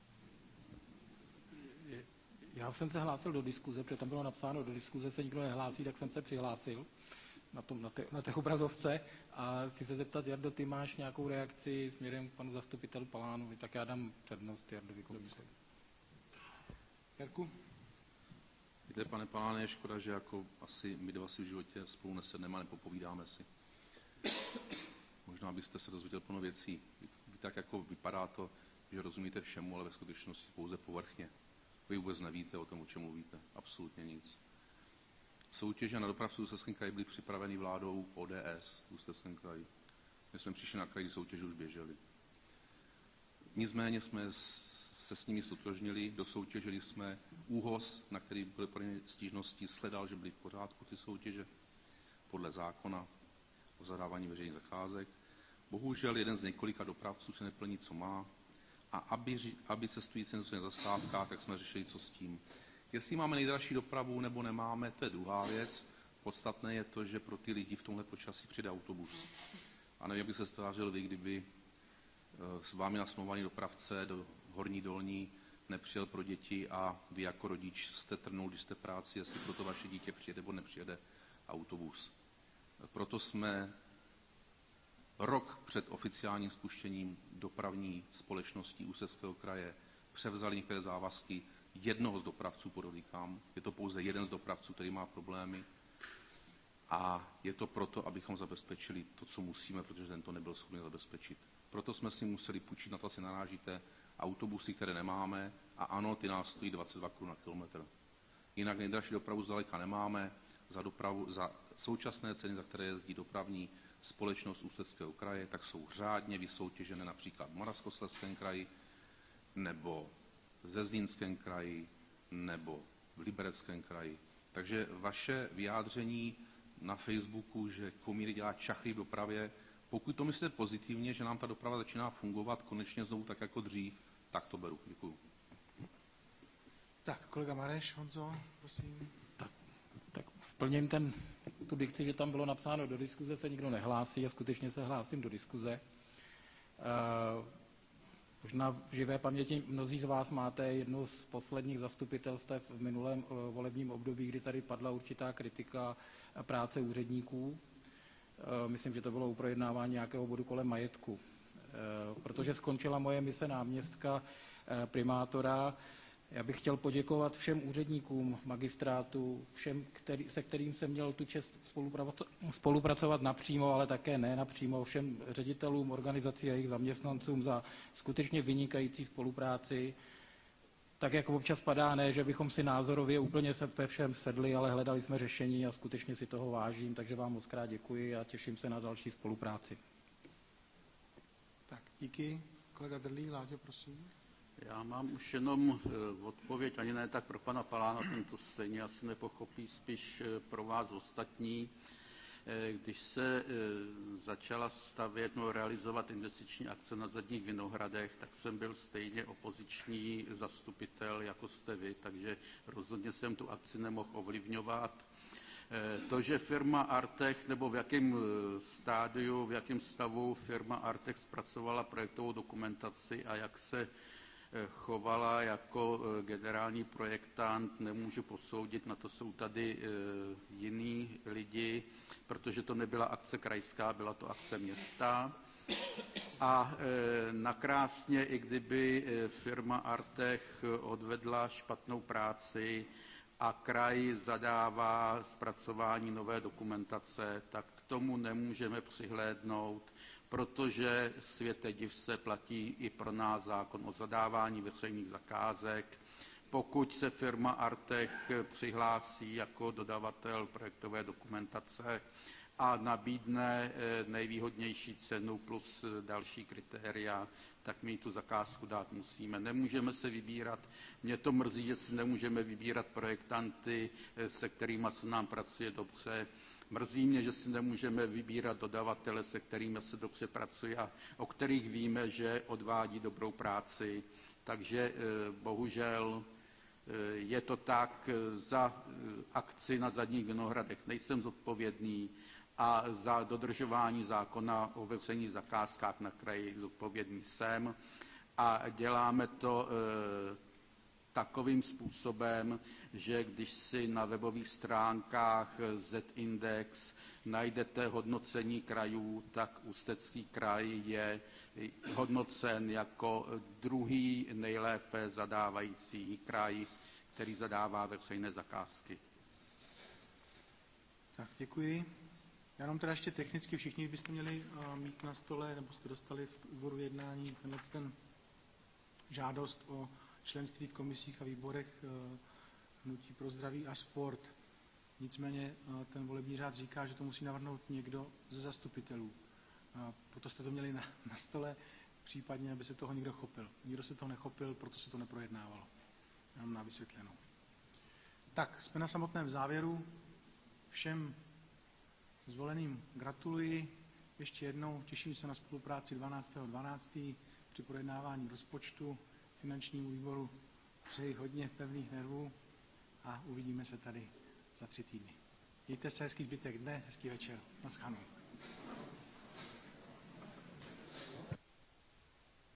Já jsem se hlásil do diskuze, protože tam bylo napsáno, do diskuze se nikdo nehlásí, tak jsem se přihlásil na té obrazovce a chci se zeptat, Jardo, ty máš nějakou reakci směrem k panu zastupitelu Palánovi, tak já dám přednost Jardovi Kolíčkovi. Jarku? Víte, pane Paláne, je škoda, že jako asi my dva si v životě spolu nesedneme a nepopovídáme si. Možná byste se dozvěděl plno věcí. Tak jako vypadá to, že rozumíte všemu, ale ve skutečnosti pouze povrchně. Vy vůbec nevíte o tom, o čem mluvíte. Absolutně nic. Soutěže na dopravcu v Ústeckém kraji byly připraveny vládou ODS v Ústeckém kraji. My jsme přišli na kraji, soutěže už běžely. Nicméně jsme se s nimi stotožnili, dosoutěžili jsme ÚHOS, na který byly podány stížnosti, shledal, že byly v pořádku ty soutěže podle zákona o zadávání veřejných zakázek. Bohužel jeden z několika dopravců se neplní, co má, a aby cestující nezůstali na zastávkách, tak jsme řešili, co s tím. Jestli máme nejdražší dopravu nebo nemáme, to je druhá věc. Podstatné je to, že pro ty lidi v tomhle počasí přijde autobus. A nevím, jak by se stvářil vy, kdyby s vámi nasmlouvaný dopravce do Horní Dolní nepřijel pro děti a vy jako rodič jste trnul, když jste v práci, jestli pro to vaše dítě přijede nebo nepřijede autobus. Proto jsme rok před oficiálním spuštěním dopravní společnosti Ústeckého kraje převzali některé závazky jednoho z dopravců, podotýkám. Je to pouze jeden z dopravců, který má problémy. A je to proto, abychom zabezpečili to, co musíme, protože ten to nebyl schopný zabezpečit. Proto jsme si museli půjčit, na to asi narážíte, autobusy, které nemáme, a ano, ty nás stojí 22 Kč na kilometr. Jinak nejdražší dopravu zdaleka nemáme. Za současné ceny, za které jezdí dopravní společnost Ústeckého kraje, tak jsou řádně vysoutěžené například v Moravskoslezském kraji, nebo ve Zlínském kraji, nebo v Libereckém kraji. Takže vaše vyjádření na Facebooku, že komíry dělá čachy v dopravě, pokud to myslíte pozitivně, že nám ta doprava začíná fungovat konečně znovu tak jako dřív, tak to beru. Děkuju. Tak, kolega Mareš, Honzo, prosím. Tak splním tu dikci, že tam bylo napsáno do diskuze, se nikdo nehlásí a skutečně se hlásím do diskuze. Možná v živé paměti mnozí z vás máte jednu z posledních zastupitelstev v minulém volebním období, kdy tady padla určitá kritika práce úředníků. Myslím, že to bylo u projednávání nějakého bodu kolem majetku. Protože skončila moje mise náměstka primátora, já bych chtěl poděkovat všem úředníkům magistrátu, všem, se kterým jsem měl tu čest spolupracovat napřímo, ale také ne napřímo, všem ředitelům organizací a jejich zaměstnancům za skutečně vynikající spolupráci. Tak jako občas padá, ne, že bychom si názorově úplně ve všem sedli, ale hledali jsme řešení a skutečně si toho vážím, takže vám moc krát děkuji a těším se na další spolupráci. Tak, díky. Kolega Drlí, Láďo, prosím. Já mám už jenom odpověď, ani ne tak pro pana Palána, ten to stejně asi nepochopí, spíš pro vás ostatní. Když se začala stavět, realizovat investiční akce na Zadních Vinohradech, tak jsem byl stejně opoziční zastupitel, jako jste vy, takže rozhodně jsem tu akci nemohl ovlivňovat. To, že firma Artech, nebo v jakém stádiu, v jakém stavu firma Artech zpracovala projektovou dokumentaci a jak se chovala jako generální projektant, nemůžu posoudit, na to jsou tady jiní lidi, protože to nebyla akce krajská, byla to akce města. A nakrásně, i kdyby firma Artech odvedla špatnou práci a kraj zadává zpracování nové dokumentace, tak k tomu nemůžeme přihlédnout, protože světe div se platí i pro nás zákon o zadávání veřejných zakázek. Pokud se firma Artech přihlásí jako dodavatel projektové dokumentace a nabídne nejvýhodnější cenu plus další kritéria, tak my tu zakázku dát musíme. Nemůžeme se vybírat. Mě to mrzí, že si nemůžeme vybírat projektanty, se kterými se nám pracuje dobře. Mrzí mě, že si nemůžeme vybírat dodavatele, se kterými se dobře pracuje a o kterých víme, že odvádí dobrou práci. Takže bohužel je to tak, za akci na Zadních Vinohradech nejsem zodpovědný a za dodržování zákona o veřejných zakázkách na kraji zodpovědný jsem. A děláme to takovým způsobem, že když si na webových stránkách Z-Index najdete hodnocení krajů, tak Ústecký kraj je hodnocen jako druhý nejlépe zadávající kraj, který zadává veřejné zakázky. Tak, děkuji. Já jenom teda ještě technicky všichni byste měli mít na stole, nebo jste dostali v úvodu jednání ten žádost o členství v komisích a výborech Hnutí pro zdraví a sport. Nicméně ten volební řád říká, že to musí navrhnout někdo ze zastupitelů. Proto jste to měli na stole, případně, aby se toho někdo chopil. Nikdo se toho nechopil, proto se to neprojednávalo. Jenom na vysvětlenou. Tak, jsme na samotném závěru. Všem zvoleným gratuluji. ještě jednou těším se na spolupráci 12.12. při projednávání rozpočtu finančnímu výboru. Přeji hodně pevných nervů a uvidíme se tady za 3 týdny. Mějte se, hezký zbytek dne, hezký večer. Naschledanou.